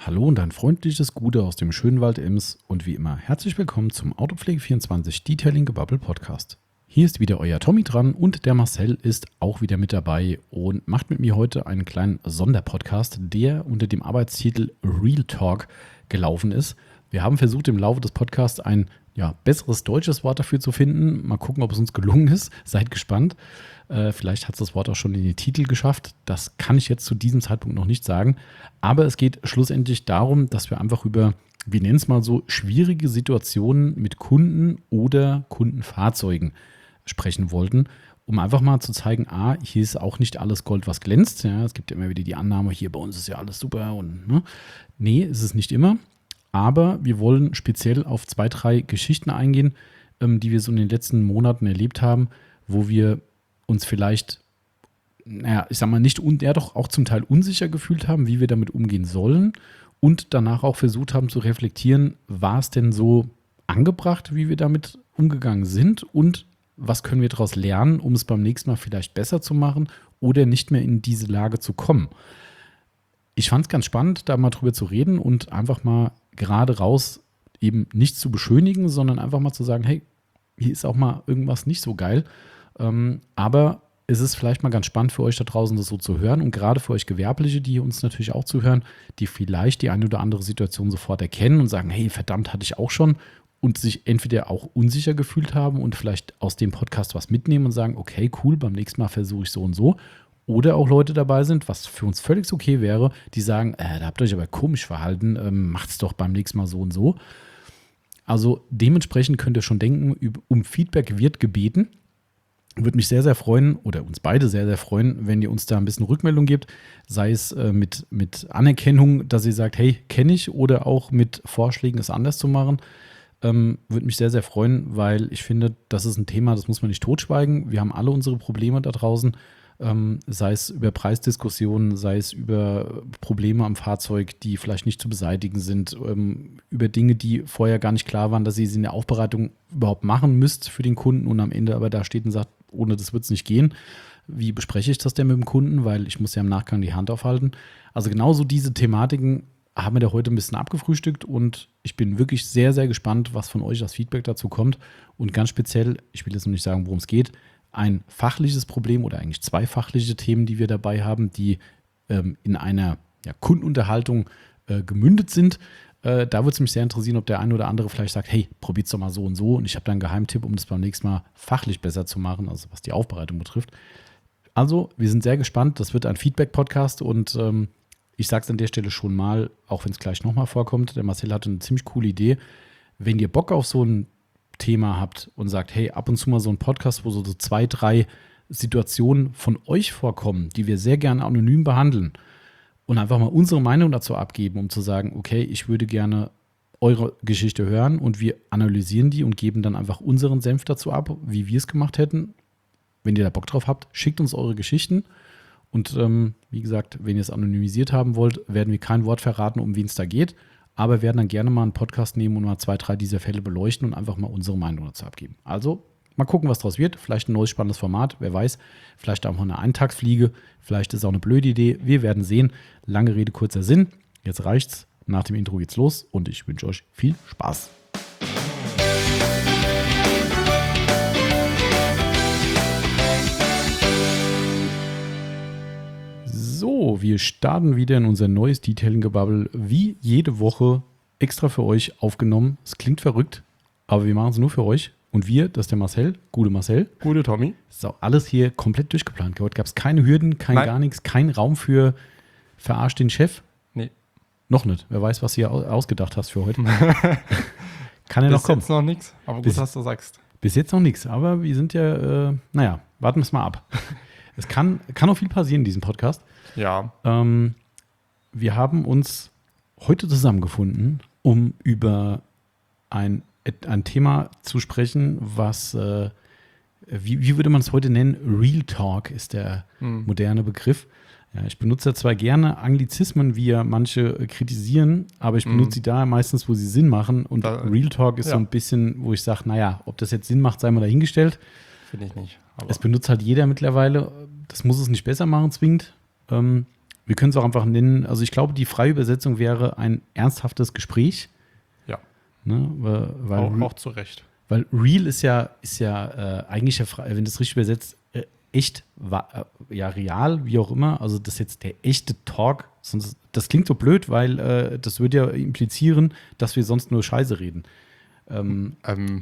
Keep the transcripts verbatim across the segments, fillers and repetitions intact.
Hallo und ein freundliches Gute aus dem schönen Wald Ems und wie immer herzlich willkommen zum Autopflege vierundzwanzig Detailing Gebubble Podcast. Hier ist wieder euer Tommy dran und der Marcel ist auch wieder mit dabei und macht mit mir heute einen kleinen Sonderpodcast, der unter dem Arbeitstitel Real Talk gelaufen ist. Wir haben versucht im Laufe des Podcasts ein ja, besseres deutsches Wort dafür zu finden. Mal gucken, ob es uns gelungen ist. Seid gespannt. Äh, vielleicht hat es das Wort auch schon in den Titel geschafft. Das kann ich jetzt zu diesem Zeitpunkt noch nicht sagen. Aber es geht schlussendlich darum, dass wir einfach über, wir nennen es mal so, schwierige Situationen mit Kunden oder Kundenfahrzeugen sprechen wollten, um einfach mal zu zeigen, ah, hier ist auch nicht alles Gold, was glänzt. Ja, es gibt ja immer wieder die Annahme, hier bei uns ist ja alles super. Und ne? Nee, ist es nicht immer. Aber wir wollen speziell auf zwei, drei Geschichten eingehen, ähm, die wir so in den letzten Monaten erlebt haben, wo wir uns vielleicht, naja, ich sag mal, nicht, und ja doch auch zum Teil unsicher gefühlt haben, wie wir damit umgehen sollen und danach auch versucht haben zu reflektieren, war es denn so angebracht, wie wir damit umgegangen sind und was können wir daraus lernen, um es beim nächsten Mal vielleicht besser zu machen oder nicht mehr in diese Lage zu kommen. Ich fand es ganz spannend, da mal drüber zu reden und einfach mal gerade raus eben nicht zu beschönigen, sondern einfach mal zu sagen, hey, hier ist auch mal irgendwas nicht so geil. Ähm, aber es ist vielleicht mal ganz spannend für euch da draußen, das so zu hören und gerade für euch Gewerbliche, die uns natürlich auch zuhören, die vielleicht die eine oder andere Situation sofort erkennen und sagen, hey, verdammt, hatte ich auch schon und sich entweder auch unsicher gefühlt haben und vielleicht aus dem Podcast was mitnehmen und sagen, okay, cool, beim nächsten Mal versuche ich so und so. Oder auch Leute dabei sind, was für uns völlig okay wäre, die sagen, äh, da habt ihr euch aber komisch verhalten, ähm, macht's doch beim nächsten Mal so und so. Also dementsprechend könnt ihr schon denken, um Feedback wird gebeten. Würde mich sehr, sehr freuen oder uns beide sehr, sehr freuen, wenn ihr uns da ein bisschen Rückmeldung gebt, sei es äh, mit, mit Anerkennung, dass ihr sagt, hey, kenne ich, oder auch mit Vorschlägen, es anders zu machen. Ähm, würde mich sehr, sehr freuen, weil ich finde, das ist ein Thema, das muss man nicht totschweigen. Wir haben alle unsere Probleme da draußen. Ähm, sei es über Preisdiskussionen, sei es über Probleme am Fahrzeug, die vielleicht nicht zu beseitigen sind, ähm, über Dinge, die vorher gar nicht klar waren, dass ihr sie in der Aufbereitung überhaupt machen müsst für den Kunden und am Ende aber da steht und sagt, ohne das wird es nicht gehen. Wie bespreche ich das denn mit dem Kunden? Weil ich muss ja im Nachgang die Hand aufhalten. Also genauso diese Thematiken haben wir da heute ein bisschen abgefrühstückt und ich bin wirklich sehr, sehr gespannt, was von euch als Feedback dazu kommt und ganz speziell, ich will jetzt noch nicht sagen, worum es geht, ein fachliches Problem oder eigentlich zwei fachliche Themen, die wir dabei haben, die ähm, in einer ja, Kundenunterhaltung äh, gemündet sind. Äh, da würde es mich sehr interessieren, ob der eine oder andere vielleicht sagt, hey, probiert's doch mal so und so und ich habe da einen Geheimtipp, um das beim nächsten Mal fachlich besser zu machen, also was die Aufbereitung betrifft. Also, wir sind sehr gespannt. Das wird ein Feedback-Podcast und ähm, ich sage es an der Stelle schon mal, auch wenn es gleich nochmal vorkommt, der Marcel hatte eine ziemlich coole Idee. Wenn ihr Bock auf so ein Thema habt und sagt, hey, ab und zu mal so ein Podcast, wo so zwei, drei Situationen von euch vorkommen, die wir sehr gerne anonym behandeln und einfach mal unsere Meinung dazu abgeben, um zu sagen, okay, ich würde gerne eure Geschichte hören und wir analysieren die und geben dann einfach unseren Senf dazu ab, wie wir es gemacht hätten. Wenn ihr da Bock drauf habt, schickt uns eure Geschichten und ähm, wie gesagt, wenn ihr es anonymisiert haben wollt, werden wir kein Wort verraten, um wen es da geht. Aber werden dann gerne mal einen Podcast nehmen und mal zwei, drei dieser Fälle beleuchten und einfach mal unsere Meinung dazu abgeben. Also mal gucken, was daraus wird. Vielleicht ein neues spannendes Format, wer weiß. Vielleicht auch mal eine Eintagsfliege. Vielleicht ist es auch eine blöde Idee. Wir werden sehen. Lange Rede, kurzer Sinn. Jetzt reicht's. Nach dem Intro geht's los und ich wünsche euch viel Spaß. So, wir starten wieder in unser neues Detailing-Gebubble, wie jede Woche extra für euch aufgenommen. Es klingt verrückt, aber wir machen es nur für euch. Und wir, das ist der Marcel. Gute Marcel. Gute Tommy. So, alles hier komplett durchgeplant. Heute gab es keine Hürden, kein Nein. gar nichts, kein Raum für verarsch den Chef. Nee. Noch nicht. Wer weiß, was du hier ausgedacht hast für heute. Kann ja noch kommen. Bis jetzt noch nichts, aber gut, Bis- dass du sagst. Bis jetzt noch nichts, aber wir sind ja, äh, naja, warten wir es mal ab. Es kann, kann auch viel passieren in diesem Podcast. Ja. Ähm, wir haben uns heute zusammengefunden, um über ein, ein Thema zu sprechen, was, äh, wie, wie würde man es heute nennen? Real Talk ist der Hm. moderne Begriff. Ja, ich benutze zwar gerne Anglizismen, wie ja manche äh, kritisieren, aber ich benutze Mhm. sie da meistens, wo sie Sinn machen. Und Da- Real Talk ist ja. so ein bisschen, wo ich sage, naja, ob das jetzt Sinn macht, sei mal dahingestellt. Finde ich nicht. Aber Es benutzt halt jeder mittlerweile. Das muss es nicht besser machen, zwingend. Ähm, Wir können es auch einfach nennen, also ich glaube, die freie Übersetzung wäre ein ernsthaftes Gespräch. Ja. Ne, weil, weil, Auch, auch zu Recht. Weil real ist ja, ist ja äh, eigentlich, ja, wenn das richtig übersetzt, äh, echt, wa- äh, ja, real, wie auch immer. Also das ist jetzt der echte Talk. Sonst, das klingt so blöd, weil äh, das würde ja implizieren, dass wir sonst nur Scheiße reden. Ähm, Ähm,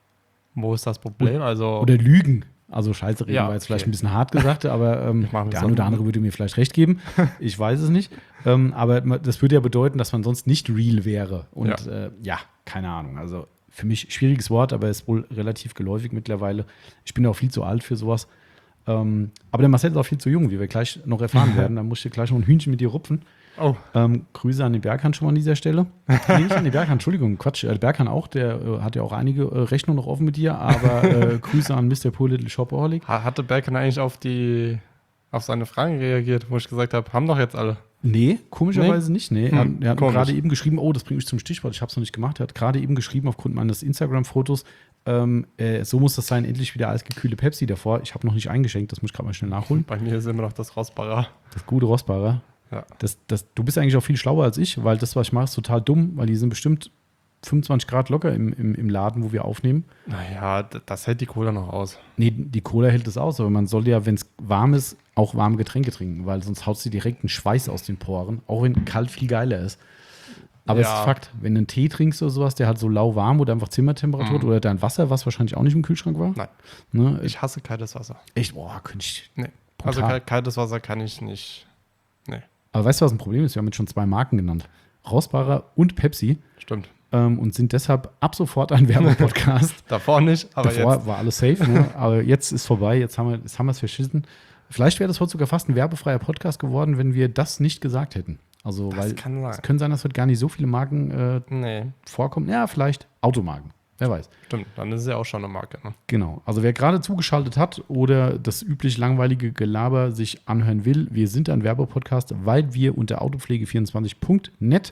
wo ist das Problem? Also, oder Lügen. Also Scheiße reden Ja, war jetzt okay. vielleicht ein bisschen hart gesagt, aber ähm, Ich mach mir der so- eine oder andere würde mir vielleicht recht geben. Ich weiß es nicht. Ähm, aber ma- das würde ja bedeuten, dass man sonst nicht real wäre. Und Ja. ja, äh, ja keine Ahnung. Also für mich schwieriges Wort, aber ist wohl relativ geläufig mittlerweile. Ich bin auch viel zu alt für sowas. Ähm, aber der Marcel ist auch viel zu jung, wie wir gleich noch erfahren werden. Da muss ich dir gleich noch ein Hühnchen mit dir rupfen. oh, Ähm, Grüße an den Berghahn schon mal an dieser Stelle. Nee, nicht an den Berghahn, Entschuldigung, Quatsch. Äh, Berghahn auch, der äh, hat ja auch einige äh, Rechnungen noch offen mit dir, aber äh, Grüße an Mister Poor Little Shopaholic. ha- hatte Berkan eigentlich auf die auf seine Fragen reagiert, wo ich gesagt habe, haben doch jetzt alle. Nee, komischerweise nicht. Nee. Er, Hm, er hat komisch. gerade eben geschrieben, oh, das bringt mich zum Stichwort, ich habe es noch nicht gemacht. Er hat gerade eben geschrieben, aufgrund meines Instagram-Fotos, ähm, äh, so muss das sein, endlich wieder eisgekühlte Pepsi davor. Ich habe noch nicht eingeschenkt, das muss ich gerade mal schnell nachholen. Bei mir ist immer noch das Rosbarer. Das gute Rossbarer. Ja. Das, das, du bist eigentlich auch viel schlauer als ich, weil das, was ich mache, ist total dumm, weil die sind bestimmt fünfundzwanzig Grad locker im, im, im Laden, wo wir aufnehmen. Naja, d- das hält die Cola noch aus. Nee, die Cola hält es aus, aber man soll ja, wenn es warm ist, auch warme Getränke trinken, weil sonst haut sie direkt einen Schweiß aus den Poren, auch wenn kalt viel geiler ist. Aber es Ja. ist Fakt, wenn du einen Tee trinkst oder sowas, der halt so lauwarm oder einfach Zimmertemperatur Mhm. oder dein Wasser, was wahrscheinlich auch nicht im Kühlschrank war. Nein. Ne? Ich hasse kaltes Wasser. Echt, boah, könnte ich. Nee. Also Brutal. kal- kaltes Wasser kann ich nicht. Nee, Aber weißt du, was ein Problem ist? Wir haben jetzt schon zwei Marken genannt. Rossbarer und Pepsi stimmt. ähm, und sind deshalb ab sofort ein Werbepodcast. Davor nicht, aber Davor jetzt. war alles safe, ne? Aber jetzt ist vorbei, jetzt haben wir jetzt haben wir es verschissen. Vielleicht wäre das heute sogar fast ein werbefreier Podcast geworden, wenn wir das nicht gesagt hätten. Also, Das weil kann sein. es können sein, dass heute gar nicht so viele Marken äh, Nee, vorkommen. Ja, vielleicht Automarken. Wer weiß. stimmt. Dann ist es ja auch schon eine Marke. Ne? Genau. Also wer gerade zugeschaltet hat oder das üblich langweilige Gelaber sich anhören will, wir sind ein Werbepodcast, weil wir unter autopflege vierundzwanzig punkt net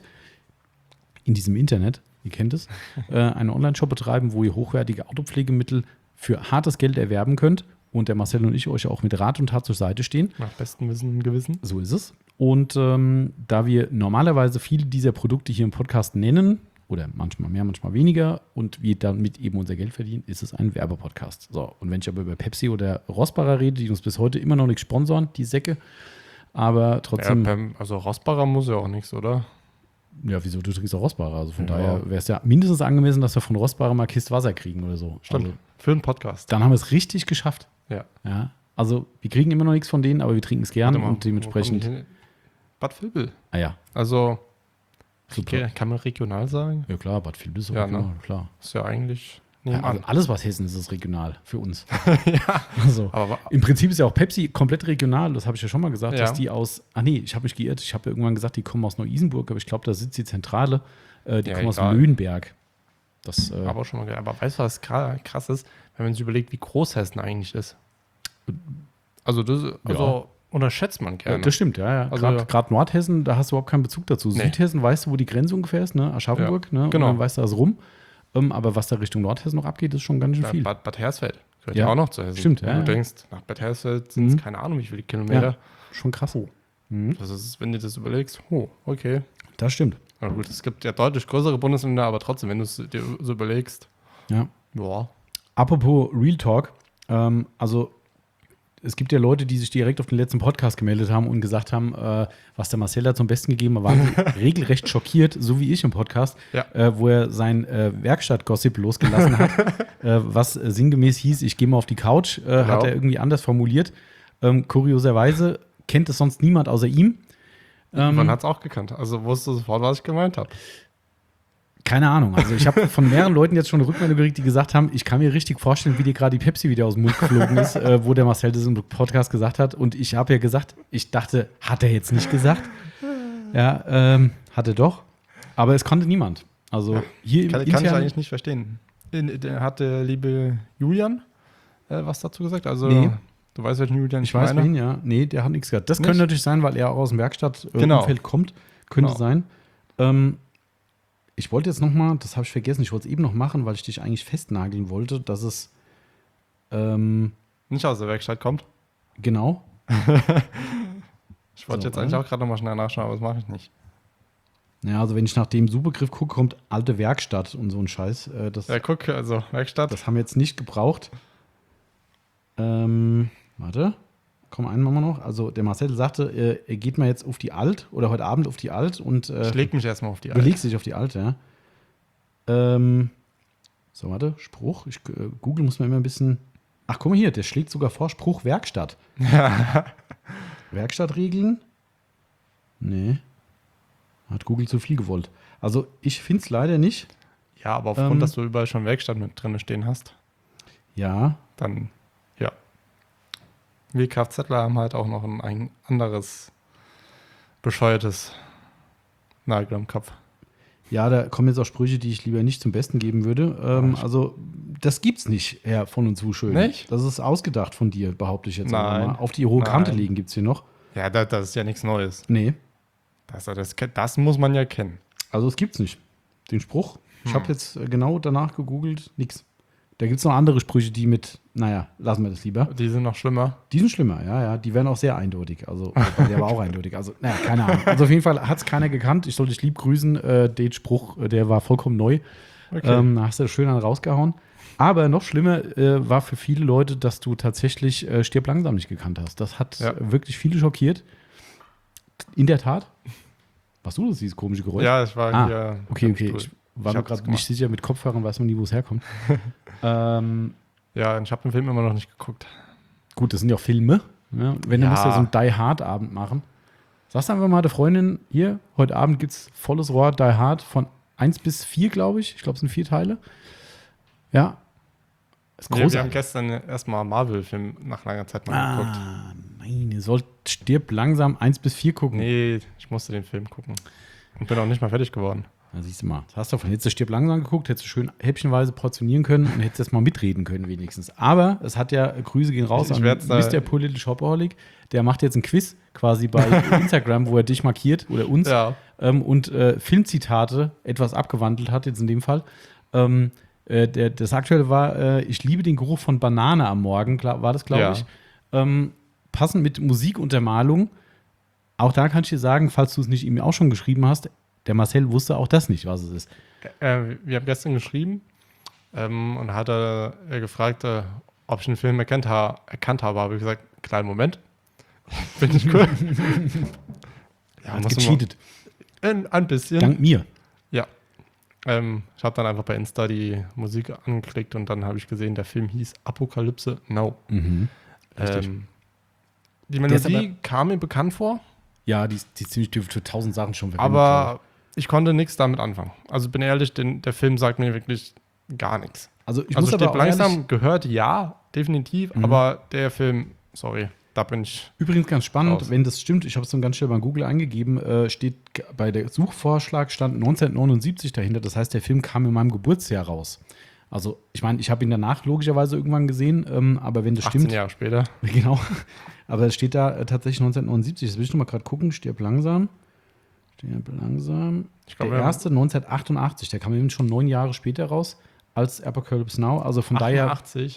in diesem Internet, ihr kennt es, äh, einen Online-Shop betreiben, wo ihr hochwertige Autopflegemittel für hartes Geld erwerben könnt. Und der Marcel und ich euch auch mit Rat und Tat zur Seite stehen. Nach bestem Wissen und Gewissen. So ist es. Und ähm, da wir normalerweise viele dieser Produkte hier im Podcast nennen, oder manchmal mehr, manchmal weniger, und wir damit eben unser Geld verdienen, ist es ein Werbepodcast. So, und wenn ich aber über Pepsi oder Rossbarer rede, die uns bis heute immer noch nicht sponsoren, die Säcke, aber Ja, trotzdem, ja, beim, also Rosbarer muss ja auch nichts, oder? wieso, du trinkst auch Rossbarer, also von Ja. daher wäre es ja mindestens angemessen, dass wir von Rossbarer mal Kiste Wasser kriegen oder so. Stimmt. Also, Für einen Podcast. dann haben wir es richtig geschafft. Ja. Ja, also wir kriegen immer noch nichts von denen, aber wir trinken es gern Warte mal, und wo kommen dementsprechend, die hin? Bad Vilbel. ah ja, Also, super. okay, kann man regional sagen? Ja klar, Bad Vilbel ist auch Ja, regional, ne? klar. Ist ja eigentlich Ja, nebenan. also alles, was Hessen ist, ist regional für uns. ja. Also, Aber wa- im Prinzip ist ja auch Pepsi komplett regional, das habe ich ja schon mal gesagt, Ja. dass die aus, ah nee, ich habe mich geirrt, ich habe ja irgendwann gesagt, die kommen aus Neu-Isenburg, aber ich glaube, da sitzt die Zentrale, äh, die Ja, kommen egal. aus Löhnberg. Das, äh, aber auch schon mal ge- Aber weißt du, was gra- krass ist, wenn man sich überlegt, wie groß Hessen eigentlich ist? Also, das also unterschätzt man ja, gerne. das stimmt, ja, ja. Also- Gerade gerade Nordhessen, da hast du überhaupt keinen Bezug dazu. Nee. Südhessen, weißt du, wo die Grenze ungefähr ist, ne? Aschaffenburg, ne? genau. Und dann weißt du das rum. Ähm, aber was da Richtung Nordhessen noch abgeht, ist schon ganz schön Ja, viel. Bad, Bad Hersfeld gehört Ja. ja auch noch zu Hessen. Stimmt, Wenn ja, du ja. denkst, nach Bad Hersfeld sind es Mhm. keine Ahnung, wie viele Kilometer. Ja, schon krass. Mhm. Das ist, wenn du das überlegst, oh, okay. Das stimmt. Na gut, es gibt ja deutlich größere Bundesländer, aber trotzdem, wenn du es dir so überlegst, Ja. ja. Apropos Real Talk, ähm, also es gibt ja Leute, die sich direkt auf den letzten Podcast gemeldet haben und gesagt haben, äh, was der Marcel da zum Besten gegeben hat, waren regelrecht schockiert, so wie ich im Podcast, Ja. äh, wo er sein äh, Werkstatt-Gossip losgelassen hat, äh, was äh, sinngemäß hieß, ich gehe mal auf die Couch, äh, Genau. hat er irgendwie anders formuliert. Ähm, kurioserweise kennt es sonst niemand außer ihm. Ähm, Man hat es auch gekannt. Also wusste sofort, was ich gemeint habe. Keine Ahnung. Also ich habe von mehreren Leuten jetzt schon eine Rückmeldung gekriegt, die gesagt haben, ich kann mir richtig vorstellen, wie dir gerade die Pepsi wieder aus dem Mund geflogen ist, äh, wo der Marcel das im Podcast gesagt hat. Und ich habe ja gesagt, ich dachte, hat er jetzt nicht gesagt? Ja, ähm, hat er doch. Aber es konnte niemand. Also hier im Kann, kann ich intern- eigentlich nicht verstehen. In, der hat der liebe Julian äh, was dazu gesagt? Also, Nee. du weißt, welchen Julian Ich weiß meine? wen, ja. Nee, der hat nichts gesagt. Das Nicht? könnte natürlich sein, weil er auch aus dem Werkstattumfeld äh, Genau. Umfeld kommt. Könnte Genau. sein. Ähm, ich wollte jetzt noch mal, das habe ich vergessen, ich wollte es eben noch machen, weil ich dich eigentlich festnageln wollte, dass es ähm, Nicht aus der Werkstatt kommt. genau. Ich wollte So, jetzt eigentlich oder? auch gerade nochmal schnell nachschauen, aber das mache ich nicht. Ja, also wenn ich nach dem Suchbegriff gucke, kommt alte Werkstatt und so ein Scheiß. Äh, das, Ja, guck, also Werkstatt. das haben wir jetzt nicht gebraucht. Ähm, warte, komm, einen machen wir noch. Also der Marcel sagte, äh, er geht mal jetzt auf die Alt oder heute Abend auf die Alt und äh, Ich leg mich erstmal auf die du Alte. legst dich auf die Alt, ja. Ähm, so, warte, Spruch. Ich, äh, Google muss man immer ein bisschen. Ach, guck mal hier, der schlägt sogar vor Spruch Werkstatt. Werkstattregeln? Nee. Hat Google zu viel gewollt. Also ich finde es leider nicht. Ja, aber aufgrund, Ähm, dass du überall schon Werkstatt mit drin stehen hast, Ja, dann, ja. Wir Kfzler haben halt auch noch ein, ein anderes bescheuertes Nagel am Kopf. ja, da kommen jetzt auch Sprüche, die ich lieber nicht zum Besten geben würde. Ähm, also das gibt's nicht, Herr von und zu schön. Nicht? Das ist ausgedacht von dir, behaupte ich jetzt Nein. einfach mal. Auf die hohe Kante Nein. legen gibt's hier noch. Ja, das, das ist ja nichts Neues. Nee, Das, das, das muss man ja kennen. also es gibt's nicht. Den Spruch. Ich Hm. habe jetzt äh, genau danach gegoogelt, nix. Da gibt's noch andere Sprüche, die mit, naja, lassen wir das lieber. Die sind noch schlimmer. Die sind schlimmer, ja, ja. Die werden auch sehr eindeutig. Also, wobei der war auch eindeutig. Also, naja, keine Ahnung. Also, auf jeden Fall hat es keiner gekannt. Ich soll dich lieb grüßen. Äh, den Spruch, äh, der war vollkommen neu. Okay. Ähm, da hast du schön einen rausgehauen. Aber noch schlimmer äh, war für viele Leute, dass du tatsächlich äh, Stirb langsam nicht gekannt hast. Das hat Ja. äh, wirklich viele schockiert. In der Tat. Warst du das, dieses komische Geräusch? Ja, ich war Ah, hier. Okay, am okay. Stuhl. Ich war Ich mir hab's gerade gemacht. nicht sicher. Mit Kopfhörern weiß man nie, wo es herkommt. ähm, Ja, ich habe den Film immer noch nicht geguckt. Gut, das sind ja auch Filme. Ja, wenn, dann Ja. musst du ja so einen Die Hard-Abend machen. Sagst du einfach mal der Freundin, hier, heute Abend gibt es volles Rohr Die Hard von eins bis vier, glaube ich. Ich glaube, es sind vier Teile. Ja. Ist Wir, wir haben großartig. gestern erstmal einen Marvel-Film nach langer Zeit mal geguckt. Ah, nein, ihr sollt stirb langsam eins bis vier gucken. Nee, ich musste den Film gucken. Und bin auch nicht mal fertig geworden. Da siehst du mal. Das hast du von hättest du stirb langsam geguckt, hättest du schön häppchenweise portionieren können und hättest jetzt mal mitreden können, wenigstens. Aber es hat ja, Grüße gehen raus Ich an werd's da- Mister Political Shopaholic. Der macht jetzt ein Quiz quasi bei Instagram, wo er dich markiert oder uns. Ja. ähm, und äh, Filmzitate etwas abgewandelt hat, jetzt in dem Fall. Ähm, äh, der, das aktuelle war, äh, ich liebe den Geruch von Banane am Morgen, glaub, war das, glaube Ja. ich. Ähm, passend mit Musikuntermalung. Auch da kann ich dir sagen, falls du es nicht ihm auch schon geschrieben hast, der Marcel wusste auch das nicht, was es ist. Äh, wir haben gestern geschrieben ähm, und hat er äh, gefragt, äh, ob ich den Film erkannt, ha erkannt habe. Habe ich gesagt, kleinen Moment. Bin ich cool. Er hat musst du gecheatet. mal- Ein, ein bisschen. Dank mir. Ja. Ähm, ich habe dann einfach bei Insta die Musik angeklickt und dann habe ich gesehen, der Film hieß Apokalypse Now. Mhm. Richtig. Ähm, die Der ist Melodie kam mir bekannt vor, Ja, die, die ziemlich für, für tausend Sachen schon verwendet. aber ich konnte nichts damit anfangen. Also bin ehrlich, den, der Film sagt mir wirklich gar nichts. Also ich also muss aber steht auch langsam ehrlich, gehört, ja, definitiv, Mhm. aber der Film, sorry, da bin ich. übrigens ganz spannend, Raus. wenn das stimmt, ich habe es dann ganz schnell bei Google eingegeben, äh, steht g- bei der Suchvorschlag stand neunzehnhundertneunundsiebzig dahinter. Das heißt, der Film kam in meinem Geburtsjahr raus. Also ich meine, ich habe ihn danach logischerweise irgendwann gesehen, ähm, aber wenn das achtzehn stimmt, Jahre später. genau, aber es steht da äh, tatsächlich neunzehnhundertneunundsiebzig. Das will ich noch mal gerade gucken. Stirb langsam. Stirb langsam. Ich glaub, der wir- erste neunzehnhundertachtundachtzig. Der kam eben schon neun Jahre später raus als Apocalypse Now. Also von daher, achtundachtzig.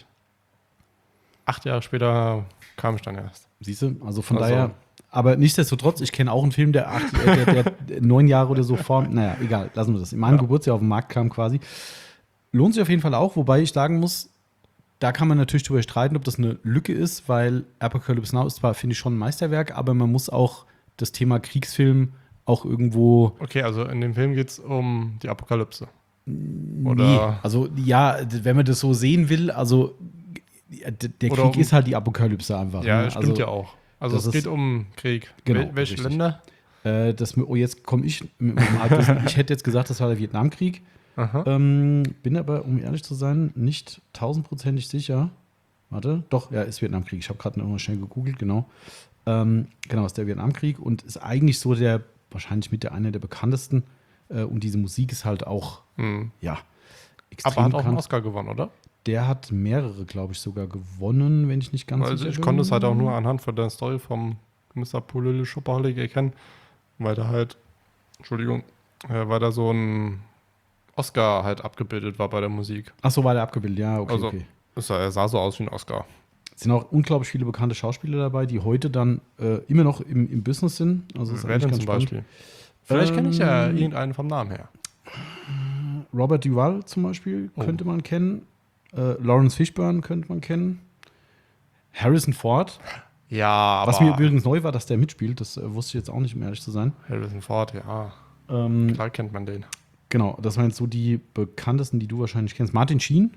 Acht Jahre später kam ich dann erst. siehst du, also von Also- daher. Aber nichtsdestotrotz, ich kenne auch einen Film, der, acht, äh, der, der neun Jahre oder so vor. Naja, egal, lassen wir das. In meinem Ja. Geburtsjahr auf den Markt kam quasi. Lohnt sich auf jeden Fall auch, wobei ich sagen muss, da kann man natürlich drüber streiten, ob das eine Lücke ist, weil Apocalypse Now ist zwar, finde ich, schon ein Meisterwerk, aber man muss auch das Thema Kriegsfilm auch irgendwo. Okay, also in dem Film geht es um die Apokalypse. Nee, Oder- also ja, d- wenn man das so sehen will, also d- der Oder Krieg um- ist halt die Apokalypse einfach. Ja, ne? stimmt also, ja auch. Also das es geht ist- um Krieg. Genau, Wel welche richtig. Länder? Äh, das, oh, jetzt komme ich mit meinem Halbwissen. Ich hätte jetzt gesagt, das war der Vietnamkrieg. Aha. Ähm, bin aber, um ehrlich zu sein, nicht tausendprozentig sicher. Warte, doch, ja, ist Vietnamkrieg. Ich habe gerade noch mal schnell gegoogelt, genau. Ähm, genau, ist der Vietnamkrieg und ist eigentlich so der, wahrscheinlich mit der einer der bekanntesten. Äh, und diese Musik ist halt auch, Hm. ja, extrem Aber hat auch einen bekannt. Oscar gewonnen, oder? Der hat mehrere, glaube ich, sogar gewonnen, wenn ich nicht ganz Also sicher ich bin. konnte es halt auch nur anhand von der Story vom Mister Polille Schupperholic erkennen, weil da halt, Entschuldigung, äh, weil da so ein Oscar halt abgebildet war bei der Musik. Ach so, war der abgebildet, ja, okay, Also- okay. Es sah, er sah so aus wie ein Oscar. Es sind auch unglaublich viele bekannte Schauspieler dabei, die heute dann äh, immer noch im, im Business sind. Also ist Wer eigentlich denn ganz zum spannend. Beispiel? Vielleicht kenne ich ja Ähm, irgendeinen vom Namen her. Robert Duvall zum Beispiel Oh. könnte man kennen. Äh, Lawrence Fishburne könnte man kennen. Harrison Ford. Ja, aber Was mir übrigens neu war, dass der mitspielt. Das äh, wusste ich jetzt auch nicht, um ehrlich zu sein. Harrison Ford, ja. Ähm, Klar kennt man den. genau, das waren jetzt so die bekanntesten, die du wahrscheinlich kennst. Martin Sheen.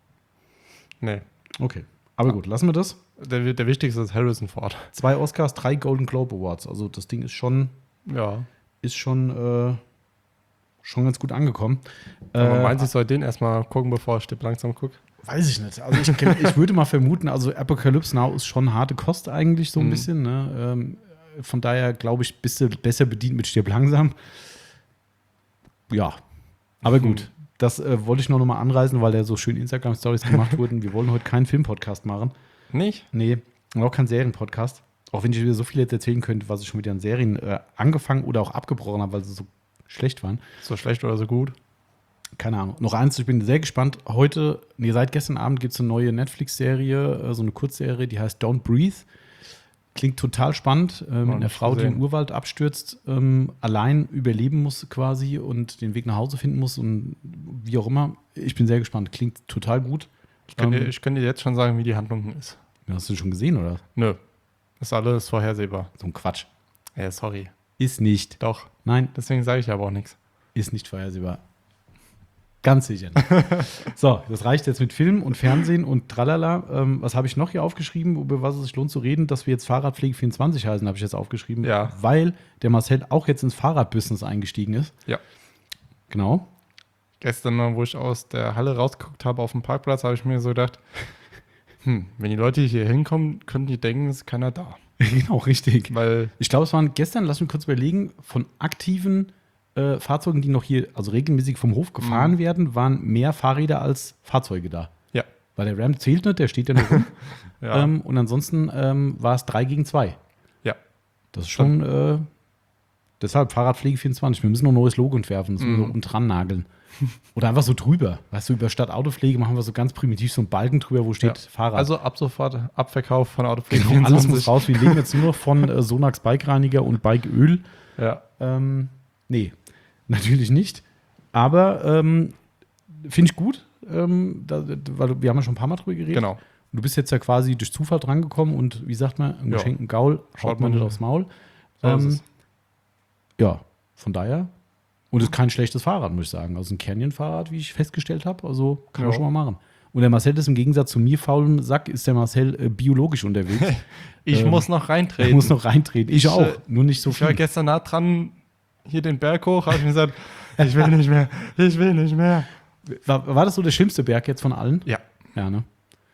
Nee. Okay. Aber gut, lassen wir das. Der, der wichtigste ist Harrison Ford. Zwei Oscars, drei Golden Globe Awards. Also das Ding ist schon, Ja. ist schon, äh, schon ganz gut angekommen. Aber Äh, meinst du, ich soll den erstmal gucken, bevor ich Stipp langsam gucke? Weiß ich nicht. Also ich, kenn- ich würde mal vermuten, also Apocalypse Now ist schon harte Kost eigentlich so ein Mhm. bisschen. Ne? Ähm, von daher glaube ich, bist du besser bedient mit Stirb langsam. Ja, aber gut. Das äh, wollte ich noch mal anreißen, weil da so schön Instagram-Stories gemacht wurden. Wir wollen heute keinen Film-Podcast machen. Nicht? Nee, und auch keinen Serien-Podcast. Auch wenn ich wieder so viel jetzt erzählen könnte, was ich schon wieder an Serien äh, angefangen oder auch abgebrochen habe, weil sie so schlecht waren. So schlecht oder so gut? Keine Ahnung. Noch eins, ich bin sehr gespannt. Heute, nee, seit gestern Abend gibt es eine neue Netflix-Serie, äh, so eine Kurzserie, die heißt Don't Breathe. Klingt total spannend. Äh, mit einer nicht Frau, die gesehen. im Urwald abstürzt, ähm, allein überleben muss quasi und den Weg nach Hause finden muss und wie auch immer. Ich bin sehr gespannt. Klingt total gut. Ich kann, Ähm, dir, ich kann dir jetzt schon sagen, wie die Handlung ist. Hast du schon gesehen, oder? Nö. Ist alles vorhersehbar. So ein Quatsch. Ja, sorry. Ist nicht. Doch. Nein, Deswegen sage ich aber auch nichts. ist nicht vorhersehbar. Ganz sicher nicht. So, das reicht jetzt mit Film und Fernsehen und tralala. Ähm, was habe ich noch hier aufgeschrieben, über was es sich lohnt zu reden? Dass wir jetzt Fahrradpflege vierundzwanzig heißen, habe ich jetzt aufgeschrieben. Ja. Weil der Marcel auch jetzt ins Fahrradbusiness eingestiegen ist. Ja. Genau. Gestern, wo ich aus der Halle rausgeguckt habe auf dem Parkplatz, habe ich mir so gedacht, hm, wenn die Leute hier hinkommen, könnten die denken, es ist keiner da. Genau, richtig. Weil, Ich glaube, es waren gestern, lass mich kurz überlegen, von aktiven äh, Fahrzeugen, die noch hier, also regelmäßig vom Hof gefahren Mhm. werden, waren mehr Fahrräder als Fahrzeuge da. ja. Weil der Ram zählt nicht, der steht ja nur rum. Ja. ähm, und ansonsten ähm, war es drei gegen zwei. ja. Das ist schon, äh, deshalb Fahrradpflege vierundzwanzig. Wir müssen noch ein neues Logo entwerfen, das müssen wir Mhm. oben dran nageln. Oder einfach so drüber. Weißt du, über statt Autopflege machen wir so ganz primitiv so einen Balken drüber, wo steht Ja. Fahrrad. Also ab sofort Abverkauf von Autopflege genau, alles muss vierundzwanzig. raus. Wir leben jetzt nur noch von äh, Sonax Bikereiniger und Bikeöl. Ja. Ähm, nee, natürlich nicht. Aber ähm, finde ich gut, ähm, da, weil wir haben ja schon ein paar Mal drüber geredet. Genau. Du bist jetzt ja quasi durch Zufall drangekommen und wie sagt man, einen Ja. geschenkten Gaul Schaut haut man man- nicht aufs Maul. So ist Ähm, es. Ja, von daher. Und es ist kein schlechtes Fahrrad, muss ich sagen. Also ein Canyon-Fahrrad, wie ich festgestellt habe. Also kann man Ja. schon mal machen. Und der Marcel ist im Gegensatz zu mir, faulen Sack, ist der Marcel äh, biologisch unterwegs. Ich ähm, muss noch Er reintreten. muss noch reintreten. Ich, Ich, auch. äh, Nur nicht so Ich war viel. gestern nah dran, hier den Berg hoch, habe ich mir gesagt, ich will nicht mehr, ich will nicht mehr. War, war das so der schlimmste Berg jetzt von allen? Ja. Ja, ne?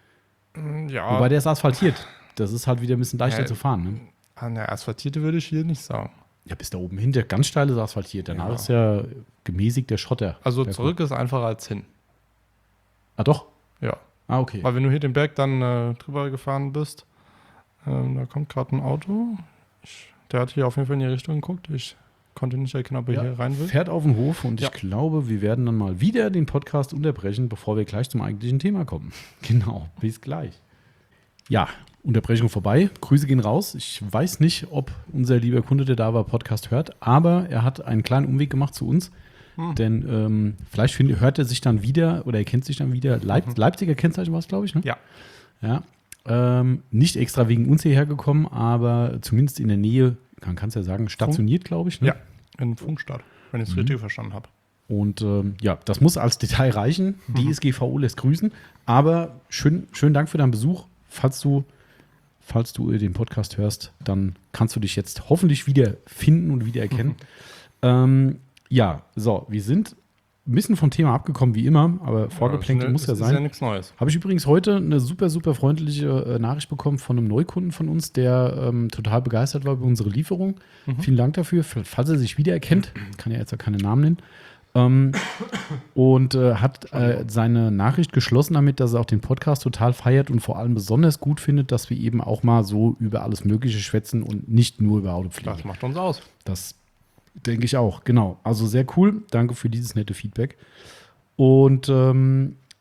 Ja, Wobei der ist asphaltiert. Das ist halt wieder ein bisschen leichter Ja. zu fahren. Ne? an der Asphaltierte würde ich hier nicht sagen. Ja, bis da oben hin, der ganz steile ist asphaltiert. Danach Ja. ist ja gemäßigt der Schotter. Also Berg- zurück ist einfacher als hin. Ah, doch? Ja. Ah, okay. Weil wenn du hier den Berg dann äh, drüber gefahren bist, ähm, da kommt gerade ein Auto. Ich, der hat hier auf jeden Fall in die Richtung geguckt. Ich konnte nicht erkennen, ob er Ja, hier rein will. Fährt auf den Hof und Ja. ich glaube, wir werden dann mal wieder den Podcast unterbrechen, bevor wir gleich zum eigentlichen Thema kommen. Genau, bis gleich. Ja, Unterbrechung vorbei. Grüße gehen raus. Ich weiß nicht, ob unser lieber Kunde, der da war, Podcast hört, aber er hat einen kleinen Umweg gemacht zu uns. Hm. Denn ähm, vielleicht find, hört er sich dann wieder oder er kennt sich dann wieder. Leip Mhm. Leipziger Kennzeichen war es, glaube ich, ne? Ja. Ja. Ähm, nicht extra wegen uns hierher gekommen, aber zumindest in der Nähe, man kann es ja sagen, stationiert, glaube ich. Ne? Ja. In Funkstadt, wenn ich es Mhm. richtig verstanden habe. Und ähm, ja, das muss als Detail reichen. Die S G V O lässt grüßen. Aber schön, schönen Dank für deinen Besuch. Falls du, falls du den Podcast hörst, dann kannst du dich jetzt hoffentlich wieder finden und wiedererkennen. ähm, ja, so, wir sind ein bisschen vom Thema abgekommen, wie immer, aber Vorgeplänkel Ja, muss ja das sein. Ist ja nichts Neues. Habe ich übrigens heute eine super, super freundliche äh, Nachricht bekommen von einem Neukunden von uns, der ähm, total begeistert war über unsere Lieferung. Mhm. Vielen Dank dafür. F- Falls er sich wiedererkennt, kann ja jetzt ja keine Namen nennen. Ähm, und äh, hat äh, seine Nachricht geschlossen damit, dass er auch den Podcast total feiert und vor allem besonders gut findet, dass wir eben auch mal so über alles Mögliche schwätzen und nicht nur über Autopflege. Das macht uns aus. Das denke ich auch, genau. Also sehr cool. Danke für dieses nette Feedback. Und ähm,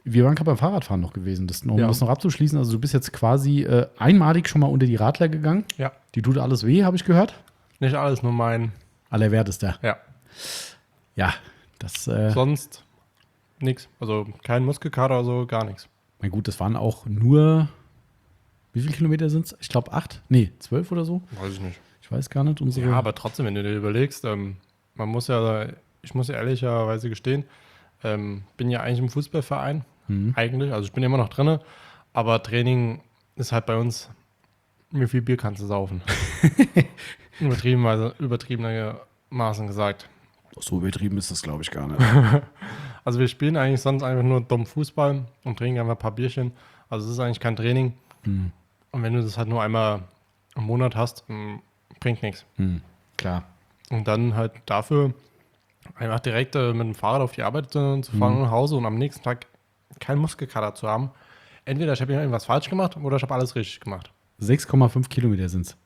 Wir waren gerade beim Fahrradfahren noch gewesen, das, um Ja. das noch abzuschließen. Also du bist jetzt quasi äh, einmalig schon mal unter die Radler gegangen. Ja. Die tut alles weh, habe ich gehört. Nicht alles, nur mein. Allerwertester. Ja. Ja, das, äh, Sonst nichts. Also kein Muskelkater oder so, gar nichts. na gut, das waren auch nur, wie viele Kilometer sind es? Ich glaube acht, nee, zwölf oder so. Weiß ich nicht. Ich weiß gar nicht. Unsere Ja, aber trotzdem, wenn du dir überlegst, ähm, man muss ja, ich muss ja ehrlicherweise gestehen, ähm, bin ja eigentlich im Fußballverein, Mhm. eigentlich, also ich bin immer noch drin, aber Training ist halt bei uns, wie viel Bier kannst du saufen? Übertriebenweise, übertriebenermaßen gesagt. So übertrieben ist das, glaube ich, gar nicht. Also wir spielen eigentlich sonst einfach nur dumm Fußball und trinken einfach ein paar Bierchen. Also es ist eigentlich kein Training. Hm. Und wenn du das halt nur einmal im Monat hast, mh, bringt nichts. Hm. Klar. Und dann halt dafür einfach direkt äh, mit dem Fahrrad auf die Arbeit äh, zu fahren Mhm. und nach Hause und am nächsten Tag keinen Muskelkater zu haben. Entweder ich habe irgendwas falsch gemacht oder ich habe alles richtig gemacht. sechs Komma fünf Kilometer sind es.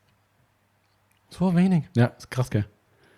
So wenig. Ja, ist krass, gell?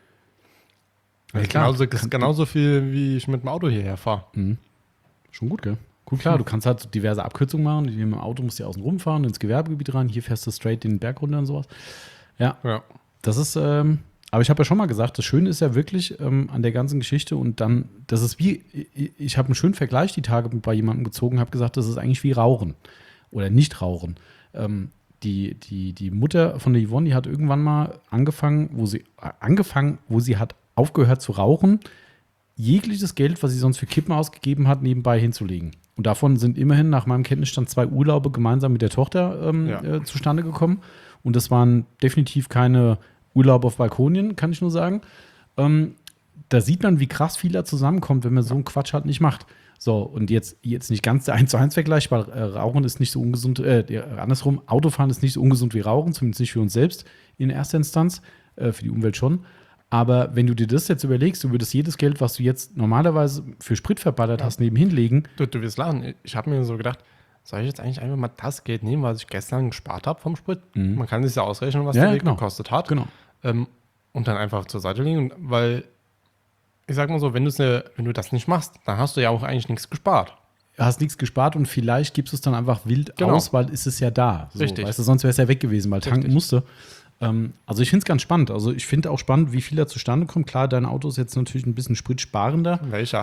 Das Ja, ist klar. genauso, das ist Kann- genauso viel, wie ich mit dem Auto hierher fahre. Mhm. Schon gut, gell? Gut, klar, du kannst halt so diverse Abkürzungen machen. Mit dem Auto musst du ja außen rumfahren, ins Gewerbegebiet rein. Hier fährst du straight den Berg runter und sowas. Ja, Ja. das ist, ähm, aber ich habe ja schon mal gesagt, das Schöne ist ja wirklich ähm, an der ganzen Geschichte und dann, das ist wie, ich, ich habe einen schönen Vergleich die Tage bei jemandem gezogen, habe gesagt, das ist eigentlich wie Rauchen oder nicht Rauchen. Ähm, die, die, die Mutter von der Yvonne, die hat irgendwann mal angefangen, wo sie, äh, angefangen, wo sie hat aufgehört zu rauchen, jegliches Geld, was sie sonst für Kippen ausgegeben hat, nebenbei hinzulegen. Und davon sind immerhin nach meinem Kenntnisstand zwei Urlaube gemeinsam mit der Tochter ähm, Ja. äh, zustande gekommen. Und das waren definitiv keine Urlaube auf Balkonien, kann ich nur sagen. Ähm, da sieht man, wie krass viel da zusammenkommt, wenn man so einen Quatsch halt nicht macht. So, und jetzt, jetzt nicht ganz der eins zu eins Vergleich, weil äh, Rauchen ist nicht so ungesund, äh, ja, andersrum, Autofahren ist nicht so ungesund wie Rauchen, zumindest nicht für uns selbst in erster Instanz, äh, für die Umwelt schon. Aber wenn du dir das jetzt überlegst, du würdest jedes Geld, was du jetzt normalerweise für Sprit verballert Ja. hast, nebenhin legen. Du, du wirst lachen. Ich habe mir so gedacht, soll ich jetzt eigentlich einfach mal das Geld nehmen, was ich gestern gespart habe vom Sprit? Mhm. Man kann sich ja ausrechnen, was Ja, der Weg genau. gekostet hat. Genau. Ähm, und dann einfach zur Seite legen. Weil, ich sag mal so, wenn, ne, wenn du das nicht machst, dann hast du ja auch eigentlich nichts gespart. Du hast nichts gespart und vielleicht gibst du es dann einfach wild Genau. aus, weil ist es ja da. So, Richtig. Weißt du, sonst wäre es ja weg gewesen, weil tanken Richtig. musste. Ähm, also ich finde es ganz spannend. Also ich finde auch spannend, wie viel da zustande kommt. Klar, dein Auto ist jetzt natürlich ein bisschen spritsparender. Welcher?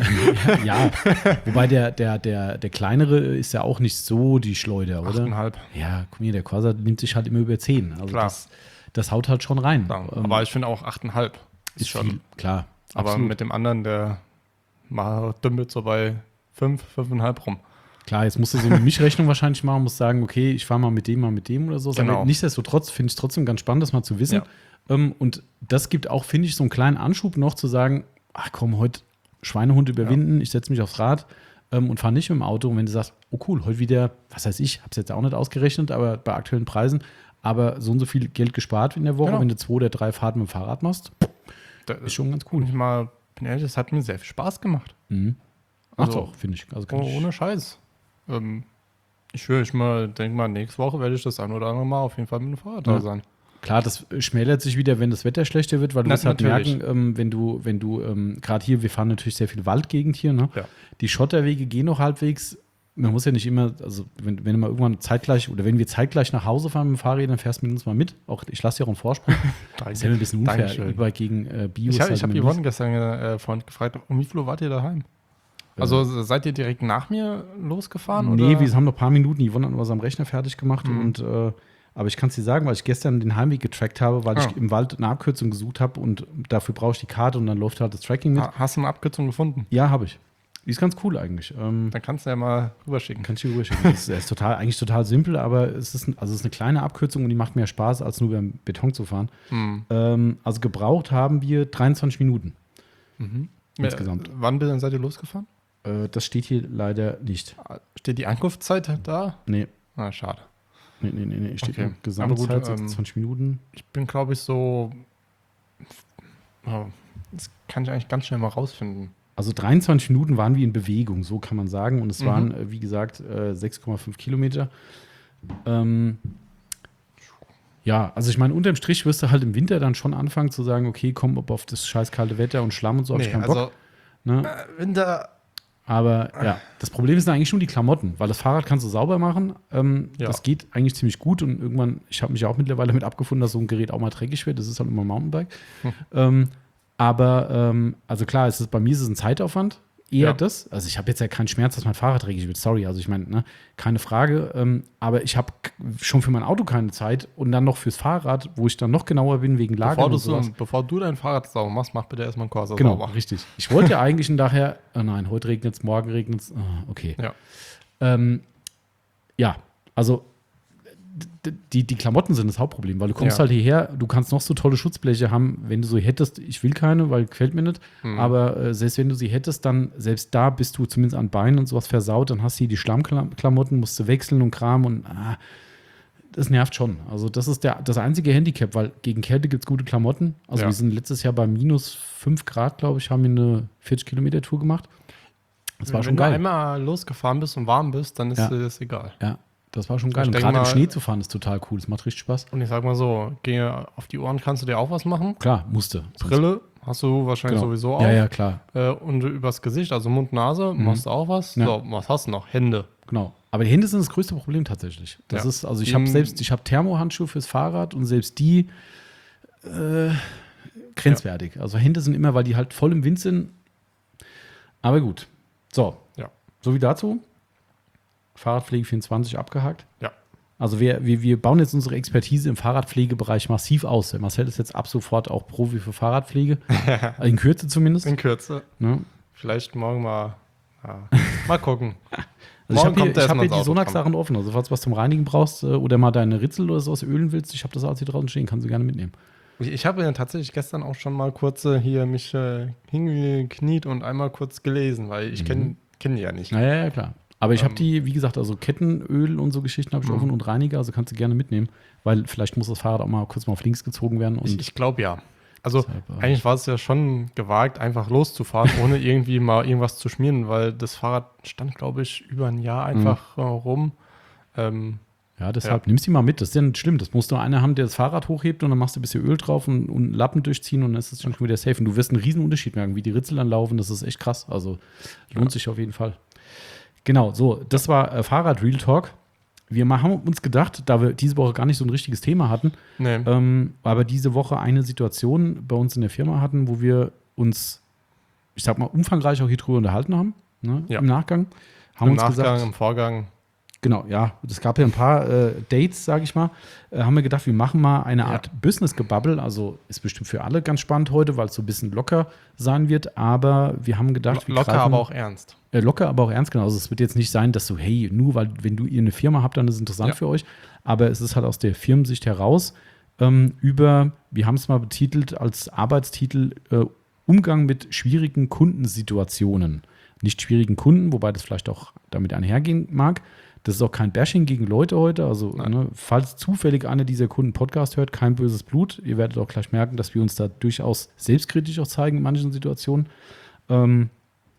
Ja, wobei der, der, der, der kleinere ist ja auch nicht so die Schleuder, oder? achteinhalb. Ja, guck mal, der Quasar nimmt sich halt immer über zehn. Also Klar. das, das haut halt schon rein. Ja, Ähm, aber ich finde auch achteinhalb ist, ist schon. viel, klar. Aber absolut. mit dem anderen, der mal dümpelt so bei fünf, fünfeinhalb rum. Klar, jetzt musst du so eine Mischrechnung wahrscheinlich machen, musst sagen, okay, ich fahre mal mit dem, mal mit dem oder so. Genau. Aber nichtsdestotrotz finde ich es trotzdem ganz spannend, das mal zu wissen. Ja. Ähm, und das gibt auch, finde ich, so einen kleinen Anschub noch zu sagen, ach komm, heute Schweinehund überwinden, ich setze mich aufs Rad ähm, und fahre nicht mit dem Auto. Und wenn du sagst, oh cool, heute wieder, was weiß ich, habe es jetzt auch nicht ausgerechnet, aber bei aktuellen Preisen, aber so und so viel Geld gespart in der Woche, Genau. wenn du zwei oder drei Fahrten mit dem Fahrrad machst, Das ist schon ganz cool. cool. Ich mal, bin ehrlich, das hat mir sehr viel Spaß gemacht. Mhm. Macht's Also- auch, finde ich. Also kann Oh, ich ohne Scheiß. Ähm, ich will, ich mal, denke mal, nächste Woche werde ich das ein oder andere Mal auf jeden Fall mit dem Fahrrad Ja. da sein. Klar, das schmälert sich wieder, wenn das Wetter schlechter wird, weil du Na, musst halt natürlich. merken, ähm, wenn du, wenn du, ähm, gerade hier, wir fahren natürlich sehr viel Waldgegend hier, ne? Ja. Die Schotterwege gehen noch halbwegs. Man muss ja nicht immer, also wenn, wenn du mal irgendwann zeitgleich oder wenn wir zeitgleich nach Hause fahren mit dem Fahrrad, dann fährst du mit uns mal mit. Auch ich lasse dir auch einen Vorsprung. ist ja ein bisschen unfair. Dankeschön. Überall gegen äh, Bio. Ich habe ist hab halt immer Yvonne gestern äh, vorhin gefragt, um wie viel Uhr wart ihr daheim? Also seid ihr direkt nach mir losgefahren? Nee, oder? wir haben noch ein paar Minuten, die Yvonne hat was am Rechner fertig gemacht. Mhm. Und, äh, aber ich kann es dir sagen, weil ich gestern den Heimweg getrackt habe, weil Ah. ich im Wald eine Abkürzung gesucht habe und dafür brauche ich die Karte und dann läuft halt das Tracking mit. Ha- Hast du eine Abkürzung gefunden? Ja, habe ich. Die ist ganz cool eigentlich. Ähm, Dann kannst du ja mal rüberschicken. kann ich dir rüberschicken. Das ist, das ist total, eigentlich total simpel, aber es ist, ein, also es ist eine kleine Abkürzung und die macht mehr Spaß, als nur beim Beton zu fahren. Hm. Ähm, also gebraucht haben wir dreiundzwanzig Minuten Mhm. insgesamt. Äh, Wann denn seid ihr losgefahren? Äh, das steht hier leider nicht. Steht die Ankunftszeit da? Nee, Ah, schade. nee, nee, nee. nee. Steht Okay. nur Gesamtzeit Aber gut, ähm, sechsundzwanzig Minuten. Ich bin, glaube ich, so. Oh, das kann ich eigentlich ganz schnell mal rausfinden. Also dreiundzwanzig Minuten waren wir in Bewegung, so kann man sagen. Und es Mhm. waren, äh, wie gesagt, äh, sechs Komma fünf Kilometer. Ähm, ja, also ich meine, unterm Strich wirst du halt im Winter dann schon anfangen zu sagen, okay, komm, ob auf das scheiß kalte Wetter und Schlamm und so hab ich keinen Bock. also Ne? äh, Winter Aber ja, das Problem sind eigentlich nur die Klamotten, weil das Fahrrad kannst du sauber machen. Ähm, Ja. Das geht eigentlich ziemlich gut und irgendwann, ich habe mich ja auch mittlerweile damit abgefunden, dass so ein Gerät auch mal dreckig wird. Das ist halt immer ein Mountainbike. Hm. Ähm, aber, ähm, also klar, es ist, bei mir ist es ein Zeitaufwand. Eher Ja. das. Also ich habe jetzt ja keinen Schmerz, dass mein Fahrrad dreckig wird. Sorry, also ich meine, ne, keine Frage. Ähm, aber ich habe k- schon für mein Auto keine Zeit und dann noch fürs Fahrrad, wo ich dann noch genauer bin wegen Lagern Bevor und du, sowas. so, bevor du dein Fahrrad sauber machst, mach bitte erstmal einen Corsa Genau, sauber. richtig. Ich wollte ja eigentlich nachher, oh nein, heute regnet es, morgen regnet es. Oh, okay. Ja. Ähm, ja, also d- die, die Klamotten sind das Hauptproblem, weil du kommst Ja. halt hierher, du kannst noch so tolle Schutzbleche haben, wenn du so hättest, ich will keine, weil gefällt mir nicht, Mhm. aber äh, selbst wenn du sie hättest, dann, selbst da bist du zumindest an Beinen und sowas versaut, dann hast du hier die Schlammklamotten, musst du wechseln und Kram und ah, das nervt schon. Also das ist der, das einzige Handicap, weil gegen Kälte gibt es gute Klamotten. Also Ja. wir sind letztes Jahr bei minus fünf Grad, glaube ich, haben wir eine vierzig Kilometer Tour gemacht. Das war Wenn schon du geil. einmal losgefahren bist und warm bist, dann ist Ja. dir das egal. Ja, das war schon geil. Ich Und denke gerade im mal- Schnee zu fahren ist total cool. Das macht richtig Spaß. Und ich sag mal so, geh auf die Ohren kannst du dir auch was machen. Klar, musste. Brille hast du wahrscheinlich Genau. sowieso auch. Ja, ja, klar. Äh, und übers Gesicht, also Mund, Nase, Mhm. machst du auch was. Ja. So, was hast du noch? Hände. Genau. Aber die Hände sind das größte Problem tatsächlich. Das Ja. ist, also ich Die- habe selbst, ich habe Thermohandschuhe fürs Fahrrad und selbst die äh, grenzwertig. Also Hände sind immer, weil die halt voll im Wind sind. Aber gut. So. Ja. So wie dazu. Fahrradpflege vierundzwanzig abgehakt. Ja. Also wir, wir, wir bauen jetzt unsere Expertise im Fahrradpflegebereich massiv aus. Der Marcel ist jetzt ab sofort auch Profi für Fahrradpflege. In Kürze zumindest. In Kürze. Ne? Vielleicht morgen mal. Ja. Mal gucken. Also ich habe hier, kommt er ich hab erstmal hier die ins Auto Sonax-Sachen offen. Also falls du was zum Reinigen brauchst äh, oder mal deine Ritzel oder sowas ölen willst, ich habe das alles hier draußen stehen, kannst du gerne mitnehmen. Ich, ich habe ja tatsächlich gestern auch schon mal kurz äh, hier mich äh, hingekniet und einmal kurz gelesen, weil ich kenne kenn die ja nicht. Ja, ja, ja, klar. Aber ich habe Ähm. die, wie gesagt, also Kettenöl und so Geschichten habe ich Mhm. offen und Reiniger, also kannst du gerne mitnehmen, weil vielleicht muss das Fahrrad auch mal kurz mal auf links gezogen werden. Und Ich, ich glaube ja. Also Deshalb, äh, eigentlich war es ja schon gewagt, einfach loszufahren, ohne irgendwie mal irgendwas zu schmieren, weil das Fahrrad stand, glaube ich, über ein Jahr einfach äh, rum. Ähm, ja, deshalb nimmst du die mal mit. Das ist ja nicht schlimm. Das musst du eine Hand, der das Fahrrad hochhebt und dann machst du ein bisschen Öl drauf und, und einen Lappen durchziehen und dann ist es schon wieder safe. Und du wirst einen riesen Unterschied merken, wie die Ritzel anlaufen. Das ist echt krass. Also lohnt Ja. sich auf jeden Fall. Genau, so, das war äh, Fahrrad Real Talk. Wir ma- haben uns gedacht, da wir diese Woche gar nicht so ein richtiges Thema hatten, nee. ähm, aber diese Woche eine Situation bei uns in der Firma hatten, wo wir uns, ich sag mal, umfangreich auch hier drüber unterhalten haben, ne, Ja. im Nachgang. Haben Im uns Nachgang, gesagt, im Vorgang. genau, ja, es gab ja ein paar äh, Dates, sage ich mal, äh, haben wir gedacht, wir machen mal eine Ja. Art Business-Gebubble, also ist bestimmt für alle ganz spannend heute, weil es so ein bisschen locker sein wird, aber wir haben gedacht, wir Locker, greifen- aber auch ernst. äh, locker, aber auch ernst genommen. Also es wird jetzt nicht sein, dass so, hey, nur weil, wenn du ihr eine Firma habt, dann ist es interessant Ja. für euch. Aber es ist halt aus der Firmensicht heraus ähm, über, wir haben es mal betitelt als Arbeitstitel, äh, Umgang mit schwierigen Kundensituationen. Nicht schwierigen Kunden, wobei das vielleicht auch damit einhergehen mag. Das ist auch kein Bashing gegen Leute heute. Also, Nein. ne, falls zufällig einer dieser Kunden Podcast hört, kein böses Blut. Ihr werdet auch gleich merken, dass wir uns da durchaus selbstkritisch auch zeigen in manchen Situationen. Ähm,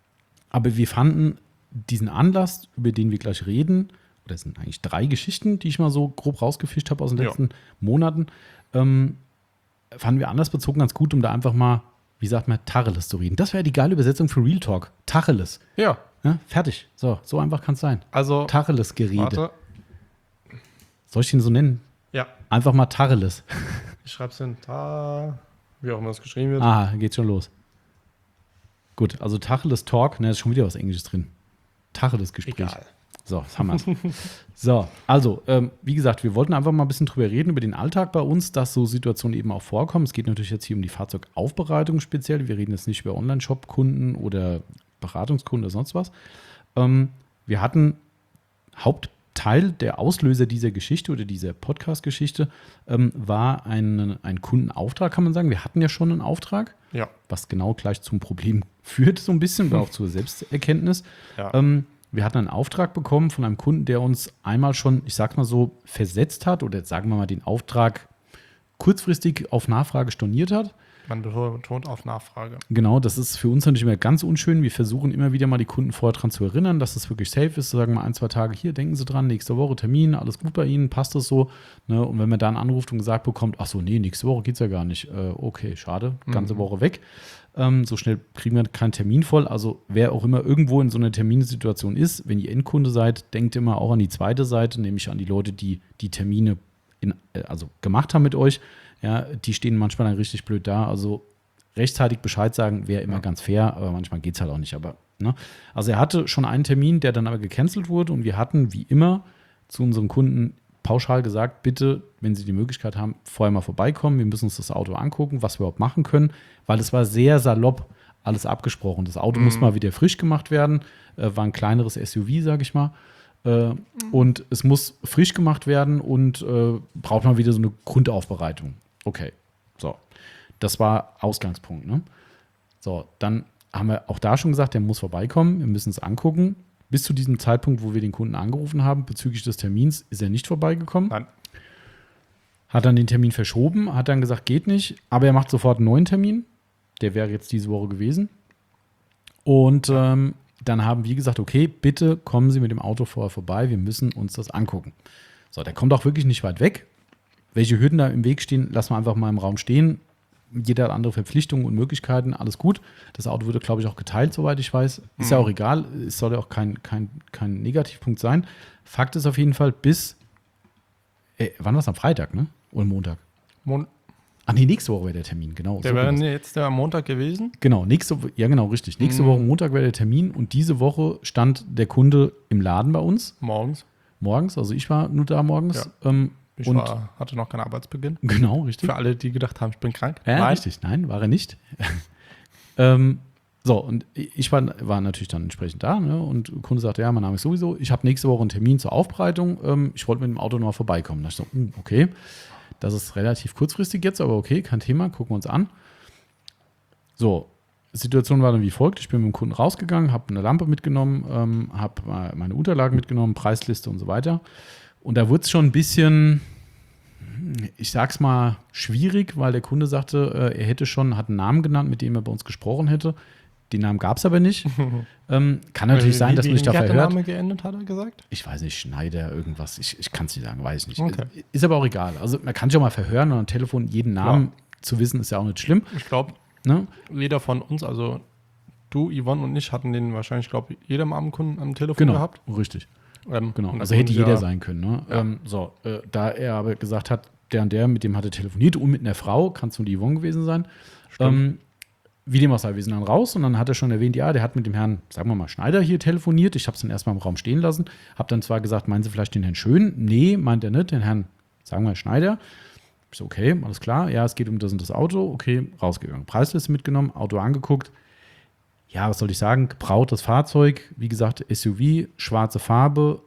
aber wir fanden diesen Anlass, über den wir gleich reden, oder es sind eigentlich drei Geschichten, die ich mal so grob rausgefischt habe aus den Ja. letzten Monaten, ähm, fanden wir anlassbezogen ganz gut, um da einfach mal, wie sagt man, Tacheles zu reden. Das wäre die geile Übersetzung für Real Talk. Tacheles. Ja, Ja, fertig. So, so einfach kann es sein. also, Tacheles-Gerede. warte. Soll ich den so nennen? Ja, Einfach mal Tacheles. ich schreibe es hin. Da, wie auch immer es geschrieben wird. Ah, geht schon los. Gut, also Tacheles Talk, ne, ist schon wieder was Englisches drin. Tacheles Gespräch. Egal. So, das haben wir So, also, ähm, wie gesagt, wir wollten einfach mal ein bisschen drüber reden, über den Alltag bei uns, dass so Situationen eben auch vorkommen. Es geht natürlich jetzt hier um die Fahrzeugaufbereitung speziell. Wir reden jetzt nicht über Online-Shop-Kunden oder Beratungskunden oder sonst was. Ähm, wir hatten Hauptteil der Auslöser dieser Geschichte oder dieser Podcast-Geschichte ähm, war ein, ein Kundenauftrag, kann man sagen. Wir hatten ja schon einen Auftrag, Ja, was genau gleich zum Problem führt, so ein bisschen, oder auch zur Selbsterkenntnis. ja. Ähm, wir hatten einen Auftrag bekommen von einem Kunden, der uns einmal schon, ich sag mal so, versetzt hat oder sagen wir mal den Auftrag kurzfristig auf Nachfrage storniert hat. Man betont auf Nachfrage. Genau, das ist für uns natürlich immer ganz unschön. Wir versuchen immer wieder mal die Kunden vorher daran zu erinnern, dass es wirklich safe ist. Sagen wir ein, zwei Tage, hier, denken Sie dran, nächste Woche Termin, alles gut bei Ihnen, passt das so? Ne? Und wenn man dann anruft und gesagt bekommt, ach so, nee, nächste Woche geht es ja gar nicht. Äh, okay, schade, ganze mhm. Woche weg. Ähm, so schnell kriegen wir keinen Termin voll. Also wer auch immer irgendwo in so einer Terminsituation ist, wenn ihr Endkunde seid, denkt immer auch an die zweite Seite, nämlich an die Leute, die die Termine in, also gemacht haben mit euch. Ja, die stehen manchmal dann richtig blöd da. Also rechtzeitig Bescheid sagen wäre immer ja. ganz fair, aber manchmal geht es halt auch nicht. Aber, ne? Also er hatte schon einen Termin, der dann aber gecancelt wurde und wir hatten wie immer zu unseren Kunden pauschal gesagt, bitte, wenn Sie die Möglichkeit haben, vorher mal vorbeikommen. Wir müssen uns das Auto angucken, was wir überhaupt machen können, weil es war sehr salopp alles abgesprochen. Das Auto mhm. muss mal wieder frisch gemacht werden, äh, war ein kleineres S U V, sage ich mal. Äh, mhm. Und es muss frisch gemacht werden und äh, braucht mal wieder so eine Grundaufbereitung. Okay, so. Das war Ausgangspunkt. Ne? So, dann haben wir auch da schon gesagt, der muss vorbeikommen. Wir müssen es angucken. Bis zu diesem Zeitpunkt, wo wir den Kunden angerufen haben, bezüglich des Termins, ist er nicht vorbeigekommen. Nein. Hat dann den Termin verschoben, hat dann gesagt, geht nicht. Aber er macht sofort einen neuen Termin. Der wäre jetzt diese Woche gewesen. Und ähm, dann haben wir gesagt, okay, bitte kommen Sie mit dem Auto vorher vorbei. Wir müssen uns das angucken. So, der kommt auch wirklich nicht weit weg. Welche Hürden da im Weg stehen, lassen wir einfach mal im Raum stehen. Jeder hat andere Verpflichtungen und Möglichkeiten, alles gut. Das Auto wurde, glaube ich, auch geteilt, soweit ich weiß. Ist mhm. ja auch egal, es soll ja auch kein, kein, kein Negativpunkt sein. Fakt ist auf jeden Fall, bis, äh, wann war es, am Freitag, ne? Oder Montag? Mon- Ach nee, nächste Woche wäre der Termin, genau. Der so wäre jetzt der am Montag gewesen? Genau, nächste Woche, ja genau, richtig. Nächste mhm. Woche Montag wäre der Termin und diese Woche stand der Kunde im Laden bei uns. Morgens. Morgens, also ich war nur da morgens. Ja. Ähm, Ich und war, hatte noch keinen Arbeitsbeginn. Genau, richtig. Für alle, die gedacht haben, ich bin krank. Ja, Nein. richtig. Nein, war er nicht. ähm, so, und ich war, war natürlich dann entsprechend da. Ne? Und der Kunde sagte, ja, mein Name ist sowieso. Ich habe nächste Woche einen Termin zur Aufbereitung. Ähm, ich wollte mit dem Auto noch mal vorbeikommen. Da dachte ich so, hm, okay, das ist relativ kurzfristig jetzt, aber okay, kein Thema, gucken wir uns an. So, die Situation war dann wie folgt. Ich bin mit dem Kunden rausgegangen, habe eine Lampe mitgenommen, ähm, habe meine Unterlagen mitgenommen, Preisliste und so weiter. Und da wurde es schon ein bisschen, ich sag's mal, schwierig, weil der Kunde sagte, er hätte schon, hat einen Namen genannt, mit dem er bei uns gesprochen hätte. Den Namen gab es aber nicht. ähm, kann natürlich wie, sein, dass wie, man sich da verhört. Wie hat der Name geendet, hat er gesagt? Ich weiß nicht, Schneider, irgendwas. Ich, ich kann es nicht sagen, weiß ich nicht. Okay. Ist aber auch egal. Also man kann sich auch mal verhören und am Telefon jeden Namen ja. zu wissen, ist ja auch nicht schlimm. Ich glaube, ne? jeder von uns, also du, Yvonne und ich, hatten den wahrscheinlich, glaube ich, jedem am Kunden am Telefon genau, gehabt. Richtig. Ähm, genau, also hätte jeder ja, sein können. Ne? Ja. Ähm, so, äh, da er aber gesagt hat, der und der, mit dem hat er telefoniert und mit einer Frau, kann es nur die Yvonne gewesen sein. Ähm, wie dem auch sei, wir sind dann raus und dann hat er schon erwähnt, ja, der hat mit dem Herrn, sagen wir mal, Schneider hier telefoniert. Ich habe es dann erstmal im Raum stehen lassen. Habe dann zwar gesagt, meinen Sie vielleicht den Herrn Schön? Nee, meint er nicht, den Herrn, sagen wir mal, Schneider. Ich so, okay, alles klar. Ja, es geht um das und das Auto. Okay, rausgegangen. Preisliste mitgenommen, Auto angeguckt. Ja, was soll ich sagen? Gebrautes Fahrzeug, wie gesagt, S U V, schwarze Farbe,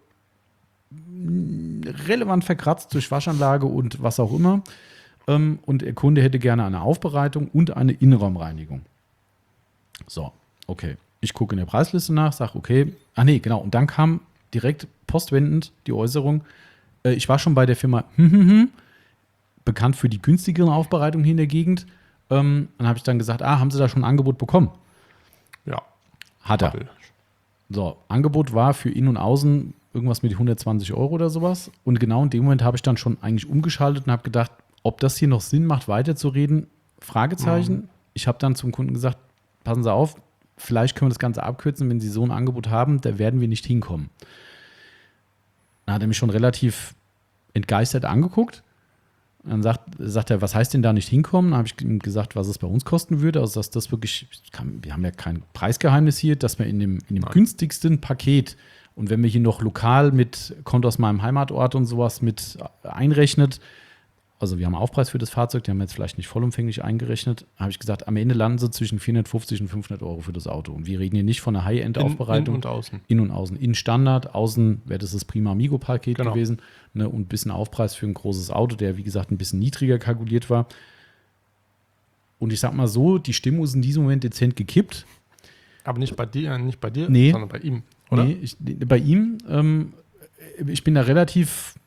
relevant verkratzt durch Waschanlage und was auch immer. Ähm, und der Kunde hätte gerne eine Aufbereitung und eine Innenraumreinigung. So, okay. Ich gucke in der Preisliste nach, sage, okay. Ach nee, genau. Und dann kam direkt postwendend die Äußerung, äh, ich war schon bei der Firma hm, hm, hm, bekannt für die günstigeren Aufbereitungen hier in der Gegend. Ähm, dann habe ich dann gesagt, ah, haben Sie da schon ein Angebot bekommen? Ja. Hat er. So, Angebot war für Innen und Außen irgendwas mit hundertzwanzig Euro oder sowas. Und genau in dem Moment habe ich dann schon eigentlich umgeschaltet und habe gedacht, ob das hier noch Sinn macht, weiterzureden? Fragezeichen. Mhm. Ich habe dann zum Kunden gesagt, passen Sie auf, vielleicht können wir das Ganze abkürzen, wenn Sie so ein Angebot haben, da werden wir nicht hinkommen. Dann hat er mich schon relativ entgeistert angeguckt. Dann sagt, sagt er, was heißt denn da nicht hinkommen? Dann habe ich ihm gesagt, was es bei uns kosten würde. Also, dass das wirklich, kann, wir haben ja kein Preisgeheimnis hier, dass wir in dem, in dem günstigsten Paket und wenn wir hier noch lokal mit, kommt aus meinem Heimatort und sowas mit einrechnet, also wir haben einen Aufpreis für das Fahrzeug, die haben wir jetzt vielleicht nicht vollumfänglich eingerechnet, habe ich gesagt, am Ende landen sie zwischen vierhundertfünfzig und fünfhundert Euro für das Auto. Und wir reden hier nicht von einer High-End-Aufbereitung. In, in und außen. In und außen. In Standard, außen wäre das das Prima Amigo-Paket genau. gewesen. Ne, und ein bisschen Aufpreis für ein großes Auto, der, wie gesagt, ein bisschen niedriger kalkuliert war. Und ich sag mal so, die Stimmung ist in diesem Moment dezent gekippt. Aber nicht bei dir, nicht bei dir, nee. sondern bei ihm, oder? Nee, ich, bei ihm, ähm, ich bin da relativ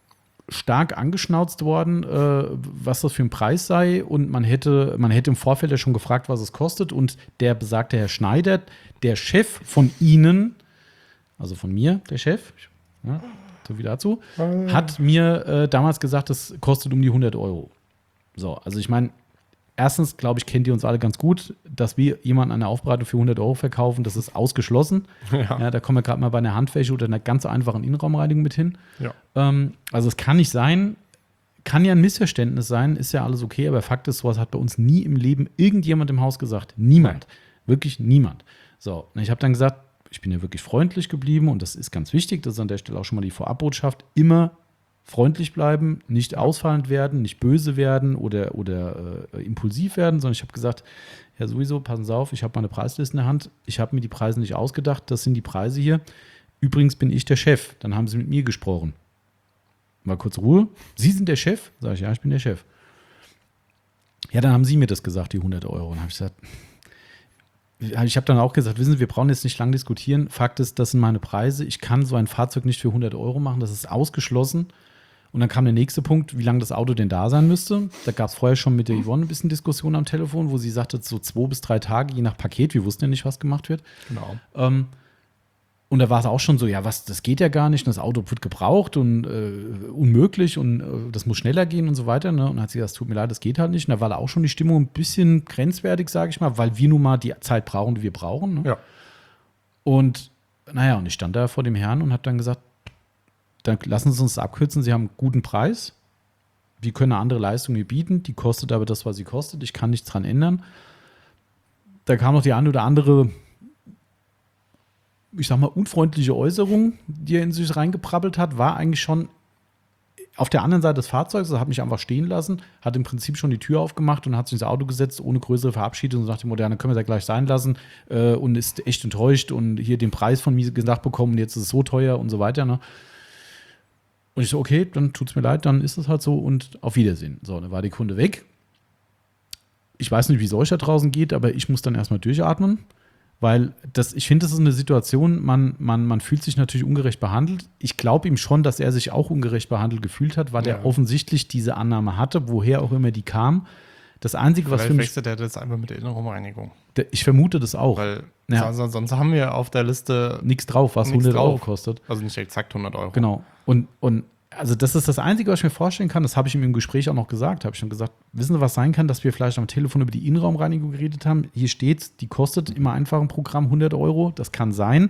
stark angeschnauzt worden, äh, was das für ein Preis sei. Und man hätte, man hätte im Vorfeld ja schon gefragt, was es kostet. Und der besagte Herr Schneider, der Chef von Ihnen, also von mir, der Chef, ja, so wie dazu, hat mir äh, damals gesagt, das kostet um die hundert Euro. So, also ich meine, erstens, glaube ich, kennt ihr uns alle ganz gut, dass wir jemanden eine Aufbereitung für hundert Euro verkaufen, das ist ausgeschlossen. Ja. Ja, da kommen wir gerade mal bei einer Handwäsche oder einer ganz einfachen Innenraumreinigung mit hin. Ja. Ähm, also es kann nicht sein, kann ja ein Missverständnis sein, ist ja alles okay, aber Fakt ist, sowas hat bei uns nie im Leben irgendjemand im Haus gesagt. Niemand. Nein. Wirklich niemand. So, und ich habe dann gesagt, ich bin ja wirklich freundlich geblieben und das ist ganz wichtig, das ist an der Stelle auch schon mal die Vorabbotschaft, immer freundlich bleiben, nicht ausfallend werden, nicht böse werden oder, oder äh, impulsiv werden, sondern ich habe gesagt, ja sowieso, passen Sie auf, ich habe meine Preisliste in der Hand, ich habe mir die Preise nicht ausgedacht, das sind die Preise hier. Übrigens bin ich der Chef, dann haben Sie mit mir gesprochen. Mal kurz Ruhe. Sie sind der Chef? Sag ich, ja, ich bin der Chef. Ja, dann haben Sie mir das gesagt, die hundert Euro. Und habe ich gesagt, ich habe dann auch gesagt, wissen Sie, wir brauchen jetzt nicht lang diskutieren. Fakt ist, das sind meine Preise. Ich kann so ein Fahrzeug nicht für hundert Euro machen, das ist ausgeschlossen. Und dann kam der nächste Punkt, wie lange das Auto denn da sein müsste. Da gab es vorher schon mit der Yvonne ein bisschen Diskussion am Telefon, wo sie sagte, so zwei bis drei Tage, je nach Paket. Wir wussten ja nicht, was gemacht wird. Genau. Ähm, und da war es auch schon so, ja, was, das geht ja gar nicht. Das Auto wird gebraucht und äh, unmöglich und äh, das muss schneller gehen und so weiter. Ne? Und dann hat sie gesagt, es tut mir leid, das geht halt nicht. Und da war da auch schon die Stimmung ein bisschen grenzwertig, sage ich mal, weil wir nun mal die Zeit brauchen, die wir brauchen. Ne? Ja. Und naja, und ich stand da vor dem Herrn und habe dann gesagt, dann lassen Sie uns das abkürzen, Sie haben einen guten Preis, wir können eine andere Leistung hier bieten, die kostet aber das, was sie kostet, ich kann nichts dran ändern. Da kam noch die eine oder andere, ich sag mal, unfreundliche Äußerung, die er in sich reingeprabbelt hat, war eigentlich schon auf der anderen Seite des Fahrzeugs, er hat mich einfach stehen lassen, hat im Prinzip schon die Tür aufgemacht und hat sich ins Auto gesetzt, ohne größere Verabschiedung und sagte, moderne können wir das gleich sein lassen äh, und ist echt enttäuscht und hier den Preis von mir gesagt bekommen, jetzt ist es so teuer und so weiter, ne? Und ich so, okay, dann tut's mir leid, dann ist es halt so und auf Wiedersehen. So, dann war die Kunde weg. Ich weiß nicht, wie es euch da draußen geht, aber ich muss dann erstmal durchatmen, weil das, ich finde, das ist eine Situation, man, man, man fühlt sich natürlich ungerecht behandelt. Ich glaube ihm schon, dass er sich auch ungerecht behandelt gefühlt hat, weil ja. er offensichtlich diese Annahme hatte, woher auch immer die kam. Das Einzige, was Vielleicht für mich... wechselt er das einfach mit der Innenraumreinigung. Ich vermute das auch. Weil ja. sonst, sonst haben wir auf der Liste nichts drauf, was hundert Euro kostet. Also nicht exakt hundert Euro. Genau. Und, und also das ist das Einzige, was ich mir vorstellen kann. Das habe ich ihm im Gespräch auch noch gesagt. Habe ich schon gesagt, wissen Sie, was sein kann, dass wir vielleicht am Telefon über die Innenraumreinigung geredet haben? Hier steht, die kostet immer einfach ein Programm hundert Euro. Das kann sein.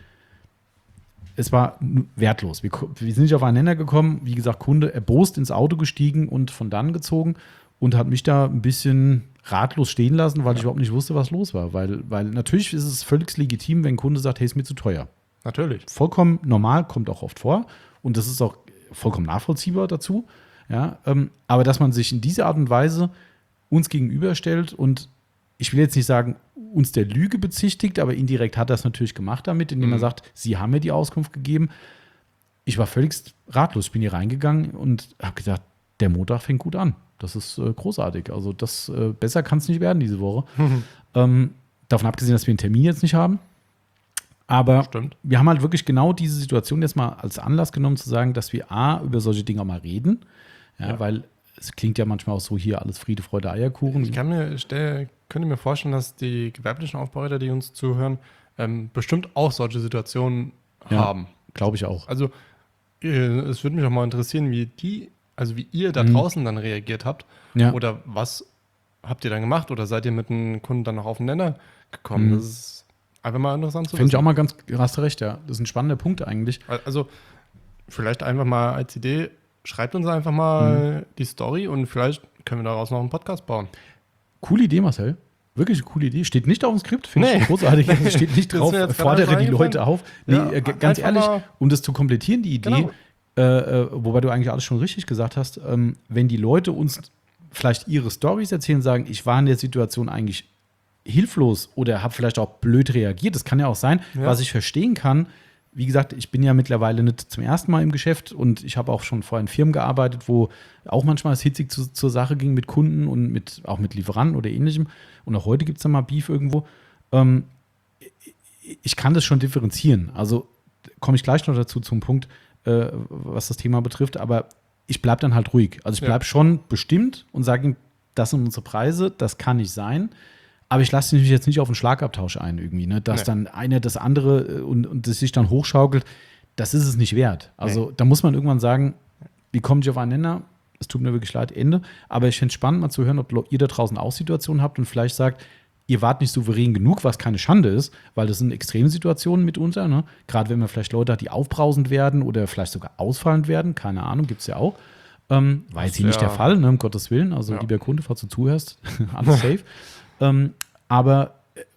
Es war wertlos. Wir, wir sind nicht aufeinander gekommen. Wie gesagt, Kunde erbost ins Auto gestiegen und von dann gezogen und hat mich da ein bisschen ratlos stehen lassen, weil ja. ich überhaupt nicht wusste, was los war. Weil, weil natürlich ist es völlig legitim, wenn ein Kunde sagt, hey, ist mir zu teuer. Natürlich. Vollkommen normal, kommt auch oft vor. Und das ist auch vollkommen nachvollziehbar dazu. Ja, ähm, aber dass man sich in dieser Art und Weise uns gegenüberstellt und ich will jetzt nicht sagen, uns der Lüge bezichtigt, aber indirekt hat er es natürlich gemacht damit, indem er mhm. sagt, Sie haben mir die Auskunft gegeben. Ich war völlig ratlos. Ich bin hier reingegangen und habe gedacht, der Montag fängt gut an. Das ist äh, großartig. Also das äh, besser kann es nicht werden diese Woche. Mhm. Ähm, davon abgesehen, dass wir einen Termin jetzt nicht haben. Aber Stimmt. wir haben halt wirklich genau diese Situation jetzt mal als Anlass genommen, zu sagen, dass wir A, über solche Dinge mal reden. Ja, ja. Weil es klingt ja manchmal auch so, hier alles Friede, Freude, Eierkuchen. Ich kann mir, stell, könnte mir vorstellen, dass die gewerblichen Aufbereiter, die uns zuhören, ähm, bestimmt auch solche Situationen ja, haben. Glaube ich auch. Also äh, es würde mich auch mal interessieren, wie die, also wie ihr da mhm. draußen dann reagiert habt. Ja. Oder was habt ihr dann gemacht? Oder seid ihr mit einem Kunden dann noch aufeinander gekommen? Mhm. Das ist einfach mal interessant zu wissen. Finde ich auch mal ganz, hast du recht, ja. Das ist ein spannender Punkt eigentlich. Also vielleicht einfach mal als Idee, schreibt uns einfach mal mhm. die Story und vielleicht können wir daraus noch einen Podcast bauen. Coole Idee, Marcel. Wirklich eine coole Idee. Steht nicht auf dem Skript, finde nee. ich großartig. Steht nicht drauf, fordere die Leute auf. Nee, ja, äh, ganz ehrlich, um das zu komplettieren, die Idee, genau. äh, wobei du eigentlich alles schon richtig gesagt hast, ähm, wenn die Leute uns vielleicht ihre Storys erzählen, sagen, ich war in der Situation eigentlich hilflos oder habe vielleicht auch blöd reagiert, das kann ja auch sein, ja. was ich verstehen kann. Wie gesagt, ich bin ja mittlerweile nicht zum ersten Mal im Geschäft und ich habe auch schon vorher in Firmen gearbeitet, wo auch manchmal es hitzig zu, zur Sache ging mit Kunden und mit, auch mit Lieferanten oder ähnlichem. Und auch heute gibt es da mal Beef irgendwo. Ähm, ich kann das schon differenzieren. Also komme ich gleich noch dazu zum Punkt, äh, was das Thema betrifft. Aber ich bleibe dann halt ruhig. Also ich bleibe ja. schon bestimmt und sage ihm, das sind unsere Preise, das kann nicht sein. Aber ich lasse mich jetzt nicht auf einen Schlagabtausch ein irgendwie, ne? Dass nee. dann einer das andere und, und das sich dann hochschaukelt, das ist es nicht wert. Also nee. da muss man irgendwann sagen, wie kommen die aufeinander? Es tut mir wirklich leid, Ende. Aber ich finde es spannend, mal zu hören, ob ihr da draußen auch Situationen habt und vielleicht sagt, ihr wart nicht souverän genug, was keine Schande ist, weil das sind Extremsituationen mitunter. Ne? Gerade wenn man vielleicht Leute hat, die aufbrausend werden oder vielleicht sogar ausfallend werden, keine Ahnung, gibt es ja auch. Ähm, war jetzt hier ja. nicht der Fall, ne, um Gottes Willen. Also, ja. lieber Kunde, falls du zuhörst, alles safe. ähm, aber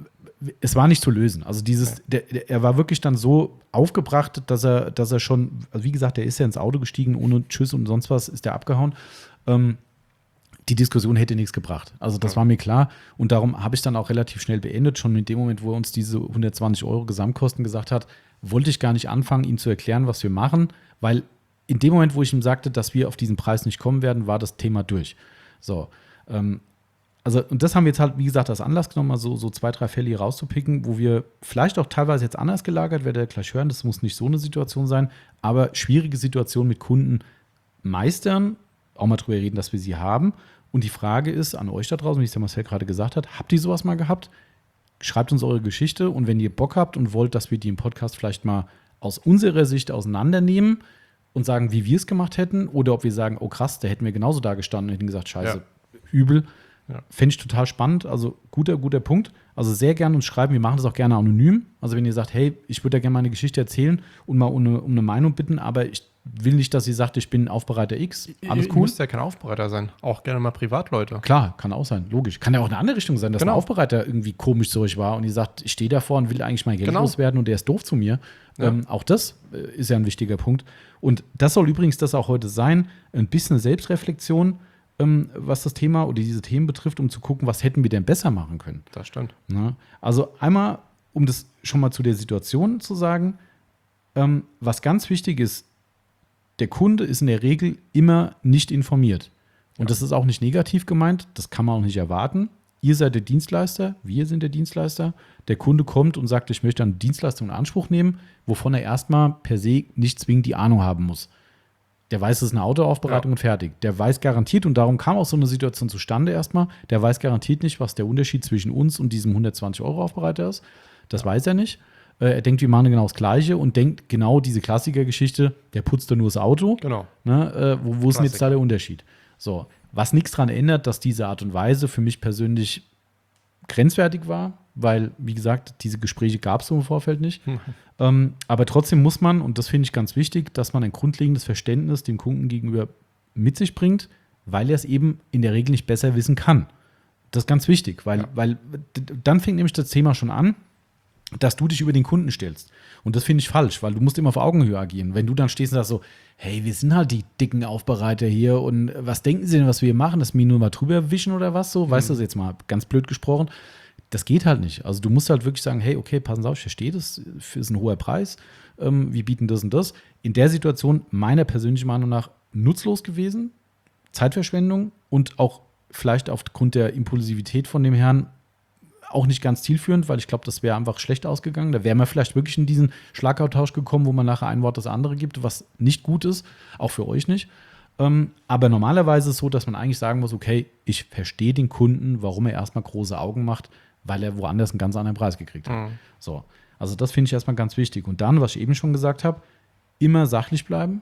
es war nicht zu lösen. Also, dieses, ja. der, der, er war wirklich dann so aufgebracht, dass er, dass er schon, also wie gesagt, der ist ja ins Auto gestiegen, ohne Tschüss und sonst was, ist der abgehauen. Ähm, die Diskussion hätte nichts gebracht. Also, das ja. war mir klar. Und darum habe ich dann auch relativ schnell beendet. Schon in dem Moment, wo er uns diese hundertzwanzig Euro Gesamtkosten gesagt hat, wollte ich gar nicht anfangen, ihm zu erklären, was wir machen, weil in dem Moment, wo ich ihm sagte, dass wir auf diesen Preis nicht kommen werden, war das Thema durch. So, ähm, also, und das haben wir jetzt halt, wie gesagt, als Anlass genommen, also so zwei, drei Fälle hier rauszupicken, wo wir vielleicht auch teilweise jetzt anders gelagert, werdet ihr gleich hören, das muss nicht so eine Situation sein, aber schwierige Situationen mit Kunden meistern, auch mal drüber reden, dass wir sie haben. Und die Frage ist an euch da draußen, wie es der Marcel gerade gesagt hat, habt ihr sowas mal gehabt? Schreibt uns eure Geschichte und wenn ihr Bock habt und wollt, dass wir die im Podcast vielleicht mal aus unserer Sicht auseinandernehmen und sagen, wie wir es gemacht hätten, oder ob wir sagen, oh krass, da hätten wir genauso da gestanden und hätten gesagt, scheiße, ja. übel. Ja. Fände ich total spannend. Also guter, guter Punkt. Also sehr gerne uns schreiben. Wir machen das auch gerne anonym. Also wenn ihr sagt, hey, ich würde ja gerne meine Geschichte erzählen und mal um eine, um eine Meinung bitten, aber ich will nicht, dass ihr sagt, ich bin Aufbereiter X. Alles cool. Muss ja kein Aufbereiter sein. Auch gerne mal Privatleute. Klar, kann auch sein. Logisch. Kann ja auch eine andere Richtung sein, dass genau. ein Aufbereiter irgendwie komisch zu euch war und ihr sagt, ich stehe davor und will eigentlich mein Geld genau. loswerden und der ist doof zu mir. Ja. Ähm, auch das ist ja ein wichtiger Punkt. Und das soll übrigens das auch heute sein. Ein bisschen Selbstreflexion, ähm, was das Thema oder diese Themen betrifft, um zu gucken, was hätten wir denn besser machen können. Das stimmt. Na? Also einmal, um das schon mal zu der Situation zu sagen, ähm, was ganz wichtig ist, der Kunde ist in der Regel immer nicht informiert. Und ja. das ist auch nicht negativ gemeint, das kann man auch nicht erwarten. Ihr seid der Dienstleister, wir sind der Dienstleister. Der Kunde kommt und sagt, ich möchte eine Dienstleistung in Anspruch nehmen, wovon er erstmal per se nicht zwingend die Ahnung haben muss. Der weiß, es ist eine Autoaufbereitung ja. und fertig. Der weiß garantiert, und darum kam auch so eine Situation zustande erstmal, der weiß garantiert nicht, was der Unterschied zwischen uns und diesem hundertzwanzig Euro Aufbereiter ist. Das ja. weiß er nicht. Er denkt, wir machen genau das Gleiche und denkt genau diese Klassikergeschichte, der putzt da nur das Auto. Genau. Ne, wo wo ist denn jetzt da der Unterschied? So, was nichts daran ändert, dass diese Art und Weise für mich persönlich grenzwertig war, weil, wie gesagt, diese Gespräche gab es so im Vorfeld nicht. Mhm. Ähm, aber trotzdem muss man, und das finde ich ganz wichtig, dass man ein grundlegendes Verständnis dem Kunden gegenüber mit sich bringt, weil er es eben in der Regel nicht besser wissen kann. Das ist ganz wichtig, weil, ja. weil dann fängt nämlich das Thema schon an, dass du dich über den Kunden stellst. Und das finde ich falsch, weil du musst immer auf Augenhöhe agieren. Wenn du dann stehst und sagst so, hey, wir sind halt die dicken Aufbereiter hier und was denken sie denn, was wir hier machen, dass wir nur mal drüber wischen oder was so? Mhm. Weißt du, das jetzt mal ganz blöd gesprochen? Das geht halt nicht. Also du musst halt wirklich sagen, hey, okay, passen Sie auf, ich verstehe das, ist ein hoher Preis, ähm, wir bieten das und das. In der Situation meiner persönlichen Meinung nach nutzlos gewesen, Zeitverschwendung und auch vielleicht aufgrund der Impulsivität von dem Herrn auch nicht ganz zielführend, weil ich glaube, das wäre einfach schlecht ausgegangen. Da wären wir vielleicht wirklich in diesen Schlagabtausch gekommen, wo man nachher ein Wort das andere gibt, was nicht gut ist, auch für euch nicht. Ähm, aber normalerweise ist es so, dass man eigentlich sagen muss, okay, ich verstehe den Kunden, warum er erstmal große Augen macht, weil er woanders einen ganz anderen Preis gekriegt hat. Mhm. So, also das finde ich erstmal ganz wichtig. Und dann, was ich eben schon gesagt habe, immer sachlich bleiben,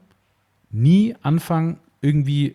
nie anfangen, irgendwie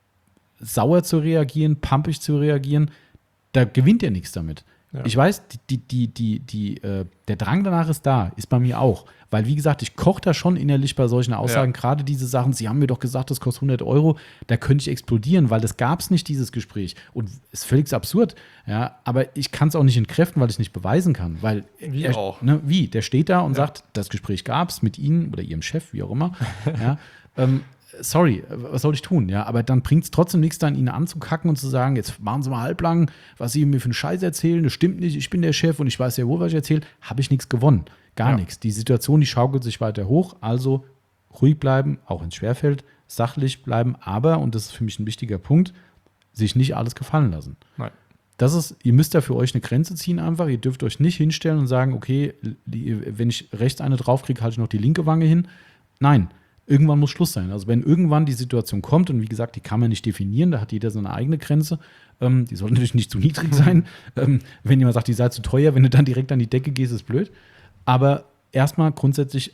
sauer zu reagieren, pumpig zu reagieren. Da gewinnt ihr nichts damit. Ja. Ich weiß, die, die, die, die, äh, der Drang danach ist da, ist bei mir auch. Weil, wie gesagt, ich koche da schon innerlich bei solchen Aussagen. Ja. Gerade diese Sachen, Sie haben mir doch gesagt, das kostet hundert Euro, da könnte ich explodieren, weil das gab es nicht, dieses Gespräch. Und es ist völlig absurd. Ja, aber ich kann es auch nicht entkräften, weil ich es nicht beweisen kann. Weil wie er, auch. Ne, wie? Der steht da und ja. sagt, das Gespräch gab es mit Ihnen oder Ihrem Chef, wie auch immer. ja, ähm, sorry, was soll ich tun? Ja, aber dann bringt es trotzdem nichts, dann ihn anzukacken und zu sagen, jetzt machen Sie mal halblang, was Sie mir für einen Scheiß erzählen, das stimmt nicht, ich bin der Chef und ich weiß ja wohl, was ich erzähle, habe ich nichts gewonnen. Gar ja. nichts. Die Situation, die schaukelt sich weiter hoch, also ruhig bleiben, auch wenn es schwerfällt, sachlich bleiben, aber, und das ist für mich ein wichtiger Punkt, sich nicht alles gefallen lassen. Nein. Das ist, ihr müsst da für euch eine Grenze ziehen einfach, ihr dürft euch nicht hinstellen und sagen, okay, wenn ich rechts eine draufkriege, halte ich noch die linke Wange hin. Nein. Irgendwann muss Schluss sein. Also wenn irgendwann die Situation kommt, und wie gesagt, die kann man nicht definieren, da hat jeder seine eigene Grenze, ähm, die soll natürlich nicht zu niedrig sein. ähm, wenn jemand sagt, die sei zu teuer, wenn du dann direkt an die Decke gehst, ist blöd. Aber erstmal grundsätzlich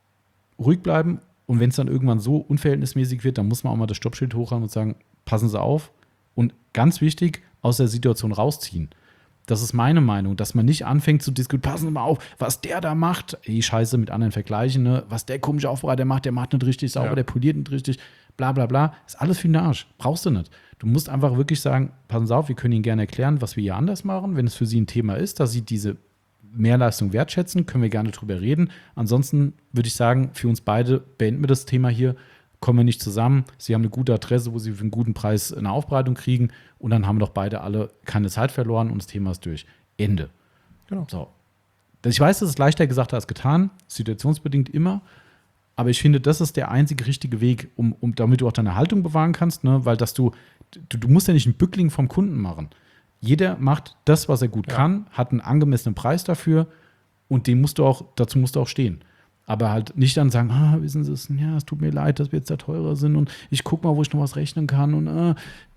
ruhig bleiben, und wenn es dann irgendwann so unverhältnismäßig wird, dann muss man auch mal das Stoppschild hochhaben und sagen, passen Sie auf. Und ganz wichtig, aus der Situation rausziehen. Das ist meine Meinung, dass man nicht anfängt zu diskutieren, passen Sie mal auf, was der da macht, die Scheiße mit anderen vergleichen, ne? Was der komische Aufbereiter macht, der macht nicht richtig sauber, ja. der poliert nicht richtig, bla bla bla, ist alles für den Arsch, brauchst du nicht. Du musst einfach wirklich sagen, passen Sie auf, wir können Ihnen gerne erklären, was wir hier anders machen, wenn es für Sie ein Thema ist, dass Sie diese Mehrleistung wertschätzen, können wir gerne drüber reden. Ansonsten würde ich sagen, für uns beide beenden wir das Thema hier, kommen wir nicht zusammen. Sie haben eine gute Adresse, wo Sie für einen guten Preis eine Aufbereitung kriegen, und dann haben doch beide alle keine Zeit verloren und das Thema ist durch. Ende. Genau. So. Ich weiß, das ist leichter gesagt als getan, situationsbedingt immer, aber ich finde, das ist der einzige richtige Weg, um, um damit du auch deine Haltung bewahren kannst, ne? Weil dass du, du, du musst ja nicht einen Bückling vom Kunden machen. Jeder macht das, was er gut ja. kann, hat einen angemessenen Preis dafür, und den musst du auch, dazu musst du auch stehen. Aber halt nicht dann sagen, ah, wissen Sie es, ja, es tut mir leid, dass wir jetzt da teurer sind und ich guck mal, wo ich noch was rechnen kann und äh,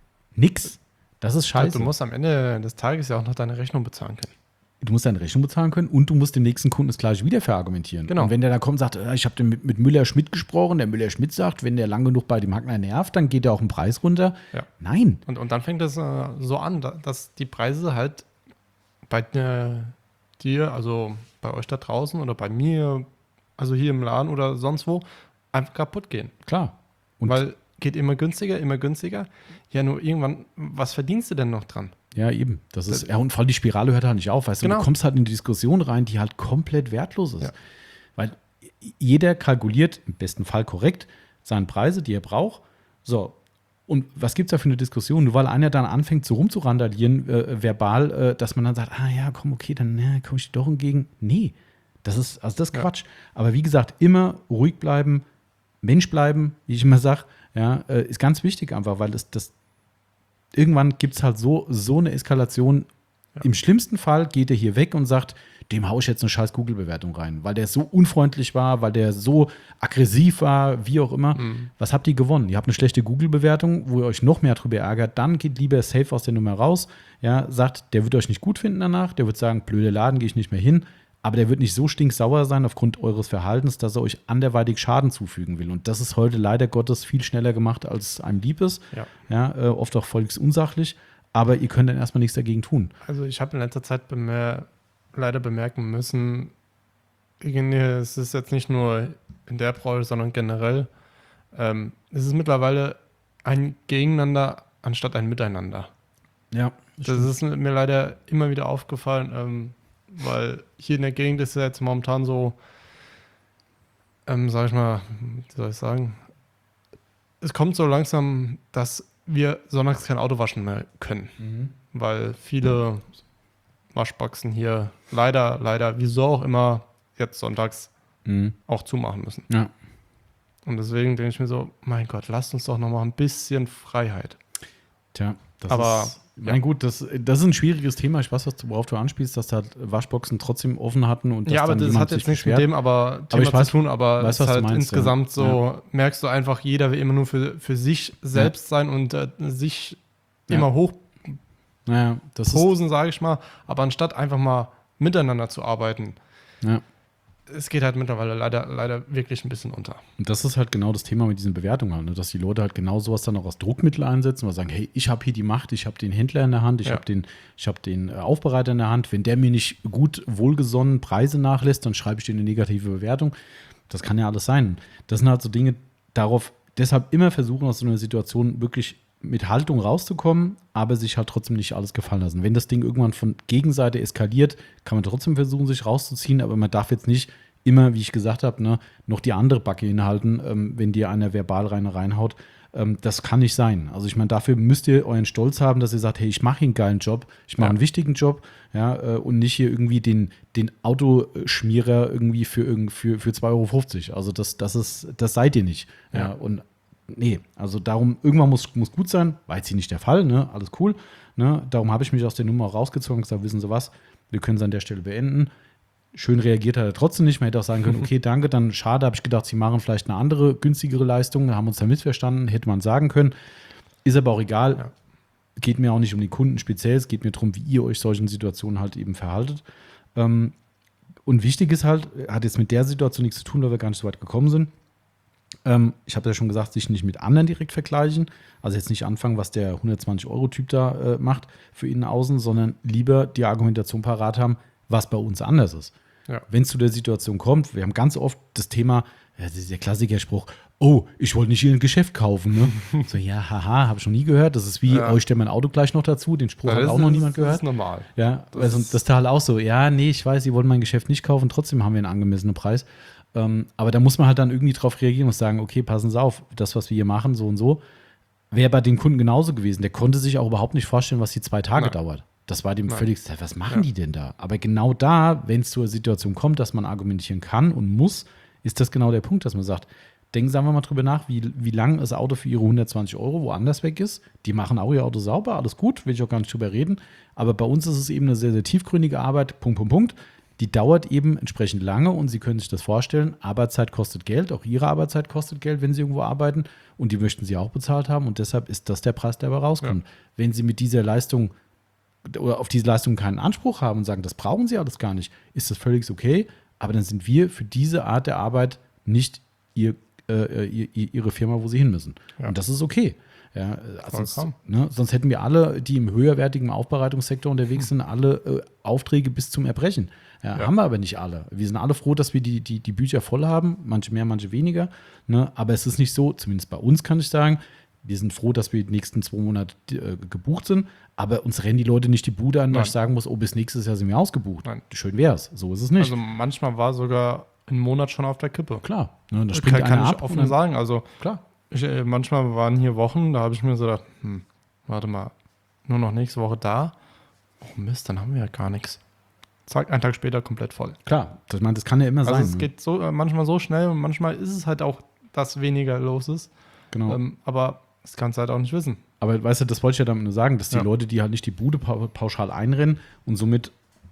nix. Das ist scheiße. Du musst am Ende des Tages ja auch noch deine Rechnung bezahlen können. Du musst deine Rechnung bezahlen können und du musst dem nächsten Kunden das gleiche wieder verargumentieren. Genau. Und wenn der da kommt und sagt, ich habe mit, mit Müller-Schmidt gesprochen, der Müller-Schmidt sagt, wenn der lang genug bei dem Hackner nervt, dann geht er auch im Preis runter. Ja. Nein. Und, und dann fängt das äh, so an, dass die Preise halt bei äh, dir, also bei euch da draußen oder bei mir, also hier im Laden oder sonst wo, einfach kaputt gehen. Klar. Und weil geht immer günstiger, immer günstiger. Ja, nur irgendwann, was verdienst du denn noch dran? Ja, eben. Das ist, ja, und vor allem die Spirale hört halt nicht auf. Weißt genau. du, du kommst halt in eine Diskussion rein, die halt komplett wertlos ist. Ja. Weil jeder kalkuliert, im besten Fall korrekt, seine Preise, die er braucht. So, und was gibt es da für eine Diskussion? Nur weil einer dann anfängt, so rumzurandalieren, äh, verbal, äh, dass man dann sagt, ah ja, komm, okay, dann ja, komme ich dir doch entgegen. Nee, das ist, also das ist Quatsch. Ja. Aber wie gesagt, immer ruhig bleiben, Mensch bleiben, wie ich immer sage, ja, äh, ist ganz wichtig einfach, weil das, das irgendwann gibt es halt so, so eine Eskalation. Ja. Im schlimmsten Fall geht er hier weg und sagt, dem haue ich jetzt eine scheiß Google-Bewertung rein, weil der so unfreundlich war, weil der so aggressiv war, wie auch immer. Mhm. Was habt ihr gewonnen? Ihr habt eine schlechte Google-Bewertung, wo ihr euch noch mehr drüber ärgert. Dann geht lieber safe aus der Nummer raus. Ja, sagt, der wird euch nicht gut finden danach. Der wird sagen, blöder Laden, gehe ich nicht mehr hin. Aber der wird nicht so stinksauer sein aufgrund eures Verhaltens, dass er euch anderweitig Schaden zufügen will. Und das ist heute leider Gottes viel schneller gemacht, als einem lieb ist. Ja. Ja, äh, oft auch volksunsachlich. Aber ihr könnt dann erstmal nichts dagegen tun. Also ich habe in letzter Zeit bemer- leider bemerken müssen, es ist jetzt nicht nur in der Branche, sondern generell, ähm, es ist mittlerweile ein Gegeneinander anstatt ein Miteinander. Ja. Das, das ist mir leider immer wieder aufgefallen, ähm, weil hier in der Gegend ist es jetzt momentan so, ähm, sag ich mal, wie soll ich sagen, es kommt so langsam, dass wir sonntags kein Auto waschen mehr können, mhm. weil viele Waschboxen hier leider, leider, wieso auch immer, jetzt sonntags mhm. auch zumachen müssen. Ja. Und deswegen denke ich mir so, mein Gott, lasst uns doch noch mal ein bisschen Freiheit. Tja, das aber ist, mein ja. gut, das, das ist ein schwieriges Thema. Ich weiß, worauf du anspielst, dass da halt Waschboxen trotzdem offen hatten. Und ja, aber das hat jetzt nichts mit dem aber Thema aber ich weiß, zu tun, aber es ist halt meinst, insgesamt ja. so, ja. merkst du einfach, jeder will immer nur für, für sich selbst ja. sein und äh, sich ja. immer hoch naja, das posen, sage ich mal, aber anstatt einfach mal miteinander zu arbeiten, ja. es geht halt mittlerweile leider, leider wirklich ein bisschen unter. Und das ist halt genau das Thema mit diesen Bewertungen, ne? Dass die Leute halt genau sowas dann auch als Druckmittel einsetzen und sagen, hey, ich habe hier die Macht, ich habe den Händler in der Hand, ich ja. habe den, ich hab den Aufbereiter in der Hand. Wenn der mir nicht gut wohlgesonnen Preise nachlässt, dann schreibe ich dir eine negative Bewertung. Das kann ja alles sein. Das sind halt so Dinge, darauf deshalb immer versuchen, aus so einer Situation wirklich mit Haltung rauszukommen, aber sich halt trotzdem nicht alles gefallen lassen. Wenn das Ding irgendwann von Gegenseite eskaliert, kann man trotzdem versuchen, sich rauszuziehen, aber man darf jetzt nicht immer, wie ich gesagt habe, ne, noch die andere Backe hinhalten, ähm, wenn dir einer verbal rein reinhaut. Ähm, das kann nicht sein. Also ich meine, dafür müsst ihr euren Stolz haben, dass ihr sagt, hey, ich mache hier einen geilen Job, ich mache ja. einen wichtigen Job, ja, äh, und nicht hier irgendwie den, den Autoschmierer irgendwie für, für, für zwei Euro fünfzig. Also das, das ist, das seid ihr nicht. Ja. Ja, und nee, also darum, irgendwann muss, muss gut sein, war jetzt hier nicht der Fall, ne? Alles cool. Ne? Darum habe ich mich aus der Nummer rausgezogen und gesagt, wissen Sie was, wir können es an der Stelle beenden. Schön reagiert hat er trotzdem nicht. Man hätte auch sagen können, okay, danke, dann schade, habe ich gedacht, sie machen vielleicht eine andere, günstigere Leistung, haben uns da missverstanden, hätte man sagen können. Ist aber auch egal. Ja. Geht mir auch nicht um die Kunden speziell, es geht mir darum, wie ihr euch solchen Situationen halt eben verhaltet. Ähm, und wichtig ist halt, hat jetzt mit der Situation nichts zu tun, weil wir gar nicht so weit gekommen sind. Ähm, ich habe ja schon gesagt, sich nicht mit anderen direkt vergleichen. Also jetzt nicht anfangen, was der hundertzwanzig-Euro-Typ da äh, macht für innen außen, sondern lieber die Argumentation parat haben, was bei uns anders ist. Ja. Wenn es zu der Situation kommt, wir haben ganz oft das Thema, ja, das ist der Klassikerspruch, oh, ich wollte nicht hier ein Geschäft kaufen. Ne? So, ja, haha, habe ich noch nie gehört. Das ist wie, ja. oh, ich stelle mein Auto gleich noch dazu. Den Spruch ja, hat auch ist, noch niemand gehört. Das ist normal. Ja, das, also, das ist halt auch so, ja, nee, ich weiß, Sie wollen mein Geschäft nicht kaufen, trotzdem haben wir einen angemessenen Preis. Ähm, aber da muss man halt dann irgendwie drauf reagieren und sagen, okay, passen Sie auf, das, was wir hier machen, so und so, wäre bei dem Kunden genauso gewesen. Der konnte sich auch überhaupt nicht vorstellen, was die zwei Tage Nein. dauert. Das war dem Nein. völlig, was machen ja. die denn da? Aber genau da, wenn es zur Situation kommt, dass man argumentieren kann und muss, ist das genau der Punkt, dass man sagt, denken Sie einfach mal drüber nach, wie, wie lang das Auto für Ihre hundertzwanzig Euro woanders weg ist. Die machen auch Ihr Auto sauber, alles gut, will ich auch gar nicht drüber reden. Aber bei uns ist es eben eine sehr, sehr tiefgründige Arbeit, Punkt, Punkt, Punkt. Die dauert eben entsprechend lange und Sie können sich das vorstellen, Arbeitszeit kostet Geld, auch Ihre Arbeitszeit kostet Geld, wenn Sie irgendwo arbeiten und die möchten Sie auch bezahlt haben und deshalb ist das der Preis, der dabei rauskommt. Ja. Wenn Sie mit dieser Leistung oder auf diese Leistung keinen Anspruch haben und sagen, das brauchen Sie alles gar nicht, ist das völlig okay, aber dann sind wir für diese Art der Arbeit nicht ihr, äh, ihr, Ihre Firma, wo Sie hin müssen. Ja. Und das ist okay. Ja, also, ne, sonst hätten wir alle, die im höherwertigen Aufbereitungssektor unterwegs sind, alle äh, Aufträge bis zum Erbrechen. Ja, ja. Haben wir aber nicht alle. Wir sind alle froh, dass wir die, die, die Bücher voll haben, manche mehr, manche weniger. Ne? Aber es ist nicht so, zumindest bei uns kann ich sagen, wir sind froh, dass wir die nächsten zwei Monate äh, gebucht sind, aber uns rennen die Leute nicht die Bude an, dass ich sagen muss, oh, bis nächstes Jahr sind wir ausgebucht. Nein. Schön wär's. So ist es nicht. Also manchmal war sogar ein Monat schon auf der Kippe. Klar. Ne, das springt kann, kann ich offen sagen. Also klar. Ich, äh, manchmal waren hier Wochen, da habe ich mir so gedacht, hm, warte mal, nur noch nächste Woche da. Oh Mist, dann haben wir ja gar nichts. Zack, einen Tag später komplett voll. Klar, das, man, das kann ja immer also sein. Also es geht so äh, manchmal so schnell und manchmal ist es halt auch, dass weniger los ist. Genau. Ähm, aber das kannst du halt auch nicht wissen. Aber weißt du, das wollte ich ja damit nur sagen, dass die ja. Leute, die halt nicht die Bude pauschal einrennen und somit.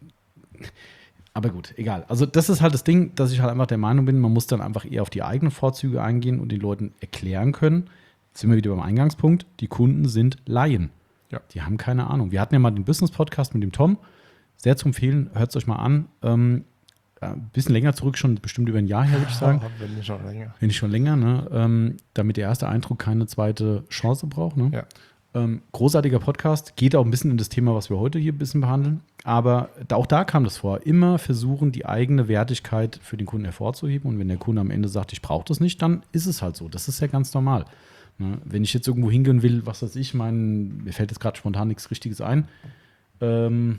Aber gut, egal. Also das ist halt das Ding, dass ich halt einfach der Meinung bin, man muss dann einfach eher auf die eigenen Vorzüge eingehen und den Leuten erklären können. Jetzt sind wir wieder beim Eingangspunkt. Die Kunden sind Laien. Ja. Die haben keine Ahnung. Wir hatten ja mal den Business-Podcast mit dem Tom. Sehr zu empfehlen, hört es euch mal an. Ähm, ein bisschen länger zurück, schon bestimmt über ein Jahr her, würde ich sagen. Wenn nicht schon länger. Wenn nicht schon länger, ne? Ähm, damit der erste Eindruck keine zweite Chance braucht. Ne? Ja. Ähm, großartiger Podcast, geht auch ein bisschen in das Thema, was wir heute hier ein bisschen behandeln. Aber da, auch da kam das vor. Immer versuchen, die eigene Wertigkeit für den Kunden hervorzuheben. Und wenn der Kunde am Ende sagt, ich brauche das nicht, dann ist es halt so. Das ist ja ganz normal. Ne? Wenn ich jetzt irgendwo hingehen will, was weiß ich, mein, mir fällt jetzt gerade spontan nichts Richtiges ein. Ähm,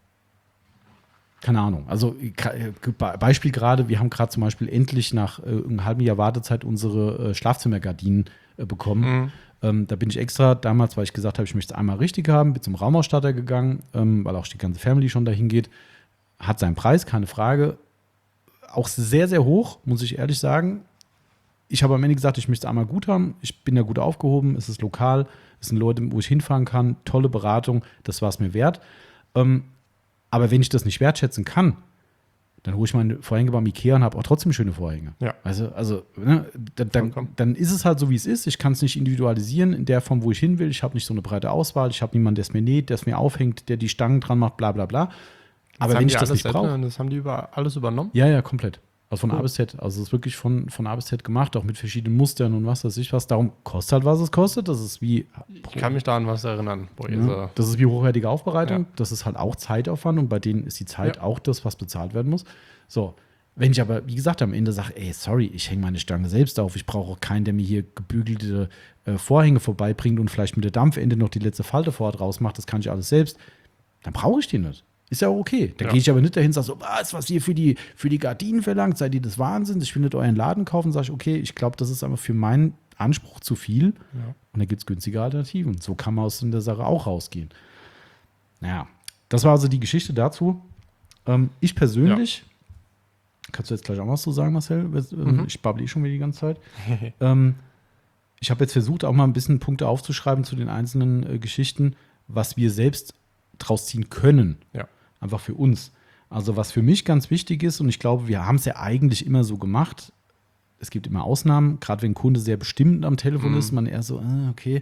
keine Ahnung. Also Beispiel gerade, wir haben gerade zum Beispiel endlich nach äh, einem halben Jahr Wartezeit unsere äh, Schlafzimmergardinen äh, bekommen. Mhm. Ähm, da bin ich extra, damals, weil ich gesagt habe, ich möchte es einmal richtig haben, bin zum Raumausstatter gegangen, ähm, weil auch die ganze Family schon dahin geht. Hat seinen Preis, keine Frage. Auch sehr, sehr hoch, muss ich ehrlich sagen. Ich habe am Ende gesagt, ich möchte es einmal gut haben. Ich bin da gut aufgehoben, es ist lokal, es sind Leute, wo ich hinfahren kann, tolle Beratung, das war es mir wert. Ähm, aber wenn ich das nicht wertschätzen kann, dann hole ich meine Vorhänge beim Ikea und habe auch trotzdem schöne Vorhänge. Ja. Also, also ne, dann, dann, dann ist es halt so, wie es ist. Ich kann es nicht individualisieren in der Form, wo ich hin will. Ich habe nicht so eine breite Auswahl. Ich habe niemanden, der es mir näht, der es mir aufhängt, der die Stangen dran macht, bla bla bla. Aber wenn ich das nicht brauche. Das haben die über alles übernommen? Ja, ja, komplett. Also von cool. A bis Z. Also es ist wirklich von, von A bis Z gemacht, auch mit verschiedenen Mustern und was weiß ich was. Darum kostet halt, was es kostet. Das ist wie. Ich kann mich da an was erinnern. Boah, ja, das ist wie hochwertige Aufbereitung. Ja. Das ist halt auch Zeitaufwand und bei denen ist die Zeit ja. auch das, was bezahlt werden muss. So. Wenn ich aber, wie gesagt, am Ende sage, ey, sorry, ich hänge meine Stange selbst auf, ich brauche keinen, der mir hier gebügelte äh, Vorhänge vorbeibringt und vielleicht mit der Dampfende noch die letzte Falte vorher draus macht, das kann ich alles selbst, dann brauche ich die nicht. Ist ja auch okay. Da ja. gehe ich aber nicht dahin und sage so, was, was ihr für die, für die Gardinen verlangt, seid ihr des Wahnsinns, ich will nicht euren Laden kaufen, sage ich, okay, ich glaube, das ist einfach für meinen Anspruch zu viel ja. und da gibt es günstige Alternativen. So kann man aus der Sache auch rausgehen. Naja, das war also die Geschichte dazu. Ähm, ich persönlich ja. Kannst du jetzt gleich auch was zu sagen, Marcel? Mhm. Ich babble eh schon wieder die ganze Zeit. ähm, ich habe jetzt versucht, auch mal ein bisschen Punkte aufzuschreiben zu den einzelnen äh, Geschichten, was wir selbst draus ziehen können. Ja. Einfach für uns. Also was für mich ganz wichtig ist, und ich glaube, wir haben es ja eigentlich immer so gemacht, es gibt immer Ausnahmen, gerade wenn ein Kunde sehr bestimmt am Telefon mhm. ist, man eher so, äh, okay,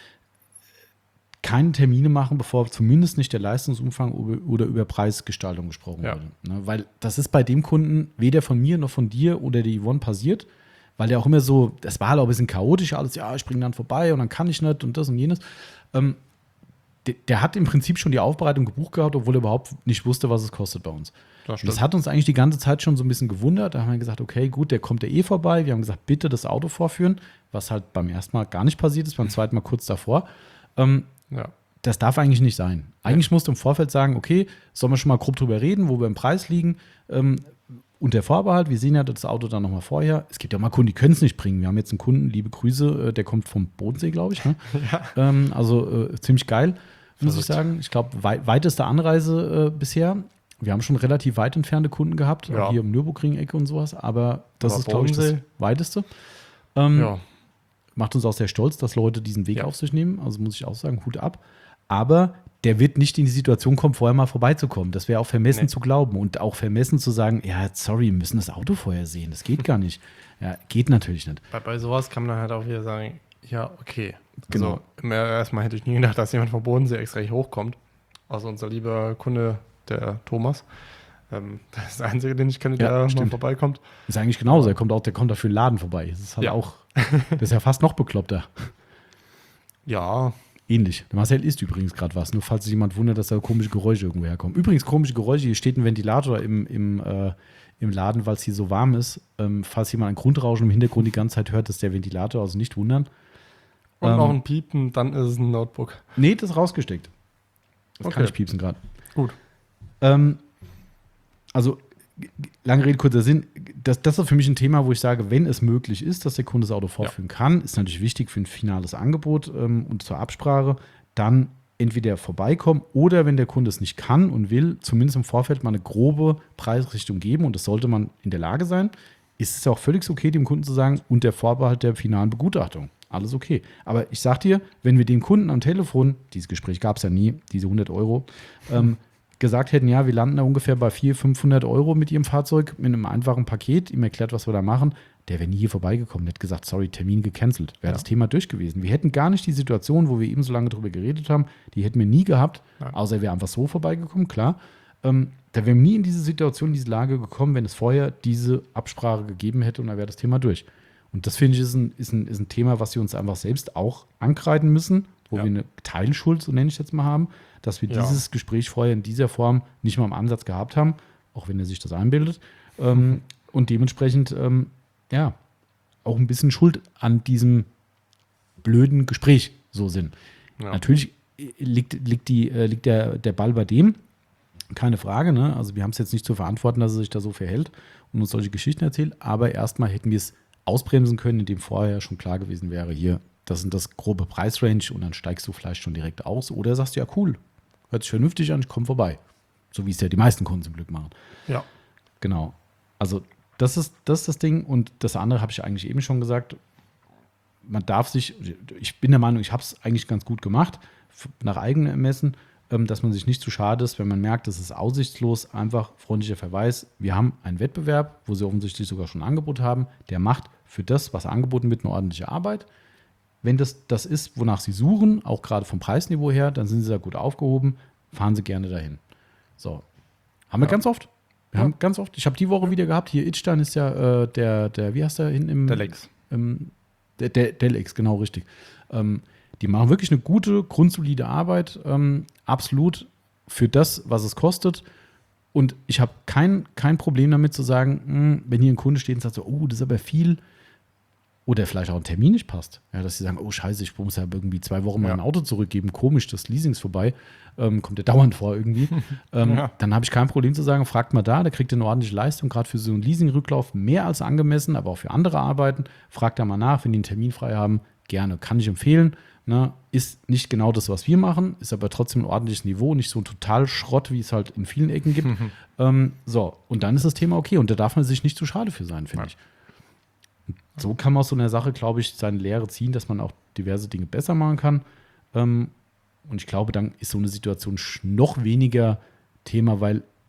keine Termine machen, bevor zumindest nicht der Leistungsumfang oder über Preisgestaltung gesprochen ja. wurde. Ne? Weil das ist bei dem Kunden weder von mir noch von dir oder der Yvonne passiert, weil der auch immer so, das war halt auch ein bisschen chaotisch alles, ja, ich bringe dann vorbei und dann kann ich nicht und das und jenes. Ähm, der, der hat im Prinzip schon die Aufbereitung gebucht gehabt, obwohl er überhaupt nicht wusste, was es kostet bei uns. Das, das hat uns eigentlich die ganze Zeit schon so ein bisschen gewundert. Da haben wir gesagt, okay, gut, der kommt ja eh vorbei. Wir haben gesagt, bitte das Auto vorführen, was halt beim ersten Mal gar nicht passiert ist, beim zweiten Mal kurz davor. Ähm, ja. Das darf eigentlich nicht sein. Eigentlich ja. musst du im Vorfeld sagen, okay, sollen wir schon mal grob drüber reden, wo wir im Preis liegen. Ähm, und der Vorbehalt, wir sehen ja das Auto dann nochmal vorher. Es gibt ja mal Kunden, die können es nicht bringen. Wir haben jetzt einen Kunden, liebe Grüße, der kommt vom Bodensee, glaube ich. Ne? Ja. Ähm, also äh, ziemlich geil, muss ich sagen. Ich glaube, wei- weiteste Anreise äh, bisher. Wir haben schon relativ weit entfernte Kunden gehabt, ja. hier im Nürburgring-Ecke und sowas. Aber das aber ist, glaube ich, das weiteste. Ähm, ja. Macht uns auch sehr stolz, dass Leute diesen Weg ja. auf sich nehmen. Also muss ich auch sagen, Hut ab. Aber der wird nicht in die Situation kommen, vorher mal vorbeizukommen. Das wäre auch vermessen nee. zu glauben und auch vermessen zu sagen, ja, sorry, wir müssen das Auto vorher sehen. Das geht gar nicht. Ja, geht natürlich nicht. Bei, bei sowas kann man dann halt auch wieder sagen, ja, okay. Genau. Also, erstmal hätte ich nie gedacht, dass jemand vom Bodensee extra hier hochkommt. Also unser lieber Kunde, der Thomas. Ähm, das ist der Einzige, den ich kenne, der ja, mal vorbeikommt. Ist eigentlich genauso. Er kommt auch, der kommt dafür den Laden vorbei. Das ist halt ja. auch, das ist ja fast noch bekloppter. Ja. Ähnlich. Der Marcel isst übrigens gerade was, nur falls sich jemand wundert, dass da komische Geräusche irgendwo herkommen. Übrigens, komische Geräusche, hier steht ein Ventilator im, im, äh, im Laden, weil es hier so warm ist. Ähm, falls jemand ein Grundrauschen im Hintergrund die ganze Zeit hört, das ist der Ventilator, also nicht wundern. Und ähm, noch ein Piepen, dann ist es ein Notebook. Nee, das ist rausgesteckt. Das okay. kann ich piepsen gerade. Gut. Ähm, also, lange Rede, kurzer Sinn. Das, das ist für mich ein Thema, wo ich sage, wenn es möglich ist, dass der Kunde das Auto vorführen ja. kann, ist natürlich wichtig für ein finales Angebot ähm, und zur Absprache, dann entweder vorbeikommen oder wenn der Kunde es nicht kann und will, zumindest im Vorfeld mal eine grobe Preisrichtung geben und das sollte man in der Lage sein, ist es ja auch völlig okay, dem Kunden zu sagen, und der Vorbehalt der finalen Begutachtung. Alles okay. Aber ich sag dir, wenn wir dem Kunden am Telefon, dieses Gespräch gab es ja nie, diese hundert Euro, ähm, gesagt hätten, ja, wir landen da ungefähr bei vierhundert, fünfhundert Euro mit ihrem Fahrzeug, mit einem einfachen Paket, ihm erklärt, was wir da machen, der wäre nie hier vorbeigekommen, der hätte gesagt, sorry, Termin gecancelt, wäre ja. das Thema durch gewesen. Wir hätten gar nicht die Situation, wo wir eben so lange drüber geredet haben, die hätten wir nie gehabt, ja. außer er wäre einfach so vorbeigekommen, klar. Ähm, da wären wir nie in diese Situation, in diese Lage gekommen, wenn es vorher diese Absprache gegeben hätte und dann wäre das Thema durch. Und das, finde ich, ist ein, ist, ein, ist ein Thema, was wir uns einfach selbst auch ankreiden müssen, wo ja. wir eine Teilschuld, so nenne ich jetzt mal, haben, dass wir ja. dieses Gespräch vorher in dieser Form nicht mal im Ansatz gehabt haben, auch wenn er sich das einbildet. Ähm, mhm. Und dementsprechend, ähm, ja, auch ein bisschen Schuld an diesem blöden Gespräch so sind. Ja. Natürlich liegt, liegt, die, äh, liegt der, der Ball bei dem, keine Frage, ne? Also wir haben es jetzt nicht zu verantworten, dass er sich da so verhält und uns solche Geschichten erzählt, aber erstmal hätten wir es ausbremsen können, indem vorher schon klar gewesen wäre, hier, das sind das grobe Preisrange und dann steigst du vielleicht schon direkt aus oder sagst, ja cool, hört sich vernünftig an, ich komme vorbei. So wie es ja die meisten Kunden zum Glück machen. Ja. Genau. Also das ist, das ist das Ding und das andere habe ich eigentlich eben schon gesagt, man darf sich, ich bin der Meinung, ich habe es eigentlich ganz gut gemacht, nach eigenem Ermessen, dass man sich nicht zu schade ist, wenn man merkt, das ist aussichtslos, einfach freundlicher Verweis. Wir haben einen Wettbewerb, wo sie offensichtlich sogar schon ein Angebot haben, der macht für das, was angeboten wird, eine ordentliche Arbeit. Wenn das das ist, wonach sie suchen, auch gerade vom Preisniveau her, dann sind sie da gut aufgehoben, fahren sie gerne dahin. So, haben wir ja. ganz oft. Wir ja. haben ganz oft, ich habe die Woche wieder gehabt, hier Idstein ist ja äh, der, der, wie heißt der hinten im... Der Lex. Im, der, der, der Lex, genau, richtig. Ähm, Die machen wirklich eine gute, grundsolide Arbeit, ähm, absolut für das, was es kostet. Und ich habe kein, kein Problem damit zu sagen, mh, wenn hier ein Kunde steht und sagt so, oh, das ist aber viel, oder vielleicht auch ein Termin nicht passt. Ja, dass sie sagen, oh scheiße, ich muss ja irgendwie zwei Wochen ja. mein Auto zurückgeben, komisch, das Leasing ist vorbei, ähm, kommt ja dauernd vor irgendwie. ähm, ja. Dann habe ich kein Problem zu sagen, fragt mal da, der kriegt eine ordentliche Leistung, gerade für so einen Leasing-Rücklauf, mehr als angemessen, aber auch für andere Arbeiten. Fragt da mal nach, wenn die einen Termin frei haben, gerne, kann ich empfehlen. Ne, ist nicht genau das, was wir machen, ist aber trotzdem ein ordentliches Niveau, nicht so ein total Schrott, wie es halt in vielen Ecken gibt. Mhm. Ähm, so, und dann ist das Thema okay und da darf man sich nicht zu schade für sein, finde ja. ich. Und so kann man aus so einer Sache, glaube ich, seine Lehre ziehen, dass man auch diverse Dinge besser machen kann. Ähm, und ich glaube, dann ist so eine Situation noch weniger Thema, weil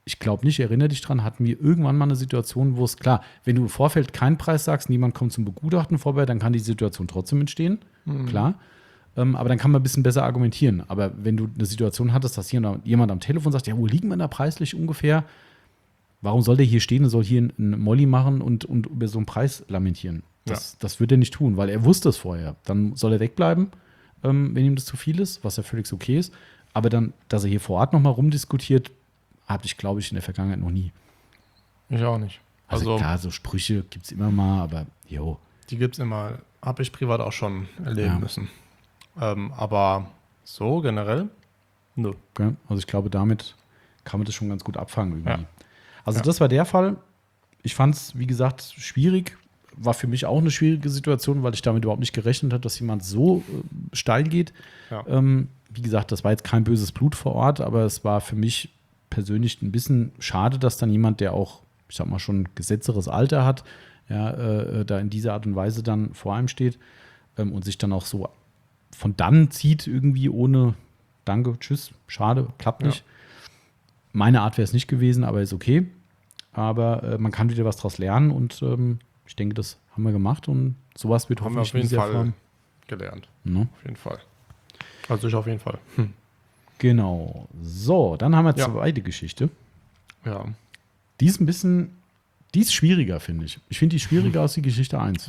ich glaube nicht, erinnere dich dran, hatten wir irgendwann mal eine Situation, wo es, klar, wenn du im Vorfeld keinen Preis sagst, niemand kommt zum Begutachten vorbei, dann kann die Situation trotzdem entstehen, mhm. klar. Ähm, aber dann kann man ein bisschen besser argumentieren. Aber wenn du eine Situation hattest, dass hier jemand am Telefon sagt, ja, wo liegen wir da preislich ungefähr? Warum soll der hier stehen und soll hier einen Molly machen und, und über so einen Preis lamentieren? Das, ja. das wird er nicht tun, weil er wusste es vorher. Dann soll er wegbleiben, ähm, wenn ihm das zu viel ist, was ja völlig okay ist. Aber dann, dass er hier vor Ort nochmal rumdiskutiert, habe ich, glaube ich, in der Vergangenheit noch nie. Ich auch nicht. Also, also klar, so Sprüche gibt es immer mal, aber jo. Die gibt es immer. Habe ich privat auch schon erleben ja. müssen. Ähm, aber so generell, nö. Okay. Also ich glaube, damit kann man das schon ganz gut abfangen irgendwie. Ja. Also ja. das war der Fall. Ich fand es, wie gesagt, schwierig. War für mich auch eine schwierige Situation, weil ich damit überhaupt nicht gerechnet habe, dass jemand so äh, steil geht. Ja. Ähm, wie gesagt, das war jetzt kein böses Blut vor Ort, aber es war für mich persönlich ein bisschen schade, dass dann jemand, der auch, ich sag mal, schon ein gesetzeres Alter hat, ja, äh, da in dieser Art und Weise dann vor einem steht ähm, und sich dann auch so von dann zieht irgendwie ohne Danke, tschüss, schade, klappt nicht. Ja. Meine Art wäre es nicht gewesen, aber ist okay. Aber äh, man kann wieder was draus lernen und ähm, ich denke, das haben wir gemacht und sowas wird haben hoffentlich wir auf jeden Fall Form gelernt. Ne? Auf jeden Fall. Also ich auf jeden Fall. Hm. Genau. So, dann haben wir Ja. zweite Geschichte. Ja. Die ist ein bisschen, die ist schwieriger, finde ich. Ich finde die schwieriger als die Geschichte eins.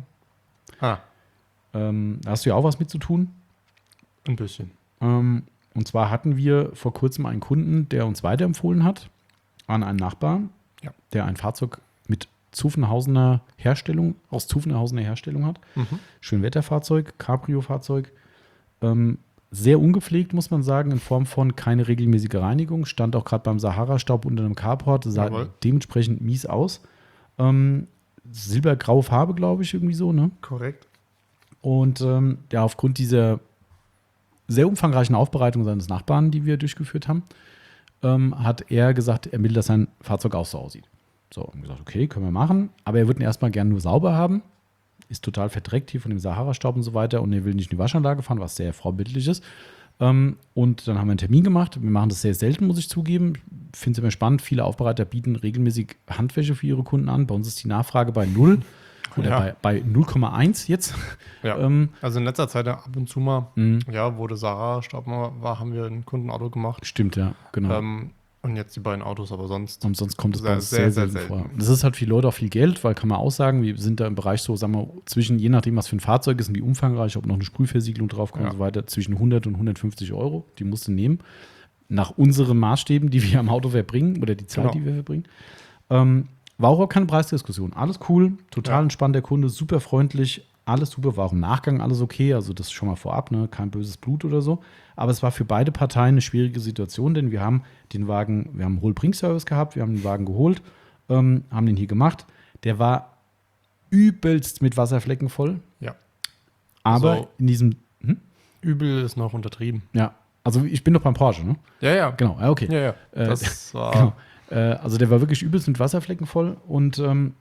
Ah. Ähm, da hast du ja auch was mit zu tun. Ein bisschen. Ähm, und zwar hatten wir vor kurzem einen Kunden, der uns weiterempfohlen hat an einen Nachbarn, ja. der ein Fahrzeug mit Zuffenhausener Herstellung, aus Zuffenhausener Herstellung hat. Mhm. Schönwetterfahrzeug, Cabrio-Fahrzeug. Ähm, sehr ungepflegt, muss man sagen, in Form von keine regelmäßige Reinigung. Stand auch gerade beim Sahara-Staub unter einem Carport, sah Jawohl. dementsprechend mies aus. Ähm, silbergraue Farbe, glaube ich, irgendwie so, ne? Korrekt. Und ähm, ja, aufgrund dieser sehr umfangreichen Aufbereitung seines Nachbarn, die wir durchgeführt haben, ähm, hat er gesagt, er will, dass sein Fahrzeug auch so aussieht. So, haben gesagt, okay, können wir machen, aber er würde ihn erstmal gerne nur sauber haben. Ist total verdreckt hier von dem Sahara-Staub und so weiter und er will nicht in die Waschanlage fahren, was sehr vorbildlich ist. Ähm, und dann haben wir einen Termin gemacht. Wir machen das sehr selten, muss ich zugeben. Ich finde es immer spannend. Viele Aufbereiter bieten regelmäßig Handwäsche für ihre Kunden an. Bei uns ist die Nachfrage bei null oder ja. bei, bei null Komma eins jetzt. Ja. ähm, also in letzter Zeit ab und zu mal, mh. ja, wo der Sahara-Staub mal war, haben wir ein Kundenauto gemacht. Stimmt, ja, genau. Ähm, Und jetzt die beiden Autos, aber sonst. Und sonst kommt es sehr, bei uns sehr, sehr, sehr, sehr selten vor. selten. Das ist halt für die Leute auch viel Geld, weil kann man auch sagen, wir sind da im Bereich so, sagen wir, zwischen, je nachdem, was für ein Fahrzeug ist und wie umfangreich, ob noch eine Sprühversiegelung draufkommt Ja. und so weiter, zwischen hundert und hundertfünfzig Euro. Die musst du nehmen. Nach unseren Maßstäben, die wir am Auto verbringen oder die Zeit, Genau. die wir verbringen. Ähm, war auch keine Preisdiskussion. Alles cool, total Ja. entspannt der Kunde, super freundlich, alles super, war auch im Nachgang alles okay, also das schon mal vorab, ne? Kein böses Blut oder so. Aber es war für beide Parteien eine schwierige Situation, denn wir haben den Wagen, wir haben einen Hol-Bring-Service gehabt, wir haben den Wagen geholt, ähm, haben den hier gemacht. Der war übelst mit Wasserflecken voll. Ja. Aber Also- in diesem, hm? Übel ist noch untertrieben. ja, also ich bin doch beim Porsche, ne? Ja, ja. Genau, ja, okay. Ja, ja. Äh, Das war. Genau. Äh, also der war wirklich übelst mit Wasserflecken voll und ähm,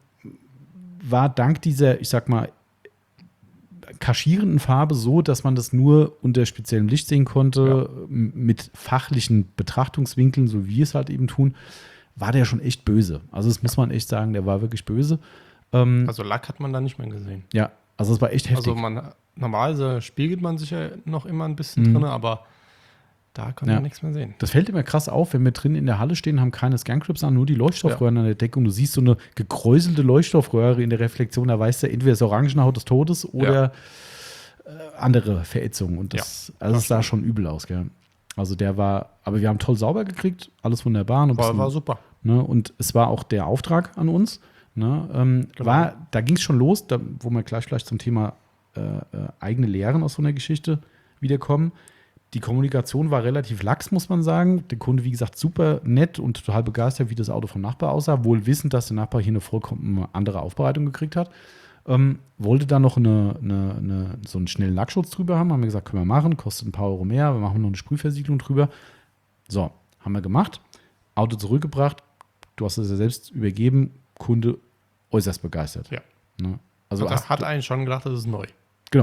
war dank dieser, ich sag mal, kaschierenden Farbe so, dass man das nur unter speziellem Licht sehen konnte, Ja. m- mit fachlichen Betrachtungswinkeln, so wie wir es halt eben tun, war der schon echt böse. Also das muss man echt sagen, der war wirklich böse. Ähm, Also Lack hat man da nicht mehr gesehen. ja, also es war echt heftig. Also man normalerweise spiegelt man sich ja noch immer ein bisschen Mhm. drin, aber da kann Ja. man nichts mehr sehen. Das fällt immer krass auf, wenn wir drin in der Halle stehen, haben keine Scancrypts an, nur die Leuchtstoffröhren an der Decke und du siehst so eine gekräuselte Leuchtstoffröhre in der Reflexion, da weißt du, entweder ist Orangenhaut des Todes oder äh, andere Verätzungen und das, also es sah schon übel aus, gell. Also der war, aber wir haben toll sauber gekriegt, alles wunderbar. Und, ein War, bisschen, war super. ne, und es war auch der Auftrag an uns. Ne, ähm, Genau. war, da ging es schon los, da, wo wir gleich gleich zum Thema äh, äh, eigene Lehren aus so einer Geschichte wiederkommen. Die Kommunikation war relativ lax, muss man sagen. Der Kunde, wie gesagt, super nett und total begeistert, wie das Auto vom Nachbar aussah. Wohl wissend, dass der Nachbar hier eine vollkommen andere Aufbereitung gekriegt hat. Ähm, wollte da noch eine, eine, eine, so einen schnellen Lackschutz drüber haben. Haben wir gesagt, können wir machen. Kostet ein paar Euro mehr. Wir machen noch eine Sprühversiegelung drüber. So, haben wir gemacht. Auto zurückgebracht. Du hast es ja selbst übergeben. Kunde äußerst begeistert. Ja. Ne? Also Also hast, hat eigentlich schon gedacht, das ist neu. genau.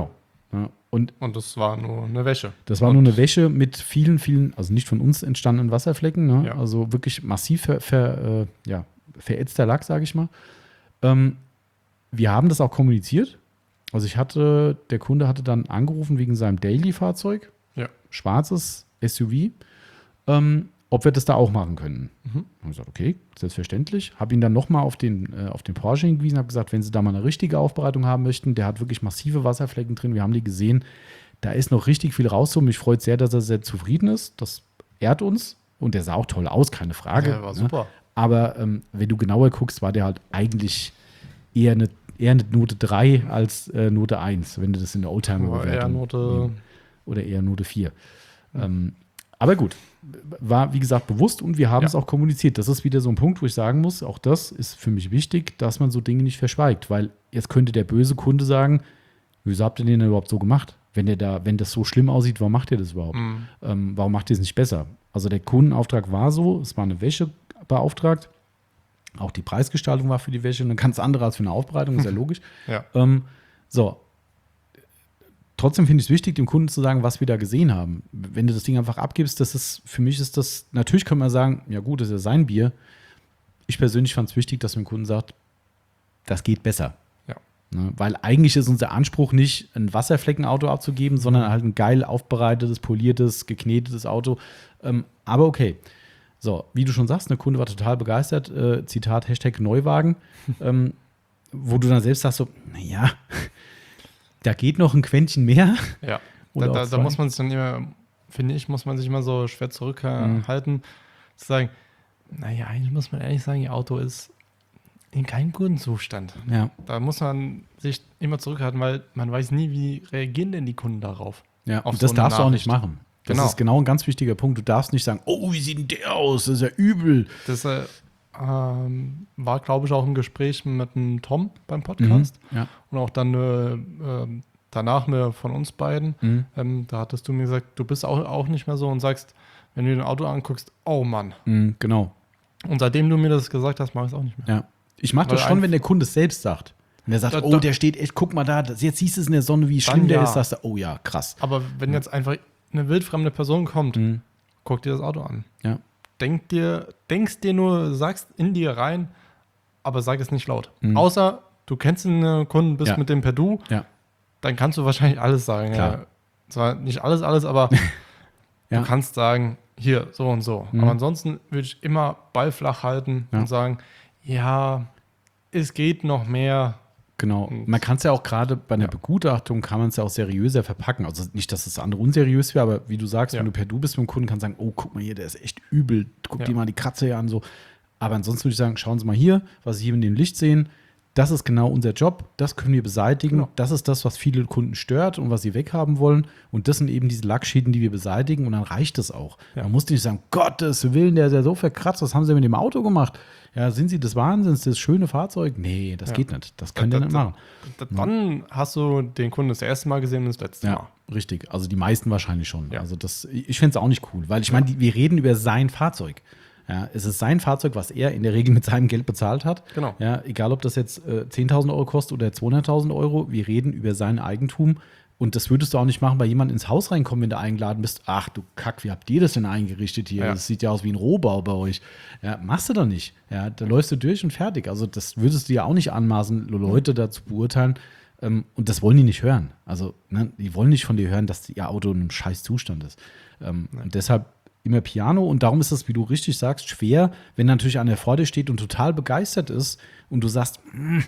Ja, und, und das war nur eine Wäsche. Das war und nur eine Wäsche mit vielen, vielen, also nicht von uns entstandenen Wasserflecken. Ne? Ja. Also wirklich massiv ver, ver, äh, ja, verätzter Lack, sage ich mal. Ähm, wir haben das auch kommuniziert. Also ich hatte, der Kunde hatte dann angerufen wegen seinem Daily-Fahrzeug. Ja. Schwarzes S U V. Ähm, ob wir das da auch machen können. Mhm. Habe ich gesagt, okay, selbstverständlich. Habe ihn dann nochmal auf den, äh, auf den Porsche hingewiesen, habe gesagt, wenn Sie da mal eine richtige Aufbereitung haben möchten, der hat wirklich massive Wasserflecken drin, wir haben die gesehen, da ist noch richtig viel rauszuholen. Mich freut sehr, dass er sehr zufrieden ist. Das ehrt uns und der sah auch toll aus, keine Frage. Ja, war super. Ne? Aber ähm, wenn du genauer guckst, war der halt eigentlich eher eine, eher eine Note drei als äh, Note eins, wenn du das in der Oldtimer-Bewertung Note oder eher Note vier. Mhm. Ähm, aber gut, war wie gesagt bewusst und wir haben ja. es auch kommuniziert. Das ist wieder so ein Punkt, wo ich sagen muss, auch das ist für mich wichtig, dass man so Dinge nicht verschweigt, weil jetzt könnte der böse Kunde sagen, wieso habt ihr den denn überhaupt so gemacht? Wenn der da, wenn das so schlimm aussieht, warum macht ihr das überhaupt? Mhm. Ähm, warum macht ihr es nicht besser? Also der Kundenauftrag war so, es war eine Wäsche beauftragt, auch die Preisgestaltung war für die Wäsche eine ganz andere als für eine Aufbereitung, ist ja logisch. Ja. Ähm, so, trotzdem finde ich es wichtig, dem Kunden zu sagen, was wir da gesehen haben. Wenn du das Ding einfach abgibst, das ist, für mich ist das, natürlich können wir sagen, ja gut, das ist ja sein Bier. Ich persönlich fand es wichtig, dass man dem Kunden sagt, das geht besser. Ja. Ne? Weil eigentlich ist unser Anspruch nicht, ein Wasserfleckenauto abzugeben, sondern halt ein geil aufbereitetes, poliertes, geknetetes Auto. Ähm, aber okay. So, wie du schon sagst, der Kunde war total begeistert. Äh, Zitat, Hashtag Neuwagen. ähm, wo du dann selbst sagst so, naja, da geht noch ein Quäntchen mehr. Ja, da, da, da muss man sich dann immer, finde ich, muss man sich immer so schwer zurückhalten, mhm. zu sagen, naja, eigentlich muss man ehrlich sagen, ihr Auto ist in keinem guten Zustand. Ja. Da muss man sich immer zurückhalten, weil man weiß nie, wie reagieren denn die Kunden darauf. Ja, und das so darfst du auch nicht machen. Das genau. ist genau ein ganz wichtiger Punkt. Du darfst nicht sagen, oh, wie sieht denn der aus? Das ist ja übel. Das äh, ähm, war, glaube ich, auch ein Gespräch mit dem Tom beim Podcast. Mhm, ja. Und auch dann äh, äh, danach mir von uns beiden. Mhm. Ähm, da hattest du mir gesagt, du bist auch, auch nicht mehr so und sagst, wenn du dir ein Auto anguckst, oh Mann. Mhm, genau. Und seitdem du mir das gesagt hast, mache ich es auch nicht mehr. Ja. Ich mache das schon, wenn der Kunde es selbst sagt. Wenn er sagt, da, oh, der steht echt, guck mal da, das, jetzt siehst du es in der Sonne, wie schlimm der ja. ist, sagst du, oh ja, krass. Aber wenn ja. jetzt einfach eine wildfremde Person kommt, mhm. guck dir das Auto an. Ja. Denk dir, denkst dir nur, sagst in dir rein, aber sag es nicht laut. Mhm. Außer du kennst einen Kunden, bist ja. mit dem per Du, ja. dann kannst du wahrscheinlich alles sagen. Klar. Ja. Zwar nicht alles, alles, aber ja. du kannst sagen, hier, so und so. Mhm. Aber ansonsten würde ich immer Ball flach halten ja. und sagen, ja, es geht noch mehr. Genau. Und man kann es ja auch gerade bei einer ja. Begutachtung, kann man es ja auch seriöser verpacken. Also nicht, dass das andere unseriös wäre, aber wie du sagst, ja. wenn du per Du bist mit dem Kunden, kannst du sagen, oh, guck mal hier, der ist echt übel. Guck ja. dir mal die Kratzer hier an. So. Aber ansonsten würde ich sagen, schauen Sie mal hier, was Sie hier in dem Licht sehen. Das ist genau unser Job. Das können wir beseitigen. Genau. Das ist das, was viele Kunden stört und was sie weghaben wollen. Und das sind eben diese Lackschäden, die wir beseitigen. Und dann reicht es auch. Ja. Man muss nicht sagen, Gottes Willen, der ist ja so verkratzt. Was haben Sie mit dem Auto gemacht? Ja, sind Sie des Wahnsinns, das schöne Fahrzeug? Nee, das ja. geht nicht. Das können wir nicht machen. Da, da, dann ja. hast du den Kunden das erste Mal gesehen und das letzte ja, Mal. Richtig. Also die meisten wahrscheinlich schon. Ja. Also das, ich fände es auch nicht cool, weil ich meine, wir reden über sein Fahrzeug. Ja, es ist sein Fahrzeug, was er in der Regel mit seinem Geld bezahlt hat. Genau. Ja, egal, ob das jetzt äh, zehntausend Euro kostet oder zweihunderttausend Euro. Wir reden über sein Eigentum. Und das würdest du auch nicht machen, bei jemandem ins Haus reinkommen, wenn du eingeladen bist. Ach du Kack, wie habt ihr das denn eingerichtet hier? Ja. Das sieht ja aus wie ein Rohbau bei euch. Ja, machst du doch nicht. Ja, da läufst du durch und fertig. Also das würdest du ja auch nicht anmaßen, Leute da zu beurteilen. Ähm, und das wollen die nicht hören. Also ne, die wollen nicht von dir hören, dass ihr Auto in einem scheiß Zustand ist. Ähm, und deshalb immer Piano. Und darum ist es, wie du richtig sagst, schwer, wenn natürlich einer vor dir steht und total begeistert ist und du sagst, mh,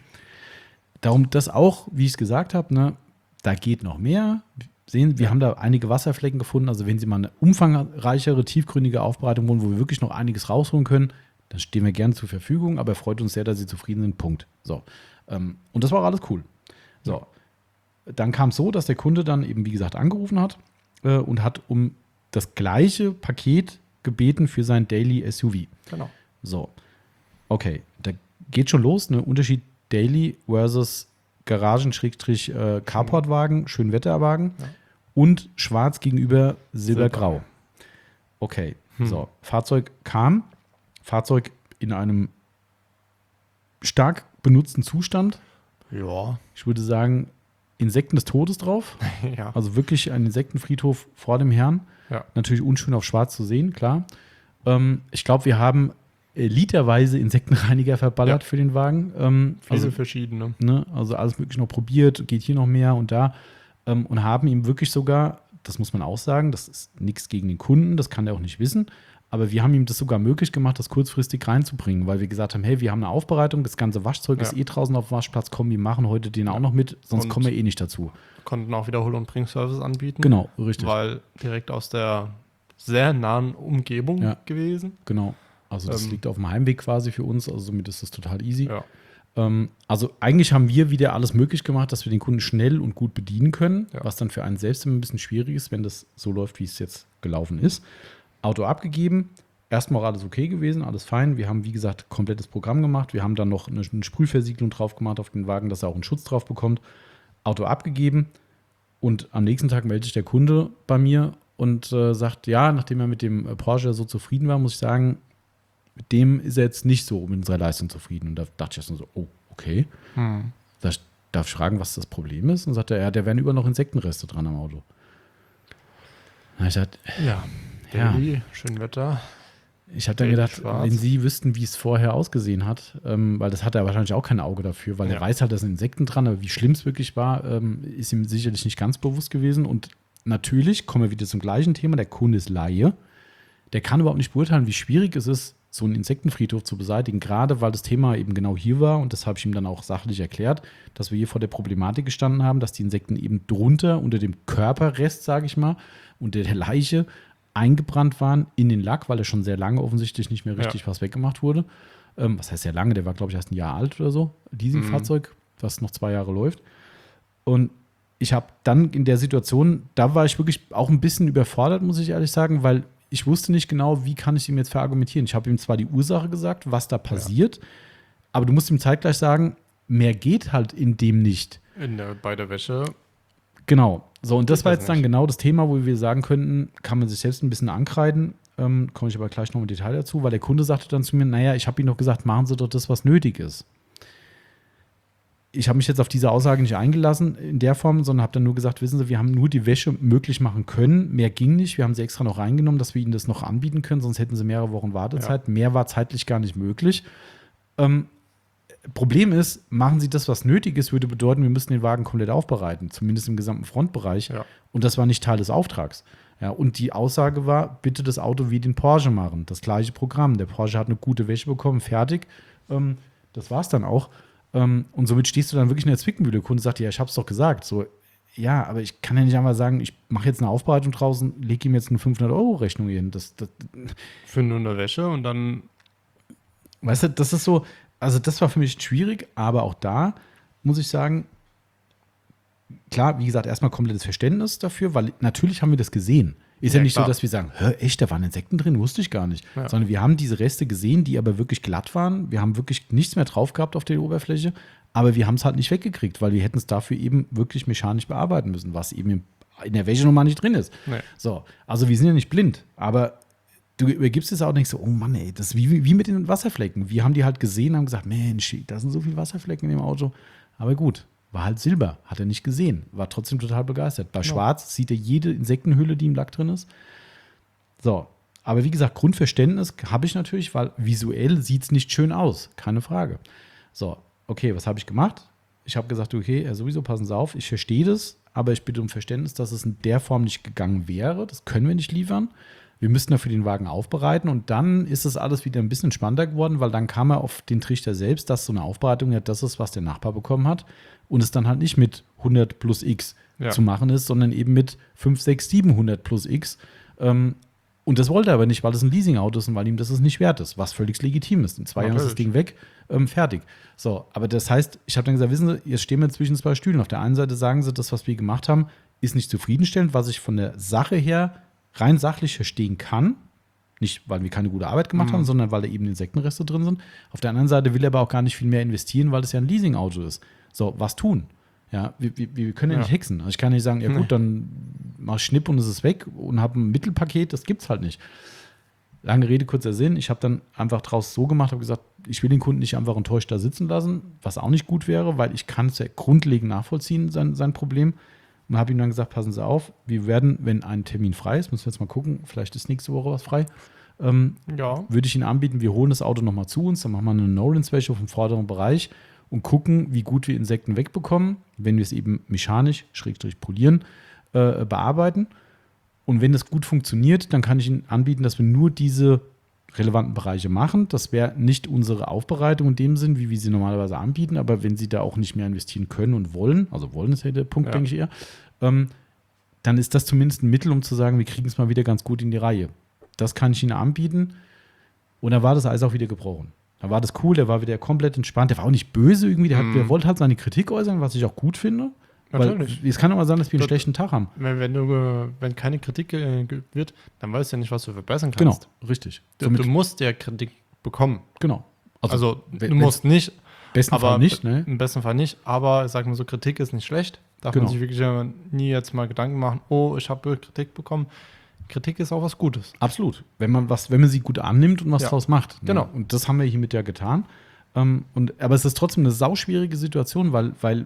darum das auch, wie ich es gesagt habe, ne, da geht noch mehr. Sehen, wir haben da einige Wasserflecken gefunden. Also wenn Sie mal eine umfangreichere, tiefgründige Aufbereitung wollen, wo wir wirklich noch einiges rausholen können, dann stehen wir gerne zur Verfügung. Aber freut uns sehr, dass Sie zufrieden sind. Punkt. So. Ähm, und das war auch alles cool. So. Dann kam es so, dass der Kunde dann eben, wie gesagt, angerufen hat äh, und hat um das gleiche Paket gebeten für sein Daily S U V. Genau. So. Okay. Da geht schon los. Ne? Unterschied Daily versus Garagen-Carportwagen, Schönwetterwagen ja. und schwarz gegenüber silbergrau. Silber. Okay, hm. so. Fahrzeug kam, Fahrzeug in einem stark benutzten Zustand. Ja. Ich würde sagen, Insekten des Todes drauf. Ja. Also wirklich ein Insektenfriedhof vor dem Herrn. Ja. Natürlich unschön auf schwarz zu sehen, klar. Ähm, ich glaube, wir haben äh, literweise Insektenreiniger verballert Ja. für den Wagen. Ähm, Viele also, verschiedene. Ne, also alles mögliche noch probiert, geht hier noch mehr und da. Ähm, und haben ihm wirklich sogar, das muss man auch sagen, das ist nichts gegen den Kunden, das kann er auch nicht wissen, aber wir haben ihm das sogar möglich gemacht, das kurzfristig reinzubringen, weil wir gesagt haben, hey, wir haben eine Aufbereitung, das ganze Waschzeug ja. ist eh draußen auf dem Waschplatz, komm, wir machen heute den ja. auch noch mit, sonst und kommen wir eh nicht dazu. Konnten auch wieder Hol- und Bring-Service anbieten. Genau, richtig. Weil direkt aus der sehr nahen Umgebung ja. gewesen. Genau, also das ähm. liegt auf dem Heimweg quasi für uns, also somit ist das total easy. Ja. Ähm, also eigentlich haben wir wieder alles möglich gemacht, dass wir den Kunden schnell und gut bedienen können, ja. was dann für einen selbst immer ein bisschen schwierig ist, wenn das so läuft, wie es jetzt gelaufen ist. Auto abgegeben, erstmal alles okay gewesen, alles fein. Wir haben, wie gesagt, komplettes Programm gemacht. Wir haben dann noch eine, eine Sprühversiegelung drauf gemacht auf den Wagen, dass er auch einen Schutz drauf bekommt. Auto abgegeben und am nächsten Tag meldet sich der Kunde bei mir und äh, sagt, ja, nachdem er mit dem Porsche so zufrieden war, muss ich sagen, mit dem ist er jetzt nicht so mit unserer Leistung zufrieden. Und da dachte ich erst so, oh, okay. Hm. Da darf ich fragen, was das Problem ist? Und sagt er, ja, da wären über noch Insektenreste dran am Auto. Und ich dachte, ja, Daily, ja. schön Wetter. Ich habe dann gedacht, schwarz. Wenn Sie wüssten, wie es vorher ausgesehen hat, ähm, weil das hat er wahrscheinlich auch kein Auge dafür, weil ja. er weiß halt, da sind Insekten dran, aber wie schlimm es wirklich war, ähm, ist ihm sicherlich nicht ganz bewusst gewesen. Und natürlich kommen wir wieder zum gleichen Thema, der Kunde ist Laie. Der kann überhaupt nicht beurteilen, wie schwierig es ist, so einen Insektenfriedhof zu beseitigen, gerade weil das Thema eben genau hier war und das habe ich ihm dann auch sachlich erklärt, dass wir hier vor der Problematik gestanden haben, dass die Insekten eben drunter, unter dem Körperrest, sage ich mal, unter der Leiche eingebrannt waren in den Lack, weil er schon sehr lange offensichtlich nicht mehr richtig ja. was weggemacht wurde. Ähm, was heißt sehr lange? Der war, glaube ich, erst ein Jahr alt oder so, Leasingfahrzeug, mhm. was noch zwei Jahre läuft. Und ich habe dann in der Situation, da war ich wirklich auch ein bisschen überfordert, muss ich ehrlich sagen, weil ich wusste nicht genau, wie kann ich ihm jetzt verargumentieren. Ich habe ihm zwar die Ursache gesagt, was da passiert, ja. aber du musst ihm zeitgleich sagen, mehr geht halt in dem nicht. In der, bei der Wäsche. Genau. So, und das war jetzt nicht. dann genau das Thema, wo wir sagen könnten, kann man sich selbst ein bisschen ankreiden. Ähm, komme ich aber gleich noch im Detail dazu, weil der Kunde sagte dann zu mir, naja, ich habe Ihnen doch gesagt, machen Sie doch das, was nötig ist. Ich habe mich jetzt auf diese Aussage nicht eingelassen in der Form, sondern habe dann nur gesagt, wissen Sie, wir haben nur die Wäsche möglich machen können. Mehr ging nicht. Wir haben sie extra noch reingenommen, dass wir Ihnen das noch anbieten können, sonst hätten Sie mehrere Wochen Wartezeit. Ja. Mehr war zeitlich gar nicht möglich. Ähm, Problem ist, machen Sie das, was nötig ist, würde bedeuten, wir müssen den Wagen komplett aufbereiten, zumindest im gesamten Frontbereich. Ja. Und das war nicht Teil des Auftrags. Ja, und die Aussage war, bitte das Auto wie den Porsche machen. Das gleiche Programm. Der Porsche hat eine gute Wäsche bekommen, fertig. Ähm, das war es dann auch. Um, und somit stehst du dann wirklich in der Zwickmühle. Der Kunde sagt, ja, ich hab's doch gesagt. So, ja, aber ich kann ja nicht einmal sagen, ich mache jetzt eine Aufbereitung draußen, lege ihm jetzt eine fünfhundert-Euro-Rechnung hin. Das, das Für nur eine Wäsche und dann. Weißt du, das ist so, also das war für mich schwierig, aber auch da muss ich sagen, klar, wie gesagt, erstmal komplettes Verständnis dafür, weil natürlich haben wir das gesehen. Ist ja, ja nicht klar. So, dass wir sagen, hör, echt, da waren Insekten drin, wusste ich gar nicht. Ja. Sondern wir haben diese Reste gesehen, die aber wirklich glatt waren. Wir haben wirklich nichts mehr drauf gehabt auf der Oberfläche, aber wir haben es halt nicht weggekriegt, weil wir hätten es dafür eben wirklich mechanisch bearbeiten müssen, was eben in der Wäsche nochmal nicht drin ist. Nee. So, also wir sind ja nicht blind, aber du übergibst es auch nicht so, oh Mann, ey, das ist wie, wie mit den Wasserflecken. Wir haben die halt gesehen, haben gesagt, Mensch, da sind so viele Wasserflecken in dem Auto. Aber gut. War halt Silber, hat er nicht gesehen, war trotzdem total begeistert. Bei ja. Schwarz sieht er jede Insektenhülle, die im Lack drin ist. So, aber wie gesagt, Grundverständnis habe ich natürlich, weil visuell sieht es nicht schön aus, keine Frage. So, okay, was habe ich gemacht? Ich habe gesagt, okay, ja, sowieso passen Sie auf, ich verstehe das, aber ich bitte um Verständnis, dass es in der Form nicht gegangen wäre. Das können wir nicht liefern. Wir müssten dafür den Wagen aufbereiten und dann ist das alles wieder ein bisschen spannender geworden, weil dann kam er auf den Trichter selbst, dass so eine Aufbereitung ja das ist, was der Nachbar bekommen hat und es dann halt nicht mit hundert plus X ja. zu machen ist, sondern eben mit fünf, sechs, siebenhundert plus X. Und das wollte er aber nicht, weil es ein Leasingauto ist und weil ihm das nicht wert ist, was völlig legitim ist. In zwei Jahren ist das Ding weg, ähm, fertig. So, aber das heißt, ich habe dann gesagt, wissen Sie, jetzt stehen wir zwischen zwei Stühlen. Auf der einen Seite sagen Sie, das, was wir gemacht haben, ist nicht zufriedenstellend, was ich von der Sache her rein sachlich verstehen kann. Nicht, weil wir keine gute Arbeit gemacht mhm. haben, sondern weil da eben Insektenreste drin sind. Auf der anderen Seite will er aber auch gar nicht viel mehr investieren, weil es ja ein Leasingauto ist. So, was tun? Ja, wir, wir, wir können ja, ja nicht hexen. Also ich kann nicht sagen, ja gut, dann mach ich Schnipp und es ist weg und habe ein Mittelpaket, das gibt's halt nicht. Lange Rede, kurzer Sinn. Ich habe dann einfach draus so gemacht, habe gesagt, ich will den Kunden nicht einfach enttäuscht da sitzen lassen, was auch nicht gut wäre, weil ich kann es ja grundlegend nachvollziehen, sein, sein Problem. Und habe ihm dann gesagt, passen Sie auf, wir werden, wenn ein Termin frei ist, müssen wir jetzt mal gucken, vielleicht ist nächste Woche was frei, ähm, ja. würde ich Ihnen anbieten, wir holen das Auto nochmal zu uns, dann machen wir eine No-Rinse-Wäsche vom vorderen Bereich und gucken, wie gut wir Insekten wegbekommen, wenn wir es eben mechanisch, schrägstrich polieren, äh, bearbeiten. Und wenn das gut funktioniert, dann kann ich Ihnen anbieten, dass wir nur diese relevanten Bereiche machen. Das wäre nicht unsere Aufbereitung in dem Sinn, wie wir sie normalerweise anbieten, aber wenn Sie da auch nicht mehr investieren können und wollen, also wollen ist ja der Punkt, ja. denke ich eher, ähm, dann ist das zumindest ein Mittel, um zu sagen, wir kriegen es mal wieder ganz gut in die Reihe. Das kann ich Ihnen anbieten. Und dann war das Eis auch wieder gebrochen. Da war das cool, der war wieder komplett entspannt, der war auch nicht böse irgendwie, der, hat, mm. der wollte halt seine Kritik äußern, was ich auch gut finde. Natürlich. Weil es kann auch mal sein, dass wir einen das, schlechten Tag haben. Wenn, wenn, du, wenn keine Kritik geübt wird, dann weißt du ja nicht, was du verbessern kannst. Genau, richtig. Du, du musst ja Kritik bekommen. Genau. Also, also du musst nicht. Im besten aber, Fall nicht, ne? Im besten Fall nicht, aber sag mal so, Kritik ist nicht schlecht. Darf genau. man sich wirklich nie jetzt mal Gedanken machen, oh, ich habe Kritik bekommen. Kritik ist auch was Gutes. Absolut. Wenn man was, wenn man sie gut annimmt und was ja. draus macht. Ne? Genau. Und das haben wir hiermit ja getan. Ähm, und, aber es ist trotzdem eine sauschwierige Situation, weil, weil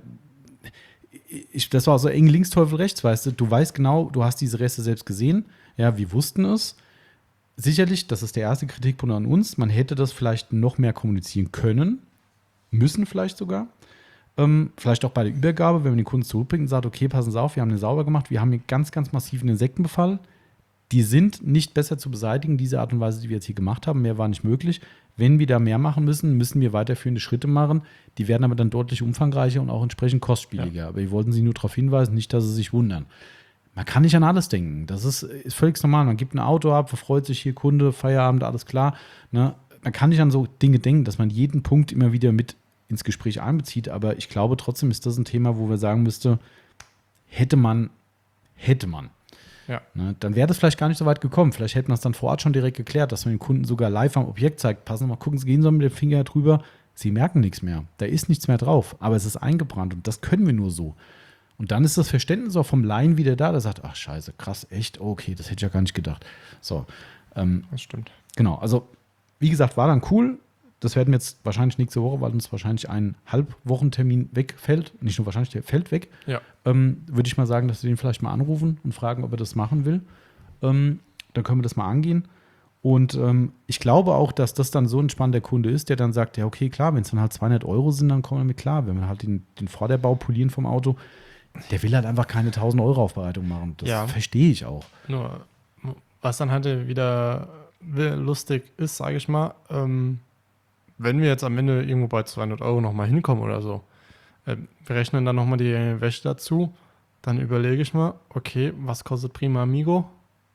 Ich, das war so eng links, Teufel rechts, weißt du. Du weißt genau, du hast diese Reste selbst gesehen. Ja, wir wussten es. Sicherlich, das ist der erste Kritikpunkt an uns. Man hätte das vielleicht noch mehr kommunizieren können. Müssen vielleicht sogar. Ähm, vielleicht auch bei der Übergabe, wenn man den Kunden zurückbringt und sagt, okay, passen Sie auf, wir haben den sauber gemacht. Wir haben hier ganz, ganz massiven Insektenbefall. Die sind nicht besser zu beseitigen, diese Art und Weise, die wir jetzt hier gemacht haben. Mehr war nicht möglich. Wenn wir da mehr machen müssen, müssen wir weiterführende Schritte machen. Die werden aber dann deutlich umfangreicher und auch entsprechend kostspieliger. Ja. Aber wir wollten Sie nur darauf hinweisen, nicht, dass Sie sich wundern. Man kann nicht an alles denken. Das ist, ist völlig normal. Man gibt ein Auto ab, freut sich hier, Kunde, Feierabend, alles klar. Ne? Man kann nicht an so Dinge denken, dass man jeden Punkt immer wieder mit ins Gespräch einbezieht. Aber ich glaube, trotzdem ist das ein Thema, wo wir sagen müsste, hätte man, hätte man. Ja. Ne, dann wäre das vielleicht gar nicht so weit gekommen. Vielleicht hätten wir es dann vor Ort schon direkt geklärt, dass man den Kunden sogar live am Objekt zeigt. Passen Sie mal, gucken Sie, gehen Sie mit dem Finger drüber. Sie merken nichts mehr. Da ist nichts mehr drauf. Aber es ist eingebrannt und das können wir nur so. Und dann ist das Verständnis auch vom Laien wieder da, der sagt, ach scheiße, krass, echt, okay, das hätte ich ja gar nicht gedacht. So. Ähm, das stimmt. Genau, also wie gesagt, war dann cool. Das werden wir jetzt wahrscheinlich nächste Woche, weil uns wahrscheinlich ein Halbwochentermin wegfällt. Nicht nur wahrscheinlich, der fällt weg. Ja. Ähm, würde ich mal sagen, dass wir den vielleicht mal anrufen und fragen, ob er das machen will. Ähm, dann können wir das mal angehen. Und ähm, ich glaube auch, dass das dann so ein spannender Kunde ist, der dann sagt, ja okay, klar, wenn es dann halt zweihundert Euro sind, dann kommen wir damit klar. Wenn wir halt den, den Vorderbau polieren vom Auto, der will halt einfach keine tausend Euro Aufbereitung machen. Das ja. verstehe ich auch. Nur, was dann halt wieder lustig ist, sage ich mal, ähm, wenn wir jetzt am Ende irgendwo bei zweihundert Euro nochmal hinkommen oder so, äh, wir rechnen dann nochmal die Wäsche dazu, dann überlege ich mal, okay, was kostet Prima Amigo?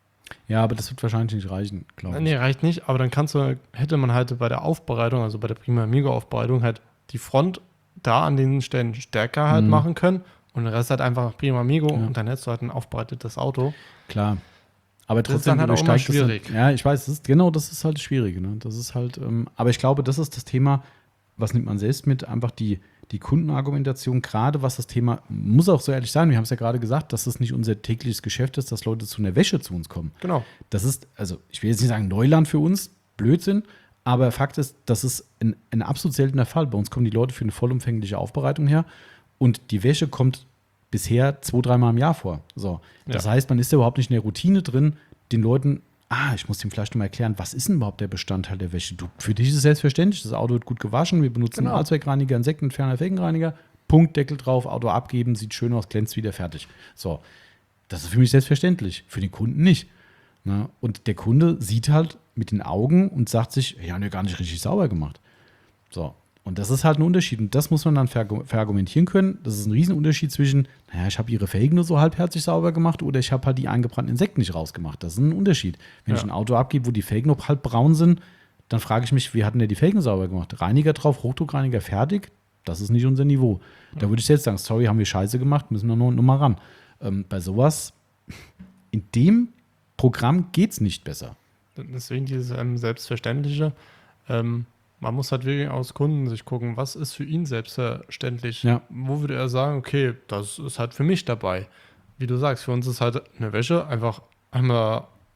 Ja, aber das wird wahrscheinlich nicht reichen, glaube ich. Nee, reicht nicht, aber dann kannst du, hätte man halt bei der Aufbereitung, also bei der Prima Amigo Aufbereitung, halt die Front da an den Stellen stärker halt mhm. machen können und den Rest halt einfach Prima Amigo ja. und dann hättest du halt ein aufbereitetes Auto. Klar. Aber trotzdem das ist dann halt auch immer schwierig. Halt, ja, ich weiß, das ist, genau, das ist halt das Schwierige. Ne? Das ist halt, ähm, aber ich glaube, das ist das Thema, was nimmt man selbst mit, einfach die, die Kundenargumentation, gerade was das Thema, muss auch so ehrlich sein, wir haben es ja gerade gesagt, dass es nicht unser tägliches Geschäft ist, dass Leute zu einer Wäsche zu uns kommen. Genau. Das ist, also ich will jetzt nicht sagen Neuland für uns, Blödsinn, aber Fakt ist, das ist ein, ein absolut seltener Fall. Bei uns kommen die Leute für eine vollumfängliche Aufbereitung her und die Wäsche kommt bisher zwei, dreimal im Jahr vor. So. Das ja. heißt, man ist ja überhaupt nicht in der Routine drin, den Leuten, ah, ich muss dem vielleicht noch mal erklären, was ist denn überhaupt der Bestandteil der Wäsche? Du, für dich ist es selbstverständlich, das Auto wird gut gewaschen, wir benutzen genau. einen Allzweckreiniger, Insektenentferner, Felgenreiniger, Punkt, Deckel drauf, Auto abgeben, sieht schön aus, glänzt wieder, fertig. So. Das ist für mich selbstverständlich, für den Kunden nicht. Ne? Und der Kunde sieht halt mit den Augen und sagt sich, ja, haben wir gar nicht richtig sauber gemacht. So. Und das ist halt ein Unterschied. Und das muss man dann verargumentieren können. Das ist ein Riesenunterschied zwischen, naja, ich habe ihre Felgen nur so halbherzig sauber gemacht oder ich habe halt die eingebrannten Insekten nicht rausgemacht. Das ist ein Unterschied. Wenn ja. ich ein Auto abgebe, wo die Felgen noch halb braun sind, dann frage ich mich, wie hat denn der die Felgen sauber gemacht? Reiniger drauf, Hochdruckreiniger fertig? Das ist nicht unser Niveau. Ja. Da würde ich jetzt sagen, sorry, haben wir Scheiße gemacht, müssen wir noch, noch mal ran. Ähm, bei sowas, in dem Programm geht es nicht besser. Deswegen dieses ähm, Selbstverständliche, ähm, man muss halt wirklich aus Kunden sich gucken, was ist für ihn selbstverständlich. Ja. Wo würde er sagen, okay, das ist halt für mich dabei. Wie du sagst, für uns ist halt eine Wäsche einfach einmal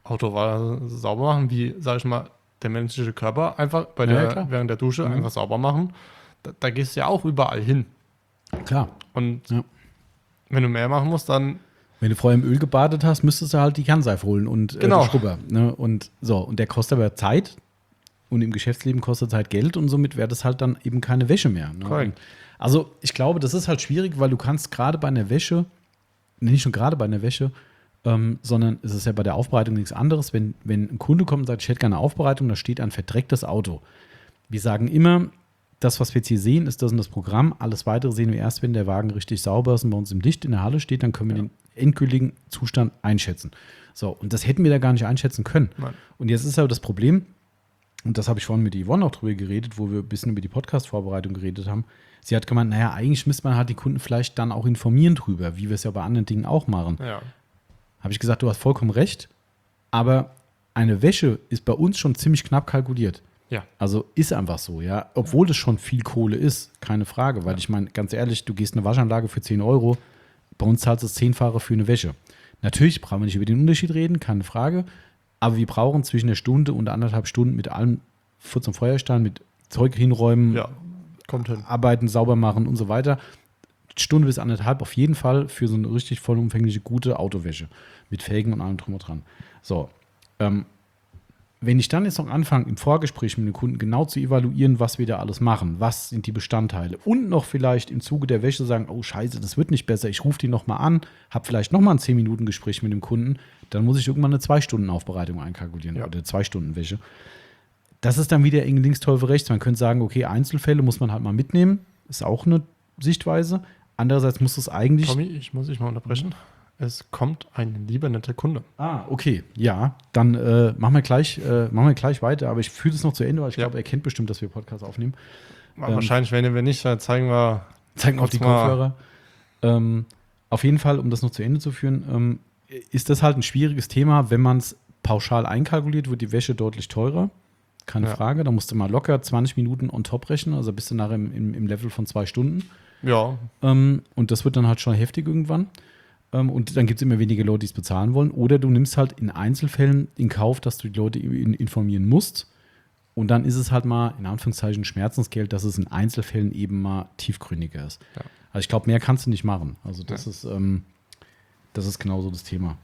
Auto sauber machen, wie, sag ich mal, der menschliche Körper einfach bei der, ja, während der Dusche mhm. einfach sauber machen. Da, da gehst du ja auch überall hin. Klar. Und ja. wenn du mehr machen musst, dann. Wenn du vorher im Öl gebadet hast, müsstest du halt die Kernseife holen und genau. äh, den Schrubber. Ne? Und so, und der kostet aber Zeit und im Geschäftsleben kostet Zeit Geld und somit wäre das halt dann eben keine Wäsche mehr. Ne? Korrekt. Also ich glaube, das ist halt schwierig, weil du kannst gerade bei einer Wäsche, nicht schon gerade bei einer Wäsche, ähm, sondern es ist ja bei der Aufbereitung nichts anderes, wenn, wenn ein Kunde kommt und sagt, ich hätte gerne eine Aufbereitung, da steht ein verdrecktes Auto. Wir sagen immer, das, was wir jetzt hier sehen, ist das und das Programm. Alles Weitere sehen wir erst, wenn der Wagen richtig sauber ist und bei uns im Dicht in der Halle steht, dann können wir ja. den endgültigen Zustand einschätzen. So, und das hätten wir da gar nicht einschätzen können. Nein. Und jetzt ist aber das Problem, und das habe ich vorhin mit Yvonne auch drüber geredet, wo wir ein bisschen über die Podcast-Vorbereitung geredet haben. Sie hat gemeint, naja, eigentlich müsste man halt die Kunden vielleicht dann auch informieren drüber, wie wir es ja bei anderen Dingen auch machen. Ja. Habe ich gesagt, du hast vollkommen recht, aber eine Wäsche ist bei uns schon ziemlich knapp kalkuliert. Ja. Also ist einfach so, ja. Obwohl das schon viel Kohle ist, keine Frage. Weil ja. ich meine, ganz ehrlich, du gehst eine Waschanlage für zehn Euro, bei uns zahlst du das Zehnfache für eine Wäsche. Natürlich brauchen wir nicht über den Unterschied reden, keine Frage. Aber wir brauchen zwischen einer Stunde und anderthalb Stunden mit allem Furz- und Feuerstein, mit Zeug hinräumen, ja. Kommt hin. Arbeiten, sauber machen und so weiter. Stunde bis anderthalb auf jeden Fall für so eine richtig vollumfängliche, gute Autowäsche. Mit Felgen und allem drum und dran. So, ähm, wenn ich dann jetzt noch anfange, im Vorgespräch mit dem Kunden genau zu evaluieren, was wir da alles machen, was sind die Bestandteile und noch vielleicht im Zuge der Wäsche sagen, oh scheiße, das wird nicht besser, ich rufe die nochmal an, habe vielleicht nochmal ein zehn Minuten Gespräch mit dem Kunden, dann muss ich irgendwann eine zwei Stunden Aufbereitung einkalkulieren ja. oder zwei Stunden Wäsche. Das ist dann wieder eng links, Teufel rechts. Man könnte sagen, okay, Einzelfälle muss man halt mal mitnehmen, ist auch eine Sichtweise. Andererseits muss es eigentlich... Tommy, ich muss dich mal unterbrechen. Es kommt ein lieber netter Kunde. Ah, okay. Ja, dann äh, machen, wir gleich, äh, machen wir gleich weiter. Aber ich fühle es noch zu Ende, weil ich ja. glaube, er kennt bestimmt, dass wir Podcasts aufnehmen. Ähm, wahrscheinlich, wenn wir nicht, dann zeigen wir... Zeigen auf die Kopfhörer. Ähm, auf jeden Fall, um das noch zu Ende zu führen, ähm, ist das halt ein schwieriges Thema. Wenn man es pauschal einkalkuliert, wird die Wäsche deutlich teurer. Keine ja. Frage. Da musst du mal locker zwanzig Minuten on top rechnen. Also bist du nachher im, im, im Level von zwei Stunden. Ja. Ähm, und das wird dann halt schon heftig irgendwann. Ähm, und dann gibt es immer weniger Leute, die es bezahlen wollen. Oder du nimmst halt in Einzelfällen in Kauf, dass du die Leute in, informieren musst. Und dann ist es halt mal, in Anführungszeichen, Schmerzensgeld, dass es in Einzelfällen eben mal tiefgründiger ist. Ja. Also ich glaube, mehr kannst du nicht machen. Also das ja. ist ähm, das ist genauso das Thema.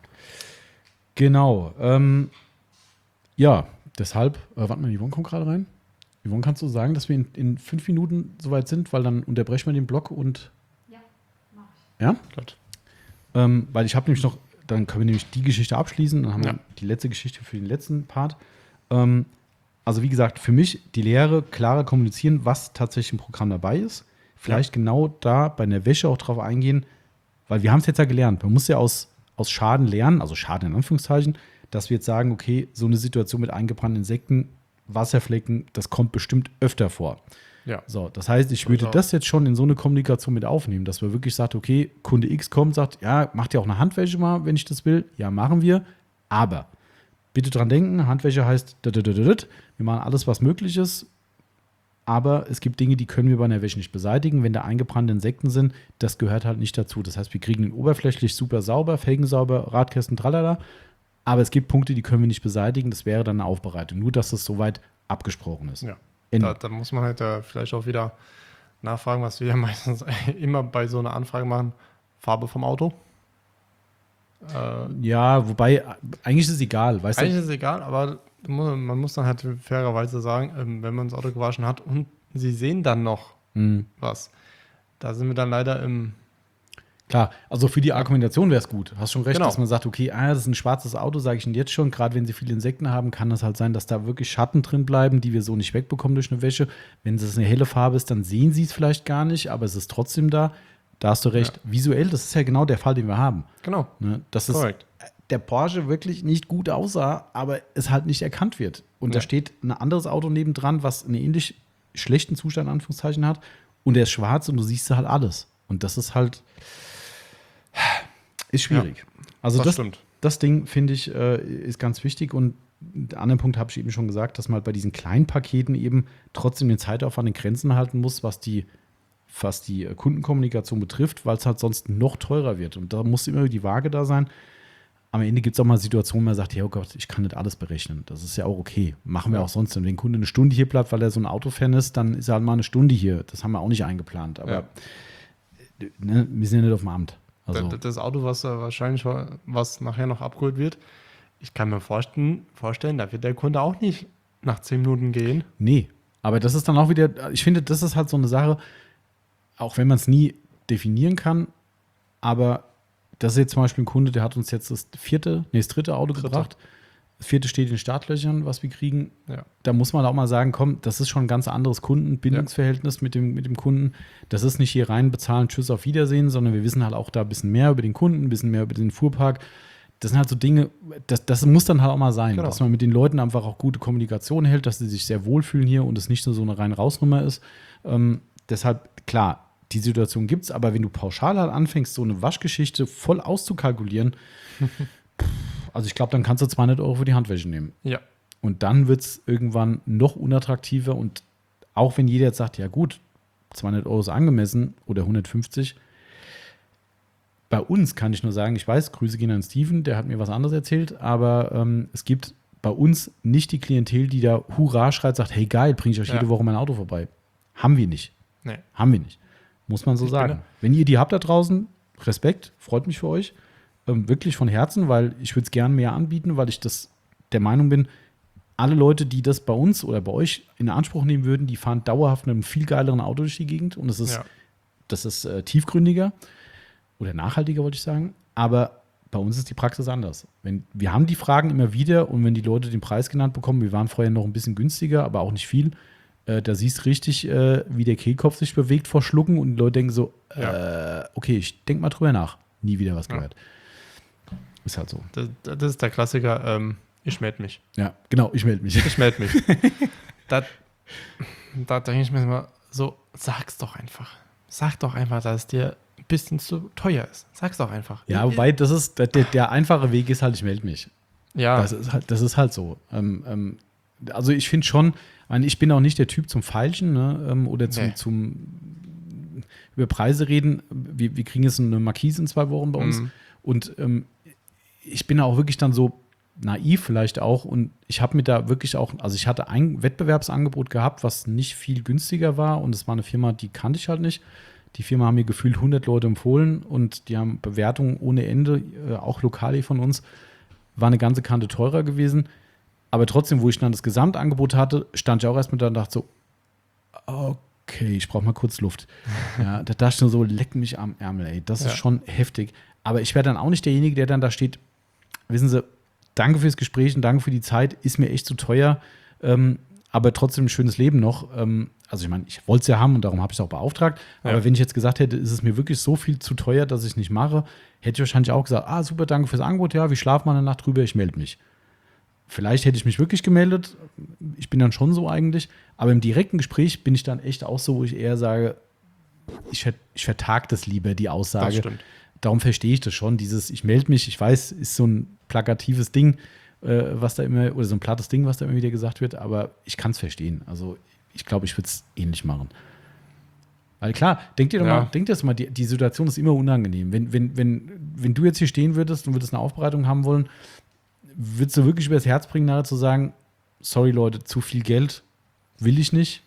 Genau. Ähm, ja, deshalb, äh, warte mal, Yvonne kommt gerade rein. Yvonne, kannst du sagen, dass wir in, in fünf Minuten soweit sind, weil dann unterbrechen wir den Blog und... Ja, mach ich. Ja? Gut. Ähm, weil ich habe nämlich noch, dann können wir nämlich die Geschichte abschließen, dann haben ja. wir die letzte Geschichte für den letzten Part. Ähm, also wie gesagt, für mich die Lehre, klarer kommunizieren, was tatsächlich im Programm dabei ist. Vielleicht ja. genau da bei einer Wäsche auch drauf eingehen, weil wir haben es jetzt ja gelernt. Man muss ja aus, aus Schaden lernen, also Schaden in Anführungszeichen, dass wir jetzt sagen, okay, so eine Situation mit eingebrannten Insekten, Wasserflecken, das kommt bestimmt öfter vor. Ja. So, das heißt, ich würde das jetzt schon in so eine Kommunikation mit aufnehmen, dass man wirklich sagt, okay, Kunde X kommt, sagt, ja, macht ihr auch eine Handwäsche mal, wenn ich das will? Ja, machen wir. Aber bitte dran denken, Handwäsche heißt, wir machen alles, was möglich ist, aber es gibt Dinge, die können wir bei einer Wäsche nicht beseitigen. Wenn da eingebrannte Insekten sind, das gehört halt nicht dazu. Das heißt, wir kriegen ihn oberflächlich super sauber, Felgen sauber, Radkästen, tralala. Aber es gibt Punkte, die können wir nicht beseitigen. Das wäre dann eine Aufbereitung. Nur, dass das soweit abgesprochen ist. Ja. Da, da muss man halt äh, vielleicht auch wieder nachfragen, was wir ja meistens immer bei so einer Anfrage machen. Farbe vom Auto. Äh, ja, wobei, eigentlich ist es egal. Weißt eigentlich du? ist es egal, aber man muss dann halt fairerweise sagen, wenn man das Auto gewaschen hat und sie sehen dann noch mhm. was. Da sind wir dann leider im... Klar, also für die Argumentation wäre es gut. Hast schon recht, genau. dass man sagt, okay, ah, das ist ein schwarzes Auto, sage ich Ihnen jetzt schon. Gerade wenn Sie viele Insekten haben, kann das halt sein, dass da wirklich Schatten drin bleiben, die wir so nicht wegbekommen durch eine Wäsche. Wenn es eine helle Farbe ist, dann sehen Sie es vielleicht gar nicht, aber es ist trotzdem da. Da hast du recht. Ja. Visuell, das ist ja genau der Fall, den wir haben. Genau. Ne? Dass es der Porsche wirklich nicht gut aussah, aber es halt nicht erkannt wird. Und ja. da steht ein anderes Auto nebendran, was einen ähnlich schlechten Zustand, in Anführungszeichen, hat. Und der ist schwarz und du siehst halt alles. Und das ist halt... Ist schwierig. Ja, also das, das, das Ding, finde ich, äh, ist ganz wichtig. Und den anderen Punkt habe ich eben schon gesagt, dass man halt bei diesen kleinen Paketen eben trotzdem den Zeitaufwand in Grenzen halten muss, was die, was die Kundenkommunikation betrifft, weil es halt sonst noch teurer wird. Und da muss immer die Waage da sein. am Ende gibt es auch mal Situationen, wo man sagt, ja, oh Gott, ich kann nicht alles berechnen. Das ist ja auch okay. Machen wir ja. auch sonst. Und wenn ein Kunde eine Stunde hier bleibt, weil er so ein Autofan ist, dann ist er halt mal eine Stunde hier. Das haben wir auch nicht eingeplant. Aber ja. ne, wir sind ja nicht auf dem Amt. Also, das, das Auto, was wahrscheinlich was nachher noch abgeholt wird, ich kann mir vorstellen, vorstellen, da wird der Kunde auch nicht nach zehn Minuten gehen. Nee, aber das ist dann auch wieder, ich finde, das ist halt so eine Sache, auch wenn man es nie definieren kann, aber das ist jetzt zum Beispiel ein Kunde, der hat uns jetzt das vierte, nee, das dritte Auto Dritte. gebracht. Das vierte steht in den Startlöchern, was wir kriegen. Ja. Da muss man auch mal sagen, komm, das ist schon ein ganz anderes Kundenbindungsverhältnis ja. mit, dem, mit dem Kunden. Das ist nicht hier rein bezahlen, tschüss, auf Wiedersehen, sondern wir wissen halt auch da ein bisschen mehr über den Kunden, ein bisschen mehr über den Fuhrpark. Das sind halt so Dinge, das, das muss dann halt auch mal sein, genau. dass man mit den Leuten einfach auch gute Kommunikation hält, dass sie sich sehr wohlfühlen hier und es nicht nur so eine rein Rausnummer ist. Ähm, deshalb, klar, die Situation gibt es, aber wenn du pauschal halt anfängst, so eine Waschgeschichte voll auszukalkulieren, also ich glaube, dann kannst du zweihundert Euro für die Handwäsche nehmen. Ja. Und dann wird es irgendwann noch unattraktiver und auch wenn jeder jetzt sagt, ja gut, zweihundert Euro ist angemessen oder hundertfünfzig, bei uns kann ich nur sagen, ich weiß, Grüße gehen an Steven, der hat mir was anderes erzählt, aber ähm, es gibt bei uns nicht die Klientel, die da Hurra schreit, sagt, hey geil, bringe ich euch ja. jede Woche mein Auto vorbei. Haben wir nicht. Nee. Haben wir nicht. Muss man so ich sagen. Wenn ihr die habt da draußen, Respekt, freut mich für euch. Ähm, wirklich von Herzen, weil ich würde es gern mehr anbieten, weil ich das der Meinung bin, alle Leute, die das bei uns oder bei euch in Anspruch nehmen würden, die fahren dauerhaft mit einem viel geileren Auto durch die Gegend und das ist, ja. das ist äh, tiefgründiger oder nachhaltiger, wollte ich sagen. Aber bei uns ist die Praxis anders. Wenn, wir haben die Fragen immer wieder und wenn die Leute den Preis genannt bekommen, wir waren vorher noch ein bisschen günstiger, aber auch nicht viel, äh, da siehst du richtig, äh, wie der Kehlkopf sich bewegt vor Schlucken und die Leute denken so, ja. äh, okay, ich denke mal drüber nach. Nie wieder was gehört. Ja. Ist halt so. Das, das ist der Klassiker, ähm, ich melde mich. Ja, genau, ich melde mich. Ich melde mich. da da denke ich mir immer so, sag's doch einfach. Sag doch einfach, dass es dir ein bisschen zu teuer ist. Sag's doch einfach. Ja, wobei, das ist, der, der einfache Weg ist halt, ich melde mich. Ja. Das ist halt, das ist halt so. Ähm, ähm, also ich finde schon, ich bin auch nicht der Typ zum Feilschen, ne, oder zum, nee. zum über Preise reden. Wir, wir kriegen jetzt eine Markise in zwei Wochen bei uns mhm. und ähm, ich bin auch wirklich dann so naiv vielleicht auch und ich habe mir da wirklich auch, also ich hatte ein Wettbewerbsangebot gehabt, was nicht viel günstiger war und es war eine Firma, die kannte ich halt nicht. Die Firma haben mir gefühlt hundert Leute empfohlen und die haben Bewertungen ohne Ende, äh, auch lokal von uns, war eine ganze Kante teurer gewesen. Aber trotzdem, wo ich dann das Gesamtangebot hatte, stand ich auch erstmal da und dachte so, okay, ich brauche mal kurz Luft. Ja, da dachte ich nur so, leck mich am Ärmel, ey, das ja. ist schon heftig. Aber ich wäre dann auch nicht derjenige, der dann da steht, wissen Sie, danke fürs Gespräch und danke für die Zeit, ist mir echt zu teuer, ähm, aber trotzdem ein schönes Leben noch. Ähm, also ich meine, ich wollte es ja haben und darum habe ich es auch beauftragt. Ja. Aber wenn ich jetzt gesagt hätte, ist es mir wirklich so viel zu teuer, dass ich es nicht mache, hätte ich wahrscheinlich auch gesagt, ah, super, danke fürs Angebot, ja, wir schlafen mal eine Nacht drüber, ich melde mich. Vielleicht hätte ich mich wirklich gemeldet, ich bin dann schon so eigentlich, aber im direkten Gespräch bin ich dann echt auch so, wo ich eher sage, ich, ich vertag das lieber, die Aussage. Das stimmt. Darum verstehe ich das schon, dieses ich melde mich, ich weiß, ist so ein plakatives Ding, äh, was da immer, oder so ein plattes Ding, was da immer wieder gesagt wird, aber ich kann es verstehen. Also ich glaube, ich würde es ähnlich machen. Weil klar, denk dir doch ja. mal, denk dir das mal, die, die Situation ist immer unangenehm. Wenn, wenn, wenn, wenn du jetzt hier stehen würdest und würdest eine Aufbereitung haben wollen, würdest du wirklich übers Herz bringen, nachher zu sagen, sorry Leute, zu viel Geld will ich nicht.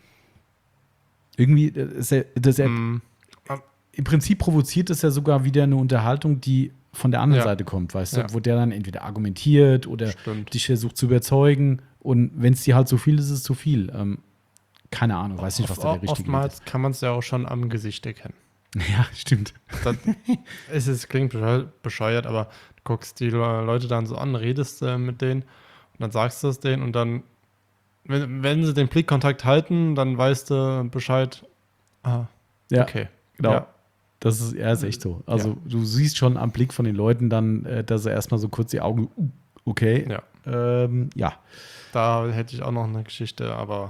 Irgendwie, das, das, mm. im Prinzip provoziert es ja sogar wieder eine Unterhaltung, die von der anderen ja. Seite kommt, weißt du, ja. wo der dann entweder argumentiert oder Stimmt. dich versucht zu überzeugen und wenn es dir halt zu viel ist, ist es zu viel. Ähm, keine Ahnung, weiß nicht, was da der richtige ist. Oftmals kann man es ja auch schon am Gesicht erkennen. Ja, stimmt. Das, es ist, klingt bescheuert, aber du guckst die Leute dann so an, redest äh, mit denen und dann sagst du es denen und dann, wenn, wenn sie den Blickkontakt halten, dann weißt du Bescheid. Ah, ja, okay. Genau. Ja. Das ist, ja, ist echt so. Also ja. du siehst schon am Blick von den Leuten dann, äh, dass er erstmal so kurz die Augen, uh, okay. Ja. Ähm, ja. Da hätte ich auch noch eine Geschichte, aber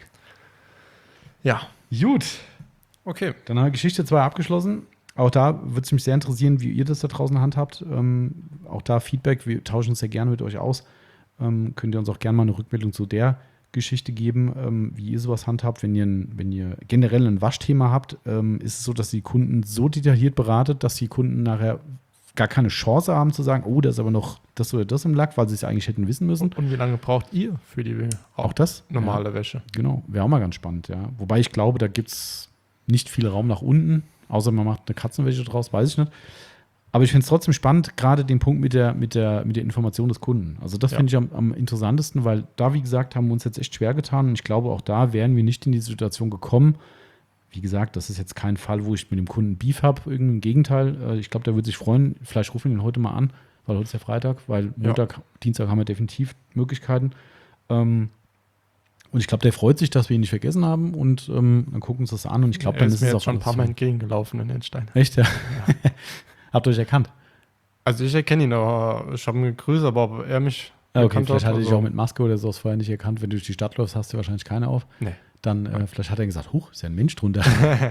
ja. Gut. Okay. Dann haben wir Geschichte zwei abgeschlossen. Auch da würde es mich sehr interessieren, wie ihr das da draußen handhabt. Ähm, auch da Feedback, wir tauschen uns sehr gerne mit euch aus. Ähm, könnt ihr uns auch gerne mal eine Rückmeldung zu der Geschichte geben, ähm, wie ihr sowas handhabt. Wenn ihr, wenn ihr generell ein Waschthema habt, ähm, ist es so, dass die Kunden so detailliert beratet, dass die Kunden nachher gar keine Chance haben zu sagen, oh, da ist aber noch das oder das im Lack, weil sie es eigentlich hätten wissen müssen. Und, und wie lange braucht ihr für die auch, auch das? normale ja. Wäsche? Genau, wäre auch mal ganz spannend, ja. Wobei ich glaube, da gibt es nicht viel Raum nach unten, außer man macht eine Katzenwäsche draus, weiß ich nicht. Aber ich finde es trotzdem spannend, gerade den Punkt mit der, mit der, mit der Information des Kunden. Also das ja. finde ich am, am interessantesten, weil da, wie gesagt, haben wir uns jetzt echt schwer getan. Und ich glaube, auch da wären wir nicht in die Situation gekommen. Wie gesagt, das ist jetzt kein Fall, wo ich mit dem Kunden Beef habe. Im Gegenteil, ich glaube, der würde sich freuen. Vielleicht rufen wir ihn heute mal an, weil heute ist ja Freitag, weil Montag, ja. Dienstag haben wir definitiv Möglichkeiten. Und ich glaube, der freut sich, dass wir ihn nicht vergessen haben. Und ähm, dann gucken wir uns das an. Und ich glaube, ja, dann ist ist mir es jetzt auch schon ein paar Mal entgegengelaufen in den Stein. Echt, ja? ja. Habt ihr euch erkannt? Also ich erkenne ihn, aber ich habe ihn gegrüßt, aber ob er mich ah, okay, erkannt vielleicht hat, hatte ich so. auch mit Maske oder so vorher nicht erkannt. Wenn du durch die Stadt läufst, hast du wahrscheinlich keine auf. Nee. Dann äh, vielleicht hat er gesagt, huch, ist ja ein Mensch drunter.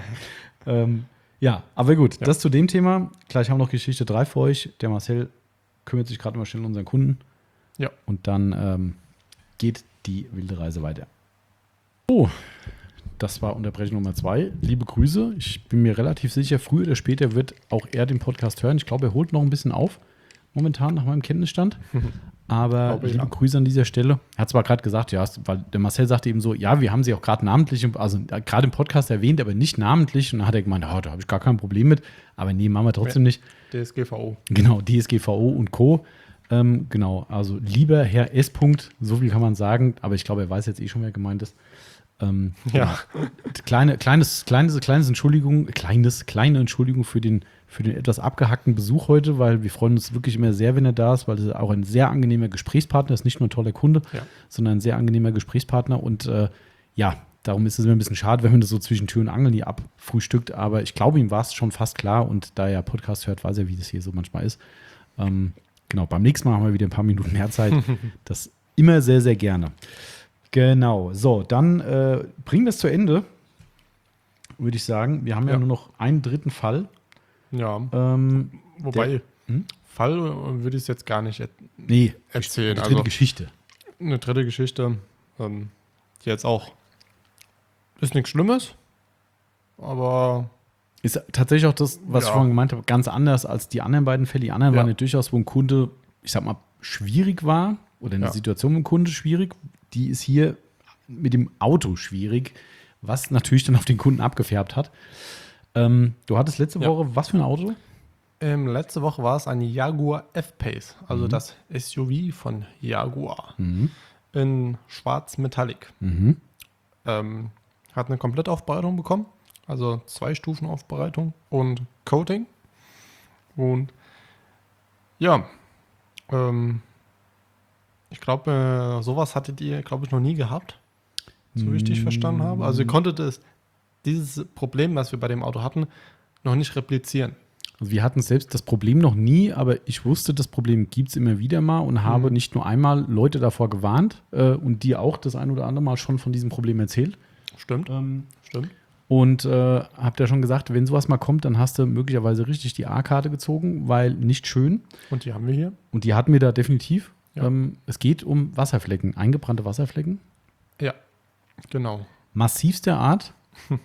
ähm, ja, aber gut, ja. das zu dem Thema. Gleich haben wir noch Geschichte drei für euch. Der Marcel kümmert sich gerade mal schnell um unseren Kunden. Ja. Und dann ähm, geht die wilde Reise weiter. Oh, das war Unterbrechung Nummer zwei. Liebe Grüße. Ich bin mir relativ sicher, früher oder später wird auch er den Podcast hören. Ich glaube, er holt noch ein bisschen auf, momentan nach meinem Kenntnisstand. Aber liebe ja. Grüße an dieser Stelle. Er hat zwar gerade gesagt, ja, weil der Marcel sagte eben so, ja, wir haben sie auch gerade namentlich, also gerade im Podcast erwähnt, aber nicht namentlich. Und dann hat er gemeint, oh, da habe ich gar kein Problem mit. Aber nee, machen wir trotzdem nicht. D S G V O. Genau, D S G V O und Co. Ähm, genau, also lieber Herr S. -Punkt, so viel kann man sagen. Aber ich glaube, er weiß jetzt eh schon, wer gemeint ist. Ähm, ja. Kleine, kleines, kleines, kleines Entschuldigung, kleines, kleine Entschuldigung für den, für den etwas abgehackten Besuch heute, weil wir freuen uns wirklich immer sehr, wenn er da ist, weil er auch ein sehr angenehmer Gesprächspartner ist, nicht nur ein toller Kunde, ja. sondern ein sehr angenehmer Gesprächspartner. Und äh, ja, darum ist es immer ein bisschen schade, wenn man das so zwischen Tür und Angel nie abfrühstückt. Aber ich glaube, ihm war es schon fast klar und da er Podcast hört, weiß er, wie das hier so manchmal ist. Ähm, genau, beim nächsten Mal haben wir wieder ein paar Minuten mehr Zeit. Das immer sehr, sehr gerne. Genau, so, dann äh, bringen wir es zu Ende, würde ich sagen. Wir haben ja, ja nur noch einen dritten Fall. Ja, ähm, wobei, der, hm? Fall würde ich es jetzt gar nicht et- nee, erzählen. Eine dritte also, Geschichte. Eine dritte Geschichte, ähm, die jetzt auch, ist nichts Schlimmes, aber... Ist tatsächlich auch das, was ja. ich vorhin gemeint habe, ganz anders als die anderen beiden Fälle. Die anderen ja. waren ja durchaus, wo ein Kunde, ich sag mal, schwierig war oder eine ja. Situation mit dem Kunde schwierig. Die ist hier mit dem Auto schwierig, was natürlich dann auf den Kunden abgefärbt hat. Ähm, du hattest letzte ja. Woche, was für ein Auto? Ähm, letzte Woche war es ein Jaguar F-Pace, also mhm. das S U V von Jaguar mhm. in schwarz Metallic. Mhm. Ähm, hat eine Komplettaufbereitung bekommen, also zwei Stufen Aufbereitung und Coating. Und ja, ähm, ich glaube, äh, sowas hattet ihr, glaube ich, noch nie gehabt, so wie ich dich verstanden habe. Also ihr konntet es, dieses Problem, was wir bei dem Auto hatten, noch nicht replizieren. Also wir hatten selbst das Problem noch nie, aber ich wusste, das Problem gibt es immer wieder mal und mhm. habe nicht nur einmal Leute davor gewarnt äh, und dir auch das ein oder andere Mal schon von diesem Problem erzählt. Stimmt, ähm, stimmt. Und äh, habt ja schon gesagt, wenn sowas mal kommt, dann hast du möglicherweise richtig die A-Karte gezogen, weil nicht schön. Und die haben wir hier. Und die hatten wir da definitiv. Ja. Ähm, es geht um Wasserflecken, eingebrannte Wasserflecken. Ja, genau. Massivster Art.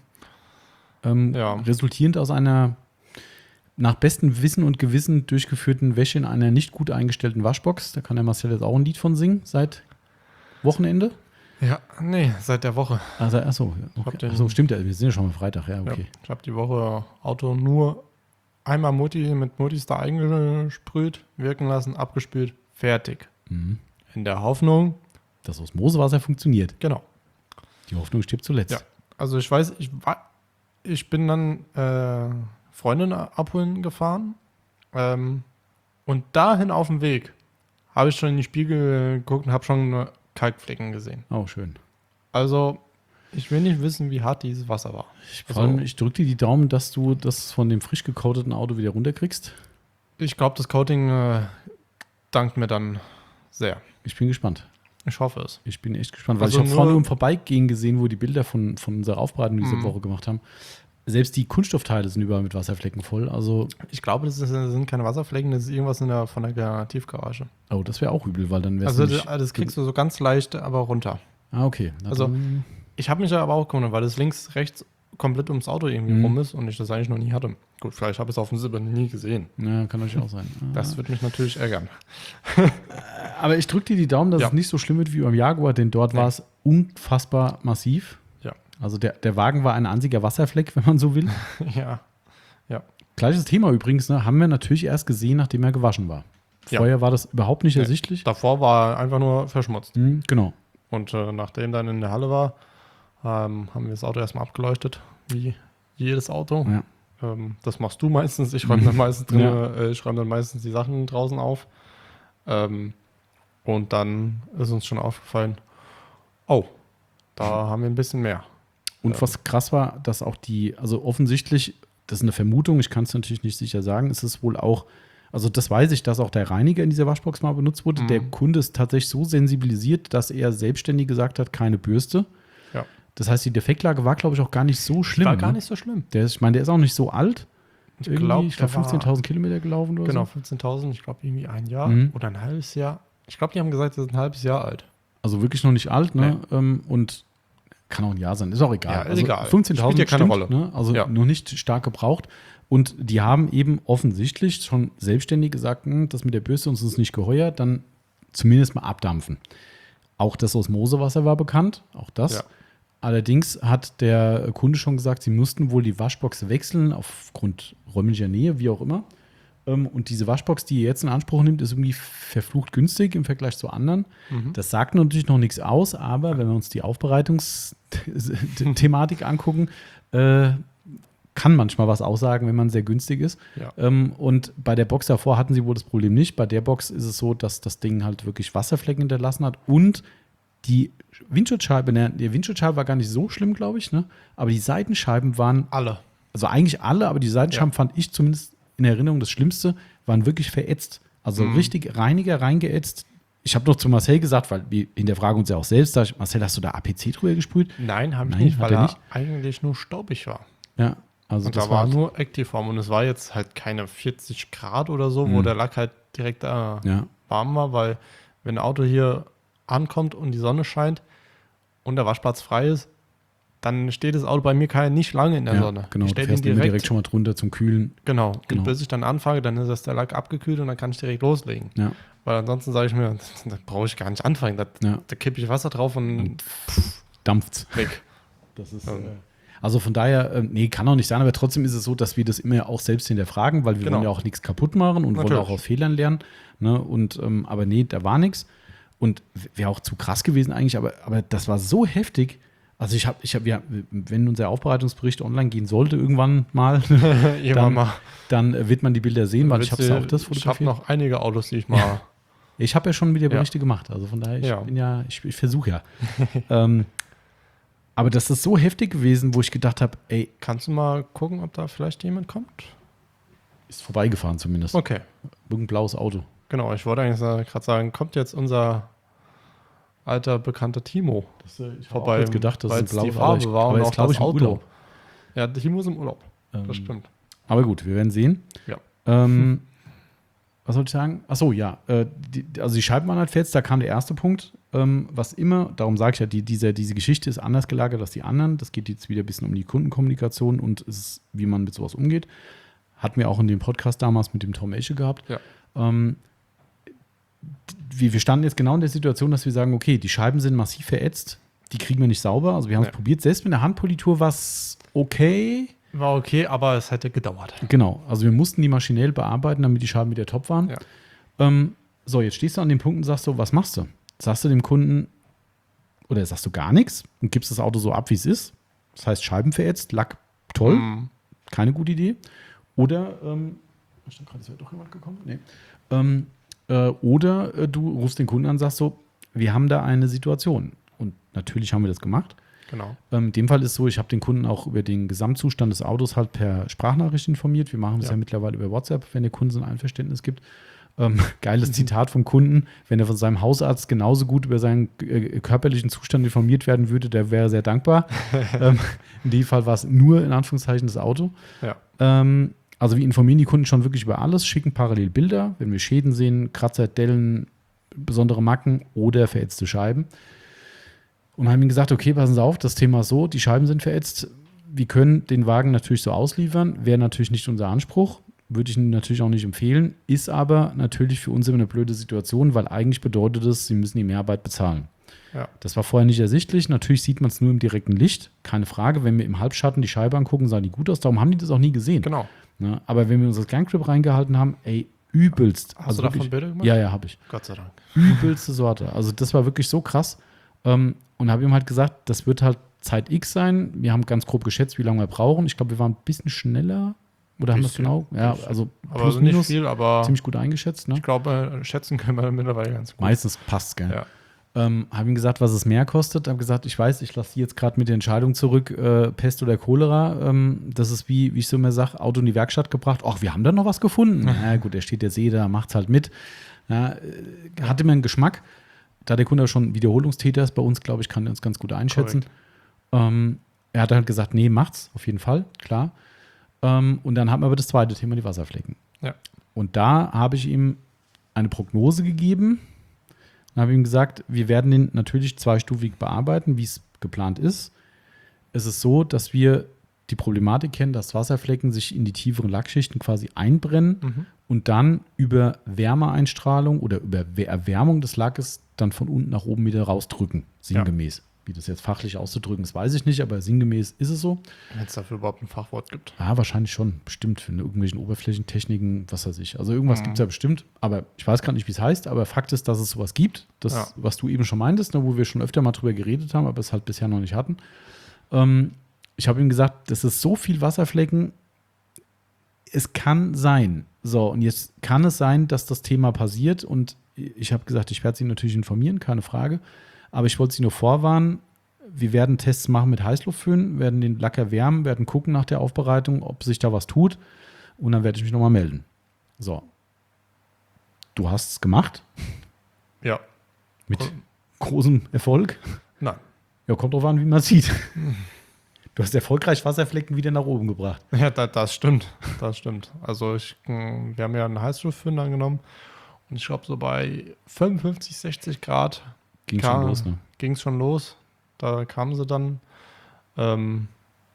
ähm, ja. Resultierend aus einer nach bestem Wissen und Gewissen durchgeführten Wäsche in einer nicht gut eingestellten Waschbox. Da kann der Marcel jetzt auch ein Lied von singen seit Wochenende. Ja, nee, seit der Woche. Also, achso, okay. Achso, stimmt ja, wir sind ja schon mal Freitag, ja, okay. Ja, ich habe die Woche Auto nur einmal Mutti mit Multistar eingesprüht, wirken lassen, abgespült, fertig. Mhm. In der Hoffnung, dass Osmosewasser funktioniert. Genau. Die Hoffnung stirbt zuletzt. Ja, also ich weiß, ich, war, ich bin dann äh, Freundin abholen gefahren ähm, und dahin auf dem Weg habe ich schon in den Spiegel geguckt und habe schon Kalkflecken gesehen. Oh, schön. Also, ich will nicht wissen, wie hart dieses Wasser war. Ich, also, ich drücke dir die Daumen, dass du das von dem frisch gecoateten Auto wieder runterkriegst. Ich glaube, das Coating äh, dankt mir dann sehr. Ich bin gespannt. Ich hoffe es. Ich bin echt gespannt, weil also ich habe vorne im Vorbeigehen gesehen, wo die Bilder von, von unserer Aufbereitung diese mm. Woche gemacht haben. Selbst die Kunststoffteile sind überall mit Wasserflecken voll. Also ich glaube, das, ist, das sind keine Wasserflecken, das ist irgendwas in der, von der Tiefgarage. Oh, das wäre auch übel, weil dann wäre es Also das, das kriegst du so ganz leicht, aber runter. Ah, okay. Na also ich habe mich ja aber auch gewundert, weil das links, rechts komplett ums Auto irgendwie Mhm. rum ist und ich das eigentlich noch nie hatte. Gut, vielleicht habe ich es auf dem Silber nie gesehen. Ja, kann natürlich auch sein. Das würde mich natürlich ärgern. Aber ich drücke dir die Daumen, dass Ja. es nicht so schlimm wird wie beim Jaguar, denn dort Nee. war es unfassbar massiv. Ja. Also der, der Wagen war ein einziger Wasserfleck, wenn man so will. Ja. Gleiches Thema übrigens, ne, haben wir natürlich erst gesehen, nachdem er gewaschen war. Ja. Vorher war das überhaupt nicht Nee. ersichtlich. Davor war er einfach nur verschmutzt. Mhm, genau. Und äh, nachdem dann in der Halle war, ähm, haben wir das Auto erstmal abgeleuchtet, wie jedes Auto. Ja. Ähm, das machst du meistens. Ich räume dann meistens drin, Ja. äh, ich räume dann meistens die Sachen draußen auf. Ähm, und dann ist uns schon aufgefallen, oh, da haben wir ein bisschen mehr. Und Ja. was krass war, dass auch die, also offensichtlich, das ist eine Vermutung, ich kann es natürlich nicht sicher sagen, ist es wohl auch, also das weiß ich, dass auch der Reiniger in dieser Waschbox mal benutzt wurde. Mhm. Der Kunde ist tatsächlich so sensibilisiert, dass er selbstständig gesagt hat, keine Bürste. Ja. Das heißt, die Defektlage war, glaube ich, auch gar nicht so schlimm. War gar ne? nicht so schlimm. Der ist, ich meine, der ist auch nicht so alt. Ich Irgendwie, glaub, ich glaube, der war- fünfzehntausend Kilometer gelaufen oder Genau, so. fünfzehntausend, ich glaube irgendwie ein Jahr Mhm. oder ein halbes Jahr. Ich glaube, die haben gesagt, das ist ein halbes Jahr alt. Also wirklich noch nicht alt, ne? Ähm, und kann auch ein Jahr sein, ist auch egal. Ja, ist also egal. fünfzehntausend Spielt ja keine stimmt, Rolle. Ne? Also Ja. noch nicht stark gebraucht. Und die haben eben offensichtlich schon selbstständig gesagt, hm, das mit der Bürste uns ist nicht geheuer, dann zumindest mal abdampfen. Auch das Osmosewasser war bekannt, auch das. Ja. Allerdings hat der Kunde schon gesagt, sie mussten wohl die Waschbox wechseln, aufgrund räumlicher Nähe, wie auch immer. Ähm, Und diese Waschbox, die ihr jetzt in Anspruch nimmt, ist irgendwie verflucht günstig im Vergleich zu anderen. Mhm. Das sagt natürlich noch nichts aus, aber wenn wir uns die Aufbereitungsthematik angucken, äh, kann manchmal was aussagen, wenn man sehr günstig ist. Ja. Ähm, und bei der Box davor hatten sie wohl das Problem nicht. Bei der Box ist es so, dass das Ding halt wirklich Wasserflecken hinterlassen hat und die Windschutzscheibe, ne, die Windschutzscheibe war gar nicht so schlimm, glaube ich, ne? Aber die Seitenscheiben waren, Alle. also eigentlich alle, aber die Seitenscheiben Ja. fand ich zumindest in Erinnerung das Schlimmste, waren wirklich verätzt. Also Mhm. richtig Reiniger reingeätzt. Ich habe noch zu Marcel gesagt, weil wir hinterfragen uns ja auch selbst, sag ich, Marcel, hast du da A P C drüber gesprüht? Nein, habe ich Nein, nicht, hat weil er er nicht. eigentlich nur staubig war. Ja, also Und das da war war nur Activeform und es war jetzt halt keine vierzig Grad oder so, wo Mhm. der Lack halt direkt äh, ja, warm war, weil wenn ein Auto hier ankommt und die Sonne scheint und der Waschplatz frei ist, dann steht das Auto bei mir kein, nicht lange in der ja, Sonne. genau. Ich Du stelle fährst ihn immer direkt, direkt schon mal drunter zum Kühlen. genau. Genau. Und bis ich dann anfange, dann ist das der Lack abgekühlt und dann kann ich direkt loslegen. Ja, Weil ansonsten sage ich mir, da brauche ich gar nicht anfangen. Da, ja. da kippe ich Wasser drauf und Dampft's. weg. Das ist, Ähm. äh, also von daher, ähm, nee, kann auch nicht sein, aber trotzdem ist es so, dass wir das immer auch selbst hinterfragen, weil wir Genau. wollen ja auch nichts kaputt machen und wollen Natürlich. auch aus Fehlern lernen. Ne? Und, ähm, aber nee, da war nichts. Und wäre auch zu krass gewesen eigentlich, aber, aber das war so heftig. Also ich habe, ich hab, ja, wenn unser Aufbereitungsbericht online gehen sollte, irgendwann mal, Irgendwann dann, mal. dann äh, wird man die Bilder sehen, weil ich habe Willst ja du- auch das Ich habe fotografiert. noch einige Autos, die ich mal. Ich habe ja schon mit dir Ja. Berichte gemacht, also von daher, ich Ja. bin ja, ich, ich versuche ja. ähm, aber das ist so heftig gewesen, wo ich gedacht habe, ey, Kannst du mal gucken, ob da vielleicht jemand kommt? ist vorbeigefahren zumindest. Okay, Irgendein blaues Auto. genau. Ich wollte eigentlich gerade sagen, kommt jetzt unser alter bekannter Timo Das, äh, ich vorbei, jetzt gedacht, dass weil es es ein die blaues Farbe Auto. war aber und jetzt auch glaube das ich im Auto. Urlaub. Ja, Timo ist im Urlaub. Ähm, Das stimmt. Aber gut, wir werden sehen. Ja. Ähm, was soll ich sagen? Achso, ja. Äh, die, also die Scheiben waren halt fest, da kam der erste Punkt. Ähm, was immer, darum sage ich ja, die, diese, diese Geschichte ist anders gelagert als die anderen. Das geht jetzt wieder ein bisschen um die Kundenkommunikation und es ist, wie man mit sowas umgeht. Hatten wir auch in dem Podcast damals mit dem Tom Esche gehabt. Ja. Ähm, wir, wir standen jetzt genau in der Situation, dass wir sagen, okay, die Scheiben sind massiv verätzt, die kriegen wir nicht sauber. Also wir haben es Nee. probiert. Selbst mit der Handpolitur war es okay. War okay, aber es hätte gedauert. Genau, also wir mussten die maschinell bearbeiten, damit die Scheiben wieder top waren. Ja. Ähm, so, jetzt stehst du an dem Punkt und sagst so, was machst du? Sagst du dem Kunden, oder sagst du gar nichts und gibst das Auto so ab, wie es ist? Das heißt, Scheiben verätzt, Lack toll, Mhm. keine gute Idee. Oder, ähm, ich stand gerade, es wäre doch jemand gekommen? Nee. Ähm, äh, oder äh, du rufst den Kunden an und sagst so, wir haben da eine Situation. Und natürlich haben wir das gemacht. Genau. Ähm, in dem Fall ist es so, ich habe den Kunden auch über den Gesamtzustand des Autos halt per Sprachnachricht informiert. Wir machen das ja, Ja. mittlerweile über WhatsApp, wenn der Kunde so ein Einverständnis gibt. Ähm, geiles Zitat vom Kunden, wenn er von seinem Hausarzt genauso gut über seinen äh, körperlichen Zustand informiert werden würde, der wäre sehr dankbar. ähm, in dem Fall war es nur in Anführungszeichen das Auto. Ja. Ähm, also wir informieren die Kunden schon wirklich über alles, schicken parallel Bilder, wenn wir Schäden sehen, Kratzer, Dellen, besondere Macken oder verätzte Scheiben. Und haben ihnen gesagt, okay, passen Sie auf, das Thema ist so, die Scheiben sind verätzt. wir können den Wagen natürlich so ausliefern, wäre natürlich nicht unser Anspruch, würde ich Ihnen natürlich auch nicht empfehlen, ist aber natürlich für uns immer eine blöde Situation, weil eigentlich bedeutet es, Sie müssen die Mehrarbeit bezahlen. Ja. Das war vorher nicht ersichtlich. Natürlich sieht man es nur im direkten Licht, keine Frage. Wenn wir im Halbschatten die Scheibe angucken, sah die gut aus. Darum haben die das auch nie gesehen. Genau. Ne? Aber wenn wir uns das Ganggrip reingehalten haben, ey, übelst. Hast also du davon wirklich, Bilder gemacht? Ja, ja, habe ich. Gott sei Dank. Übelste Sorte. Also das war wirklich so krass. Ähm, und habe ihm halt gesagt, das wird halt Zeit X sein. Wir haben ganz grob geschätzt, wie lange wir brauchen. Ich glaube, wir waren ein bisschen schneller. Oder haben wir es genau? Ja, also aber plus, nicht minus, viel, aber ziemlich gut eingeschätzt. Ne? ich glaube, schätzen können wir mittlerweile ganz gut. Meistens passt, gell? Ja. Ähm, habe ihm gesagt, was es mehr kostet. Habe gesagt, ich weiß, ich lasse Sie jetzt gerade mit der Entscheidung zurück, äh, Pest oder Cholera. Ähm, das ist wie, wie ich so immer sage, Auto in die Werkstatt gebracht. Ach, wir haben da noch was gefunden. Na gut, er steht jetzt eh da, macht's halt mit. Ja, äh, hatte mir einen Geschmack. Da der Kunde schon Wiederholungstäter ist bei uns, glaube ich, kann er uns ganz gut einschätzen. Ähm, er hat halt gesagt, nee, macht's, auf jeden Fall, klar. Ähm, und dann haben wir aber das zweite Thema, die Wasserflecken. Ja. Und da habe ich ihm eine Prognose gegeben. Dann habe ich ihm gesagt, wir werden den natürlich zweistufig bearbeiten, wie es geplant ist. Es ist so, dass wir die Problematik kennen, dass Wasserflecken sich in die tieferen Lackschichten quasi einbrennen Mhm. und dann über Wärmeeinstrahlung oder über Erwärmung des Lackes dann von unten nach oben wieder rausdrücken, sinngemäß. Ja. Wie das jetzt fachlich auszudrücken, das weiß ich nicht, aber sinngemäß ist es so. Wenn es dafür überhaupt ein Fachwort gibt. Ja, wahrscheinlich schon, bestimmt, für irgendwelchen Oberflächentechniken, was weiß ich. Also irgendwas Mhm. gibt es ja bestimmt, aber ich weiß gerade nicht, wie es heißt, aber Fakt ist, dass es sowas gibt, das, Ja. was du eben schon meintest, ne, wo wir schon öfter mal drüber geredet haben, aber es halt bisher noch nicht hatten. Ähm, ich habe ihm gesagt, das ist so viel Wasserflecken, es kann sein. So, und jetzt kann es sein, dass das Thema passiert und ich habe gesagt, ich werde Sie natürlich informieren, keine Frage. Aber ich wollte Sie nur vorwarnen, wir werden Tests machen mit Heißluftföhn, werden den Lack erwärmen, werden gucken nach der Aufbereitung, ob sich da was tut. Und dann werde ich mich nochmal melden. So. Du hast es gemacht. Ja. Mit Cool. großem Erfolg. Nein. Ja, kommt drauf an, wie man sieht. Du hast erfolgreich Wasserflecken wieder nach oben gebracht. Ja, da, das stimmt. Das stimmt. Also ich, mh, wir haben ja einen Heißluftföhn angenommen und ich glaube so bei fünfundfünfzig, sechzig Grad Ging schon los, ne? Ging es schon los. Da kamen sie dann. Ähm,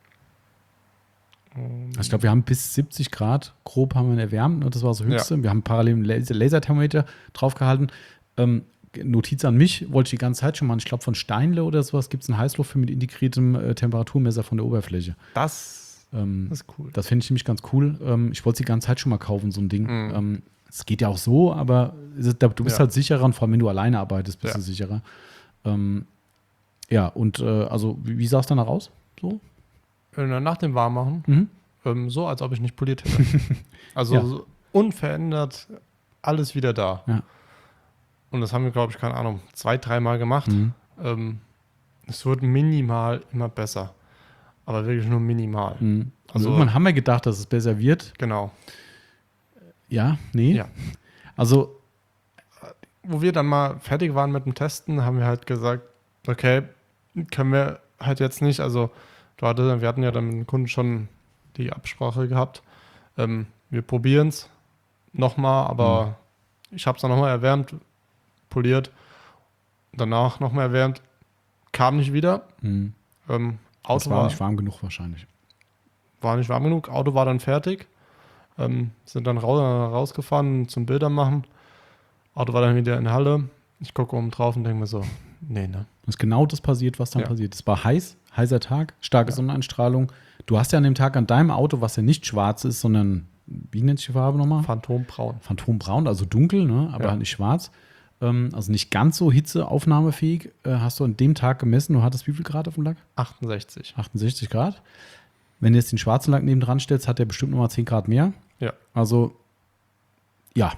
also ich glaube, wir haben bis siebzig Grad grob haben wir erwärmt. Das war das Höchste. Ja. Wir haben parallel einen Laser Laserthermometer draufgehalten. Ähm, Notiz an mich, wollte ich die ganze Zeit schon machen. Ich glaube, von Steinle oder sowas gibt es einen Heißluftföhn mit integriertem äh, Temperaturmesser von der Oberfläche. Das, ähm, das ist cool. Das finde ich nämlich ganz cool. Ähm, ich wollte es die ganze Zeit schon mal kaufen, so ein Ding. Mhm. Ähm, es geht ja auch so, aber du bist ja. halt sicherer und vor allem, wenn du alleine arbeitest, bist ja. du sicherer. Ähm, ja, und äh, also, wie, wie sah es danach aus? So? Nach dem Warmmachen, Mhm. ähm, so als ob ich nicht poliert hätte. Also Ja. so unverändert, alles wieder da. Ja. Und das haben wir, glaube ich, keine Ahnung, zwei, dreimal gemacht. Mhm. Ähm, es wird minimal immer besser. Aber wirklich nur minimal. Mhm. Also, Also- irgendwann haben wir gedacht, dass es besser wird. Genau. Ja, nee. Ja. Also, Wo wir dann mal fertig waren mit dem Testen, haben wir halt gesagt, okay, können wir halt jetzt nicht, also du hatte, wir hatten ja dann mit dem Kunden schon die Absprache gehabt, ähm, wir probieren es nochmal, aber Mhm. ich habe es dann nochmal erwärmt, poliert, danach nochmal erwärmt, kam nicht wieder. mh, Ähm, das Auto war war, nicht warm genug wahrscheinlich. war nicht warm genug, Auto war dann fertig, ähm, sind dann raus, rausgefahren zum Bilder machen, Auto war dann wieder in der Halle, ich gucke oben drauf und denke mir so, nee, ne? Das ist genau das passiert, was dann Ja. passiert. Es war heiß, heißer Tag, starke Ja. Sonneneinstrahlung. Du hast ja an dem Tag an deinem Auto, was ja nicht schwarz ist, sondern, wie nennt sich die Farbe nochmal? Phantombraun. Phantombraun, also dunkel, ne? aber Ja. halt nicht schwarz. Ähm, also nicht ganz so hitzeaufnahmefähig. Äh, hast du an dem Tag gemessen, du hattest wie viel Grad auf dem Lack? achtundsechzig. achtundsechzig Grad. Wenn du jetzt den schwarzen Lack neben dran stellst, hat der bestimmt nochmal zehn Grad mehr. Ja. Also, ja.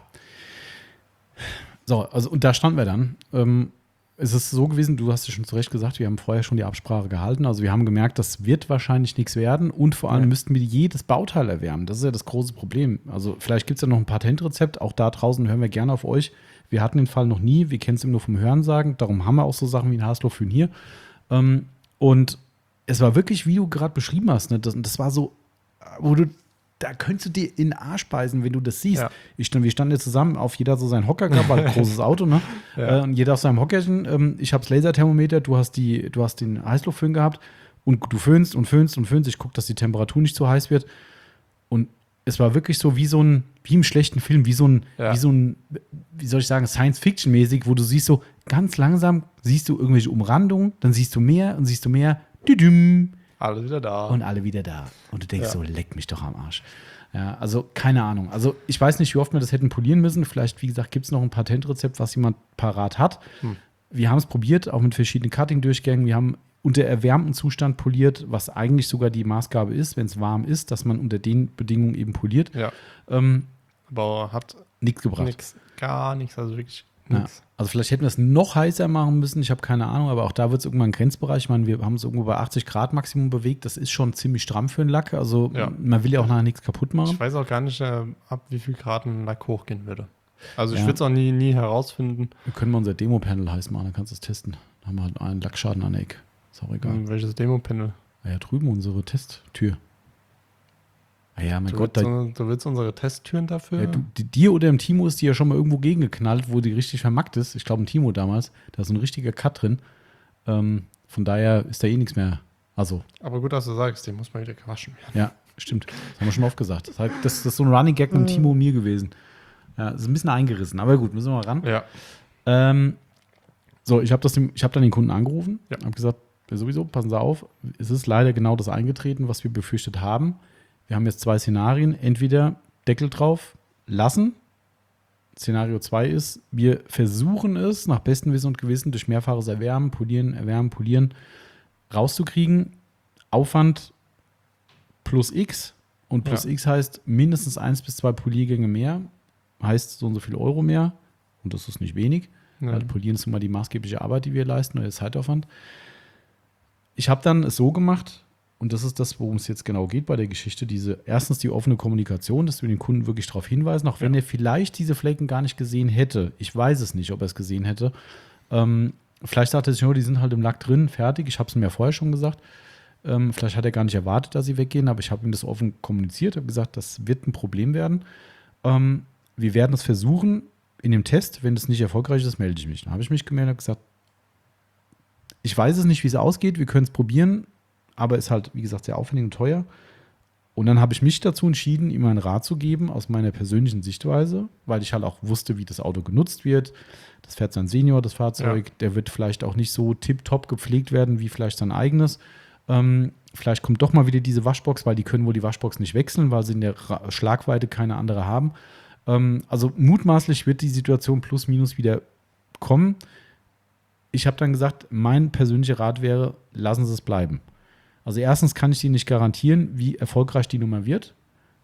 So, also und da standen wir dann. Ähm, es ist so gewesen, du hast es schon zu Recht gesagt, wir haben vorher schon die Absprache gehalten. Also wir haben gemerkt, das wird wahrscheinlich nichts werden und vor allem Ja. müssten wir jedes Bauteil erwärmen. Das ist ja das große Problem. Also vielleicht gibt es ja noch ein Patentrezept. Auch da draußen hören wir gerne auf euch. Wir hatten den Fall noch nie. Wir kennen es nur vom Hörensagen. Darum haben wir auch so Sachen wie ein Hasloföhn hier. Ähm, und es war wirklich, wie du gerade beschrieben hast, ne? das, das war so, wo du, da könntest du dir in den Arsch beißen, wenn du das siehst. Ja. Ich stand, wir standen jetzt zusammen, auf jeder so seinen Hocker gehabt, weil großes Auto, ne? Ja. Äh, und jeder auf seinem Hockerchen. Ähm, ich habe das Laserthermometer, du hast, die, du hast den Heißluftföhn gehabt. Und du föhnst und föhnst und föhnst. Ich gucke, dass die Temperatur nicht zu heiß wird. Und es war wirklich so wie so ein, wie im schlechten Film, wie so ein, ja. wie so ein, wie soll ich sagen, Science-Fiction-mäßig, wo du siehst so, ganz langsam siehst du irgendwelche Umrandungen, dann siehst du mehr und siehst du mehr. Düdüm. Alle wieder da. Und alle wieder da. Und du denkst ja. so, leck mich doch am Arsch. Ja, also keine Ahnung. Also ich weiß nicht, wie oft wir das hätten polieren müssen. Vielleicht, wie gesagt, gibt es noch ein Patentrezept, was jemand parat hat. Hm. Wir haben es probiert, auch mit verschiedenen Cutting-Durchgängen. Wir haben unter erwärmtem Zustand poliert, was eigentlich sogar die Maßgabe ist, wenn es warm ist, dass man unter den Bedingungen eben poliert. Ja. Ähm, Aber hat nichts gebracht. Nix, gar nichts, also wirklich ja. nichts. Also vielleicht hätten wir es noch heißer machen müssen, ich habe keine Ahnung, aber auch da wird es irgendwann ein Grenzbereich. Ich meine, wir haben es irgendwo bei achtzig Grad Maximum bewegt. Das ist schon ziemlich stramm für einen Lack. Also ja. man will ja auch nachher nichts kaputt machen. Ich weiß auch gar nicht, äh, ab wie viel Grad ein Lack hochgehen würde. Also ich ja. würde es auch nie, nie herausfinden. Wir können mal unser Demo-Panel heiß machen, dann kannst du es testen. Dann haben wir halt einen Lackschaden an der Ecke. Ist auch egal. Um, welches Demo-Panel? Ah ja, drüben unsere Testtür. Ah ja, mein du Gott. Willst, da, du willst unsere Testtüren dafür? Ja, du, die, dir oder im Timo ist die ja schon mal irgendwo gegengeknallt, wo die richtig vermackt ist. Ich glaube, im Timo damals, da ist so ein richtiger Cut drin. Ähm, von daher ist da eh nichts mehr. Also. Aber gut, dass du sagst, den muss man wieder gewaschen werden. Ja, stimmt. Das haben wir schon oft gesagt. Das, das, das ist so ein Running Gag mit Timo und mir gewesen. Ja, ist ein bisschen eingerissen, aber gut, müssen wir mal ran. Ja. Ähm, so, ich habe hab dann den Kunden angerufen, ja. habe gesagt, ja, sowieso, passen Sie auf, es ist leider genau das eingetreten, was wir befürchtet haben. Wir haben jetzt zwei Szenarien, entweder Deckel drauf lassen. Szenario zwei ist, wir versuchen es nach bestem Wissen und Gewissen durch mehrfaches Erwärmen, Polieren, Erwärmen, Polieren rauszukriegen. Aufwand plus X und plus ja. X heißt mindestens eins bis zwei Poliergänge mehr, heißt so und so viel Euro mehr und das ist nicht wenig, ja. weil Polieren ist immer die maßgebliche Arbeit, die wir leisten oder der Zeitaufwand. Ich habe dann es so gemacht, und das ist das, worum es jetzt genau geht bei der Geschichte, diese erstens die offene Kommunikation, dass wir den Kunden wirklich darauf hinweisen, auch wenn ja. er vielleicht diese Flecken gar nicht gesehen hätte. Ich weiß es nicht, ob er es gesehen hätte. Ähm, vielleicht sagt er sich, oh, die sind halt im Lack drin, fertig. Ich habe es ihm ja vorher schon gesagt. Ähm, vielleicht hat er gar nicht erwartet, dass sie weggehen, aber ich habe ihm das offen kommuniziert, habe gesagt, das wird ein Problem werden. Ähm, wir werden es versuchen in dem Test. Wenn es nicht erfolgreich ist, melde ich mich. Dann habe ich mich gemeldet und gesagt, ich weiß es nicht, wie es ausgeht, wir können es probieren, aber ist halt, wie gesagt, sehr aufwendig und teuer. Und dann habe ich mich dazu entschieden, ihm einen Rat zu geben aus meiner persönlichen Sichtweise, weil ich halt auch wusste, wie das Auto genutzt wird. Das fährt sein Senior, das Fahrzeug. Ja. Der wird vielleicht auch nicht so tipptopp gepflegt werden, wie vielleicht sein eigenes. Ähm, vielleicht kommt doch mal wieder diese Waschbox, weil die können wohl die Waschbox nicht wechseln, weil sie in der Ra- Schlagweite keine andere haben. Ähm, also mutmaßlich wird die Situation plus minus wieder kommen. Ich habe dann gesagt, mein persönlicher Rat wäre, lassen Sie es bleiben. Also erstens kann ich Ihnen nicht garantieren, wie erfolgreich die Nummer wird.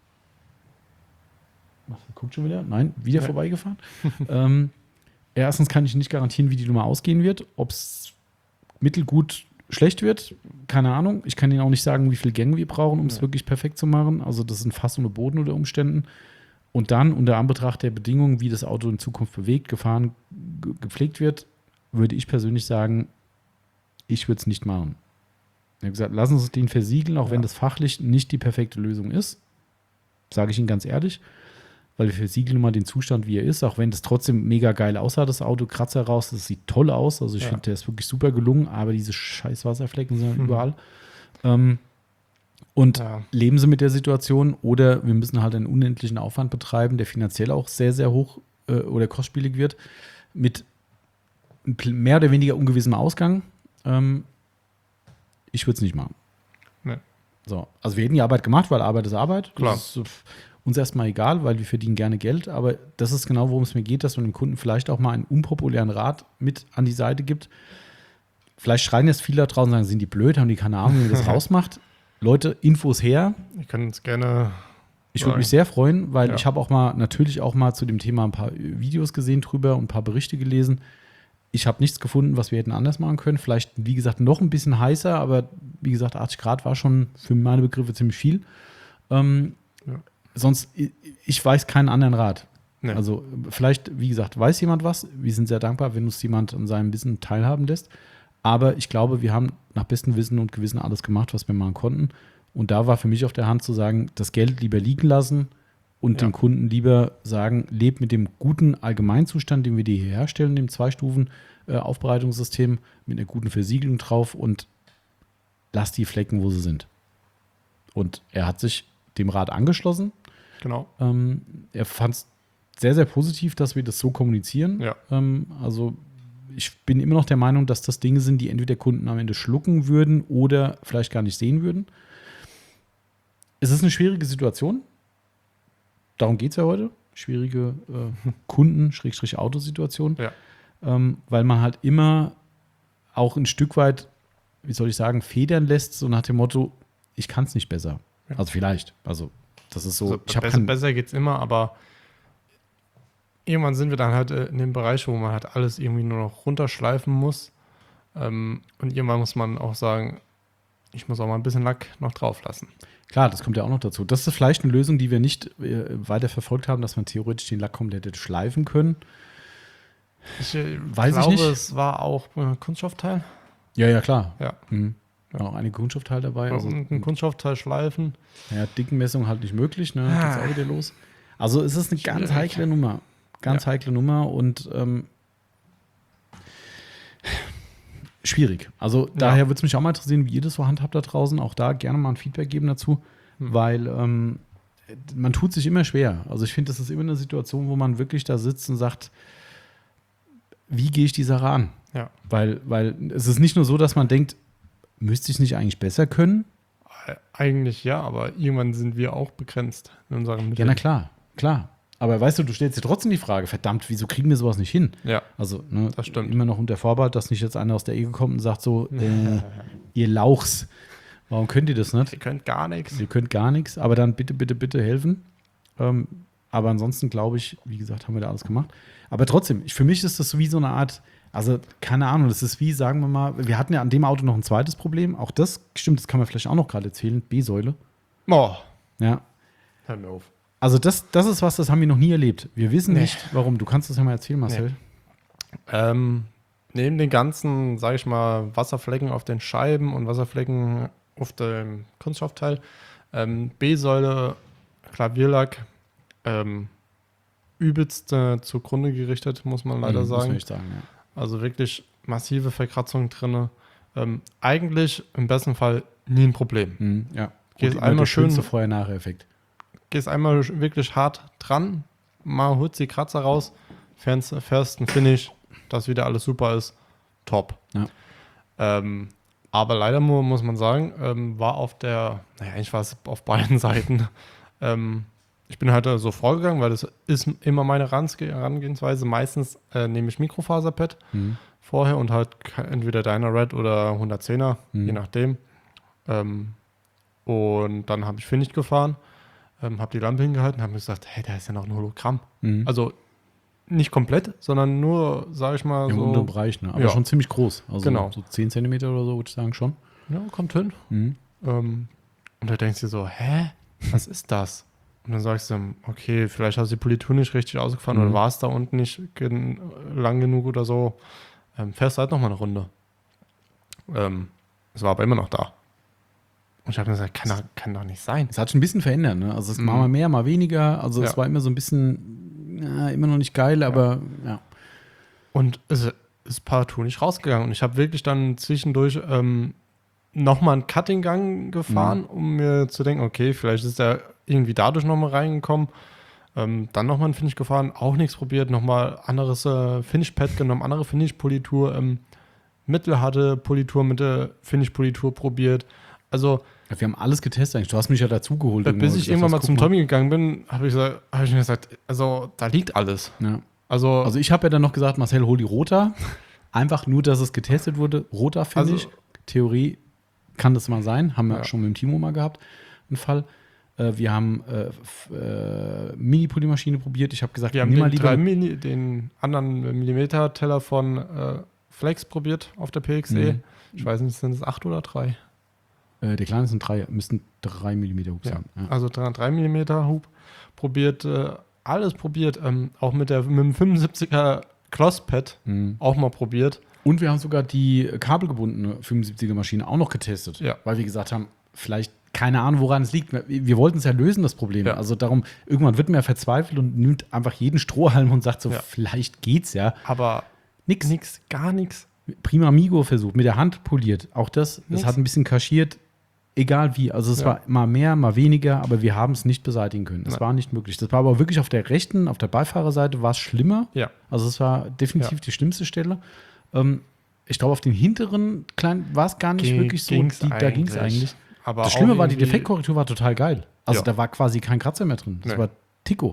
Was, guckt schon wieder? Nein, wieder ja. vorbeigefahren. ähm, erstens kann ich nicht garantieren, wie die Nummer ausgehen wird. Ob es mittelgut schlecht wird, keine Ahnung. Ich kann Ihnen auch nicht sagen, wie viele Gänge wir brauchen, um es ja. wirklich perfekt zu machen. Also das ist ein Fass ohne Boden unter Umständen. Und dann unter Anbetracht der Bedingungen, wie das Auto in Zukunft bewegt, gefahren, ge- gepflegt wird, würde ich persönlich sagen, ich würde es nicht machen. Ich habe gesagt, lassen Sie uns den versiegeln, auch ja. wenn das fachlich nicht die perfekte Lösung ist. Sage ich Ihnen ganz ehrlich. Weil wir versiegeln immer den Zustand, wie er ist, auch wenn das trotzdem mega geil aussah, das Auto, Kratzer raus, das sieht toll aus. Also ich ja. finde, der ist wirklich super gelungen, aber diese scheiß Wasserflecken sind mhm. überall. Ähm, und ja. leben Sie mit der Situation oder wir müssen halt einen unendlichen Aufwand betreiben, der finanziell auch sehr, sehr hoch äh, oder kostspielig wird, mit mehr oder weniger ungewissem Ausgang. Ähm, ich würde es nicht machen. Nee. So, also wir hätten die Arbeit gemacht, weil Arbeit ist Arbeit. Klar. Das ist uns erstmal egal, weil wir verdienen gerne Geld, aber das ist genau, worum es mir geht, dass man dem Kunden vielleicht auch mal einen unpopulären Rat mit an die Seite gibt. Vielleicht schreien jetzt viele da draußen und sagen, sind die blöd, haben die keine Ahnung, wie man das rausmacht. Leute, Infos her. Ich kann es gerne. Ich würde mich sehr freuen, weil ja. ich habe auch mal, natürlich auch mal zu dem Thema ein paar Videos gesehen drüber und ein paar Berichte gelesen. Ich habe nichts gefunden, was wir hätten anders machen können. Vielleicht, wie gesagt, noch ein bisschen heißer, aber wie gesagt, achtzig Grad war schon für meine Begriffe ziemlich viel. Ähm, ja. Sonst, ich weiß keinen anderen Rat. Nee. Also vielleicht, wie gesagt, weiß jemand was. Wir sind sehr dankbar, wenn uns jemand an seinem Wissen teilhaben lässt. Aber ich glaube, wir haben nach bestem Wissen und Gewissen alles gemacht, was wir machen konnten. Und da war für mich auf der Hand zu sagen, das Geld lieber liegen lassen und ja. dem Kunden lieber sagen, lebt mit dem guten Allgemeinzustand, den wir dir hier herstellen, dem Zwei-Stufen-Aufbereitungssystem mit einer guten Versiegelung drauf und lass die Flecken, wo sie sind. Und er hat sich dem Rat angeschlossen. Genau. Ähm, er fand es sehr, sehr positiv, dass wir das so kommunizieren. Ja. Ähm, also ich bin immer noch der Meinung, dass das Dinge sind, die entweder Kunden am Ende schlucken würden oder vielleicht gar nicht sehen würden. Es ist eine schwierige Situation. Darum geht es ja heute. Schwierige äh, Kunden-Autosituation. Ja. Ähm, weil man halt immer auch ein Stück weit, wie soll ich sagen, federn lässt, so nach dem Motto, ich kann es nicht besser. Ja. Also vielleicht. Also das ist so. Also ich besser, kein, besser geht es immer, aber irgendwann sind wir dann halt in dem Bereich, wo man halt alles irgendwie nur noch runterschleifen muss. Ähm, und irgendwann muss man auch sagen, ich muss auch mal ein bisschen Lack noch drauf lassen. Klar, das kommt ja auch noch dazu. Das ist vielleicht eine Lösung, die wir nicht äh, weiter verfolgt haben, dass man theoretisch den Lack komplett hätte schleifen können. Ich äh, Weiß glaube, ich nicht. es war auch ein Kunststoffteil. Ja, ja, klar. Ja. Mhm. Ja, auch einige Kunststoffteile dabei. Also, Und ein Kunststoffteil schleifen. ja, Dickenmessung halt nicht möglich, ne? Geht's auch wieder los. Also es ist eine ganz Schwierig. heikle Nummer. Ganz Ja. heikle Nummer und ähm, schwierig. Also Ja. daher würde es mich auch mal interessieren, wie ihr das so handhabt da draußen. Auch da gerne mal ein Feedback geben dazu, Hm. weil ähm, man tut sich immer schwer. Also ich finde, das ist immer eine Situation, wo man wirklich da sitzt und sagt, wie gehe ich die Sache an? Ja. Weil, weil es ist nicht nur so, dass man denkt, müsste ich es nicht eigentlich besser können? Äh, Eigentlich ja, aber irgendwann sind wir auch begrenzt in unseren Ja, Mitteln. na klar, klar. Aber weißt du, du stellst dir trotzdem die Frage, verdammt, wieso kriegen wir sowas nicht hin? Ja. Also, ne, Das stimmt. immer noch unter Vorbehalt, dass nicht jetzt einer aus der Ecke kommt und sagt so, äh, ihr Lauchs, warum könnt ihr das nicht? Ihr könnt gar nichts. Ihr könnt gar nichts, aber dann bitte, bitte, bitte helfen. Ähm, aber ansonsten glaube ich, wie gesagt, haben wir da alles gemacht. Aber trotzdem, ich, für mich ist das so wie so eine Art, also keine Ahnung, das ist wie, sagen wir mal, wir hatten ja an dem Auto noch ein zweites Problem. Auch das, stimmt, das kann man vielleicht auch noch gerade erzählen, B-Säule. Oh, Ja, hör mir auf. also das, das ist was, das haben wir noch nie erlebt. Wir wissen Nee. nicht, warum. Du kannst das ja mal erzählen, Marcel. Ähm, neben den ganzen, sage ich mal, Wasserflecken auf den Scheiben und Wasserflecken auf dem Kunststoffteil, ähm, B-Säule, Klavierlack, ähm, übelst äh, zugrunde gerichtet, muss man leider Mhm, muss sagen. man echt sagen, ja. Also wirklich massive Verkratzungen drin. Ähm, eigentlich im besten Fall nie ein Problem. Mhm, ja. Gehst immer einmal der schön- schönste Vorher-Nachher-Effekt. Gehst einmal wirklich hart dran, mal holst die Kratzer raus, fährst, fährst ein Finish, dass wieder alles super ist, top. Ja. Ähm, aber leider mu- muss man sagen, ähm, war auf der, naja, eigentlich war es auf beiden Seiten. ähm, ich bin halt so vorgegangen, weil das ist immer meine Range- Herangehensweise. Meistens äh, nehme ich Mikrofaserpad Mhm. vorher und halt ke- entweder Dynared oder hundertzehner, Mhm. je nachdem. Ähm, und dann habe ich Finish gefahren, ähm, habe die Lampe hingehalten, habe mir gesagt, hey, da ist ja noch ein Hologramm. Mhm. Also nicht komplett, sondern nur, sage ich mal, Im so. unteren Bereich, ne? Aber Ja. schon ziemlich groß. Also Genau. so zehn Zentimeter oder so, würde ich sagen, schon. Ja, kommt hin. Mhm. Ähm, und da denkst du dir so, hä? Was ist das? Und dann sagst du, okay, vielleicht hast du die Politur nicht richtig ausgefahren Mhm. oder war es da unten nicht gen lang genug oder so. Ähm, fährst halt nochmal eine Runde. Ähm, es war aber immer noch da. Und ich habe mir gesagt, kann, doch- kann doch nicht sein. Es hat schon ein bisschen verändert, ne? Also es Mhm. war mal mehr, mal weniger. Also es Ja. war immer so ein bisschen, ja, immer noch nicht geil, aber ja. Und es ist partout nicht rausgegangen. Und ich habe wirklich dann zwischendurch ähm, nochmal einen Cutting-Gang gefahren, Mhm. um mir zu denken, okay, vielleicht ist er irgendwie dadurch nochmal reingekommen. Ähm, dann nochmal einen Finish gefahren, auch nichts probiert, nochmal anderes äh, Finish-Pad genommen, andere Finish-Politur, ähm, mittelharte Politur mit der Finish-Politur probiert. Also, Wir haben alles getestet eigentlich. Du hast mich ja dazu geholt. bis irgendwann, ich gesagt irgendwann mal hast, zum guck Tommy gegangen bin, habe ich, gesagt- hab ich mir gesagt, also da liegt alles. Ja. Also, Also ich habe ja dann noch gesagt, Marcel, hol die Rota. Einfach nur, dass es getestet wurde. Rota finde Also- ich. Theorie kann das mal sein. Haben wir Ja. schon mit dem Timo mal gehabt. Einen Fall. Äh, wir haben äh, f- äh, Mini-Polymaschine probiert. Ich habe gesagt, wir haben nimm mal den, lieber. drei Milli, den anderen Millimeter-Teller von äh, Flex probiert auf der P X E. Mhm. Ich weiß nicht, sind es acht oder drei? Äh, der kleine sind drei, müssten drei Millimeter Hub Ja. sein. Ja. Also drei Millimeter Hub probiert, äh, alles probiert. Ähm, auch mit, der, mit dem fünfundsiebziger Closspad Mhm. auch mal probiert. Und wir haben sogar die kabelgebundene fünfundsiebziger Maschine auch noch getestet. Ja. Weil wir gesagt haben, vielleicht, keine Ahnung, woran es liegt. Wir, wir wollten es ja lösen, das Problem. Ja. Also darum, irgendwann wird man ja verzweifelt und nimmt einfach jeden Strohhalm und sagt so, Ja. vielleicht geht's ja. Aber Nix. nix, gar nichts. Prima Amigo versucht, mit der Hand poliert. Auch das, Nichts. es hat ein bisschen kaschiert, egal wie. Also es Ja. war mal mehr, mal weniger, aber wir haben es nicht beseitigen können. Es Nein. war nicht möglich. Das war aber wirklich auf der rechten, auf der Beifahrerseite war es schlimmer. Ja. Also es war definitiv Ja. die schlimmste Stelle. Ähm, ich glaube, auf den hinteren kleinen war es gar nicht Ging- wirklich so. ging's Die, da ging es eigentlich. Aber Das Schlimme auch war, die irgendwie- Defektkorrektur war total geil. Also Ja. da war quasi kein Kratzer mehr drin. Das Nee. war Tico.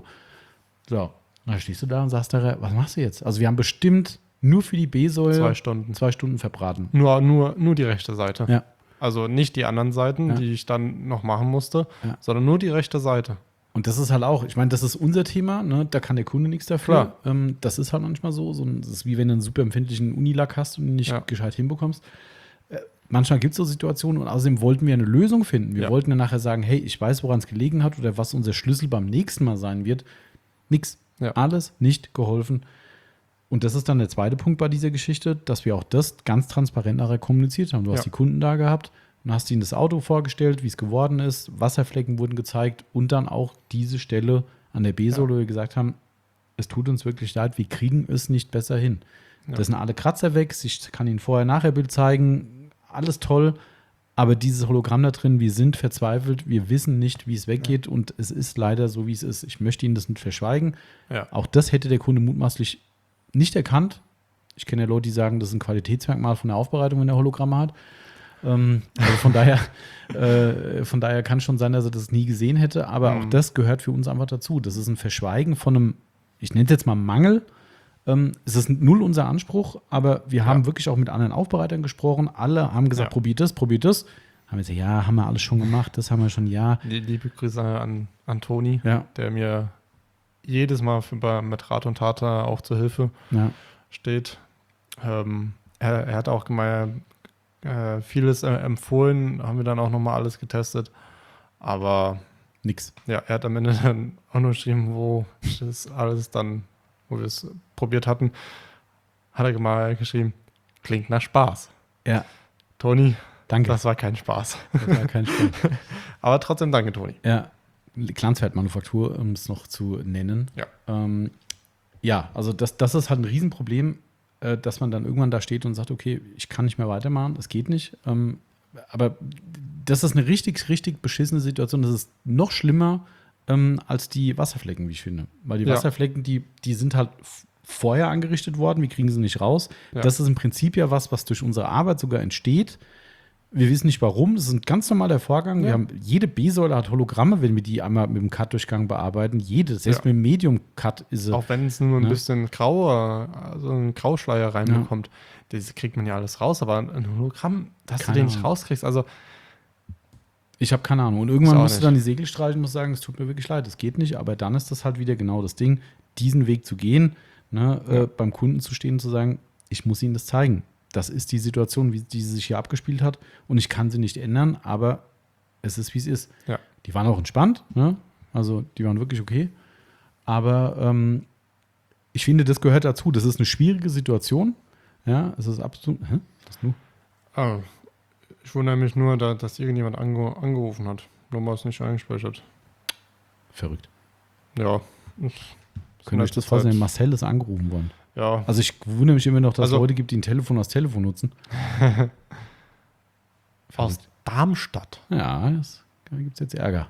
So, dann stehst du da und sagst da, was machst du jetzt? Also wir haben bestimmt nur für die B-Säule Zwei Stunden. zwei Stunden verbraten. Nur, nur, nur die rechte Seite. Ja. Also nicht die anderen Seiten, Ja. die ich dann noch machen musste, Ja. sondern nur die rechte Seite. Und das ist halt auch, ich meine, das ist unser Thema, ne? Da kann der Kunde nichts dafür. Klar. Ähm, das ist halt manchmal so. so ein, das ist wie wenn du einen super empfindlichen Unilack hast und ihn nicht Ja. gescheit hinbekommst. Äh, manchmal gibt es so Situationen und außerdem wollten wir eine Lösung finden. Wir Ja. wollten dann nachher sagen, hey, ich weiß, woran es gelegen hat oder was unser Schlüssel beim nächsten Mal sein wird. Nix. Ja. Alles nicht geholfen. Und das ist dann der zweite Punkt bei dieser Geschichte, dass wir auch das ganz transparent nachher kommuniziert haben. Du hast Ja. die Kunden da gehabt und hast ihnen das Auto vorgestellt, wie es geworden ist, Wasserflecken wurden gezeigt und dann auch diese Stelle an der B-Säule, wo wir gesagt haben, es tut uns wirklich leid, wir kriegen es nicht besser hin. Ja. Das sind alle Kratzer weg, ich kann Ihnen vorher-nachher-Bild zeigen, alles toll, aber dieses Hologramm da drin, wir sind verzweifelt, wir wissen nicht, wie es weggeht und es ist leider so, wie es ist. Ich möchte Ihnen das nicht verschweigen. Ja. Auch das hätte der Kunde mutmaßlich nicht erkannt. Ich kenne ja Leute, die sagen, das ist ein Qualitätsmerkmal von der Aufbereitung, wenn er Hologramme hat. Ähm, also von daher, äh, von daher kann schon sein, dass er das nie gesehen hätte, aber Mhm. auch das gehört für uns einfach dazu. Das ist ein Verschweigen von einem, ich nenne es jetzt mal Mangel. Ähm, es ist null unser Anspruch, aber wir haben wirklich auch mit anderen Aufbereitern gesprochen. Alle haben gesagt, Ja. probiert das, probiert das. Haben wir gesagt, ja, haben wir alles schon gemacht, das haben wir schon, ja. Die liebe Grüße an, an Toni, Ja, der mir jedes Mal für, bei, mit Rat und Tat da auch zur Hilfe ja. steht. Ähm, er, er hat auch gemeint, äh, vieles äh, empfohlen, haben wir dann auch nochmal alles getestet. Aber Nix. ja, er hat am Ende dann auch nur geschrieben, wo das alles dann, wo wir es probiert hatten, hat er mal geschrieben, klingt nach Spaß. Ja, Toni, danke. das war kein Spaß. Das war kein Spaß. Aber trotzdem danke, Toni. Ja, Glanzwertmanufaktur, um es noch zu nennen. Ja. Ähm, ja, also das, das ist halt ein Riesenproblem, äh, dass man dann irgendwann da steht und sagt, okay, ich kann nicht mehr weitermachen, das geht nicht. Ähm, aber das ist eine richtig, richtig beschissene Situation. Das ist noch schlimmer ähm, als die Wasserflecken, wie ich finde. Weil die Ja. Wasserflecken, die, die sind halt f- vorher angerichtet worden, wir kriegen sie nicht raus. Ja. Das ist im Prinzip ja was, was durch unsere Arbeit sogar entsteht. Wir wissen nicht warum, das ist ein ganz normaler Vorgang. Wir Ja. haben, jede B-Säule hat Hologramme, wenn wir die einmal mit dem Cut-Durchgang bearbeiten. Jede, selbst Ja. mit dem Medium-Cut ist sie. Auch wenn es nur ein Ne? bisschen grauer, also ein Grauschleier reinbekommt, das kriegt man ja alles raus, aber ein Hologramm, dass Keine du den nicht Ahnung. rauskriegst, also Ich habe keine Ahnung. Und irgendwann Ist auch musst du nicht. dann die Segel streichen und musst sagen, es tut mir wirklich leid, das geht nicht. Aber dann ist das halt wieder genau das Ding, diesen Weg zu gehen, ne, Ja. äh, beim Kunden zu stehen und zu sagen, ich muss Ihnen das zeigen. Das ist die Situation, wie die sich hier abgespielt hat. Und ich kann sie nicht ändern, aber es ist, wie es ist. Ja. Die waren auch entspannt, ne? Also die waren wirklich okay. Aber ähm, ich finde, das gehört dazu. Das ist eine schwierige Situation. Ja, es ist absolut. Hä? Was du? ah, ich wundere mich nur, da, dass irgendjemand ange, angerufen hat. Nur mal es nicht eingespeichert. Verrückt. Ja. Könnt ihr euch das vorstellen? Marcel ist angerufen worden. Ja, Also ich wundere mich immer noch, dass es Also- Leute gibt, die ein Telefon als Telefon nutzen. aus Darmstadt. Ja, das, da gibt es jetzt Ärger.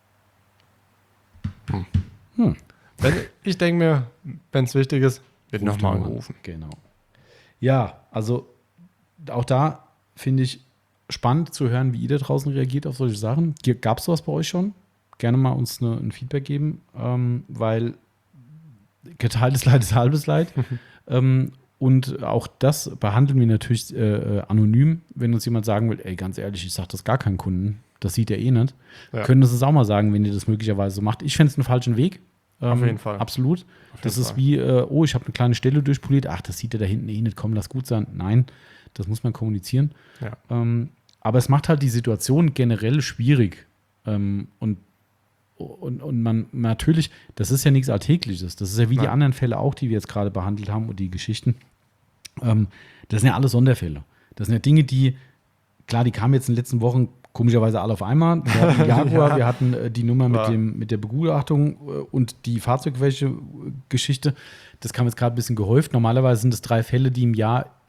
Wenn, ich denke mir, wenn es wichtig ist, wird Ruft nochmal ihn an. angerufen. Genau. Ja, also auch da finde ich spannend zu hören, wie ihr da draußen reagiert auf solche Sachen. Gab es sowas bei euch schon? Gerne mal uns eine, ein Feedback geben, ähm, weil geteiltes Leid ist halbes Leid. ähm, und auch das behandeln wir natürlich äh, äh, anonym, wenn uns jemand sagen will, ey, ganz ehrlich, ich sage das gar keinem Kunden, das sieht er eh nicht. Ja. Können das uns auch mal sagen, wenn ihr das möglicherweise so macht. Ich fände es einen falschen Weg. Auf Ähm, jeden Fall. Absolut. Auf Das jeden ist Fall. wie, äh, oh, ich habe eine kleine Stelle durchpoliert, ach, das sieht er da hinten eh nicht, komm, lass gut sein. Nein, das muss man kommunizieren. Ja. Ähm, aber es macht halt die Situation generell schwierig. Ähm, und, und, und man natürlich, das ist ja nichts Alltägliches. Das ist ja wie die Nein. anderen Fälle auch, die wir jetzt gerade behandelt haben und die Geschichten. Ähm, das sind ja alles Sonderfälle. Das sind ja Dinge, die, klar, die kamen jetzt in den letzten Wochen komischerweise alle auf einmal. Wir hatten Jaguar, Ja. wir hatten äh, die Nummer mit, War- dem, mit der Begutachtung äh, und die Fahrzeugwäsche-Geschichte. Das kam jetzt gerade ein bisschen gehäuft. Normalerweise sind es drei Fälle, die im Jahr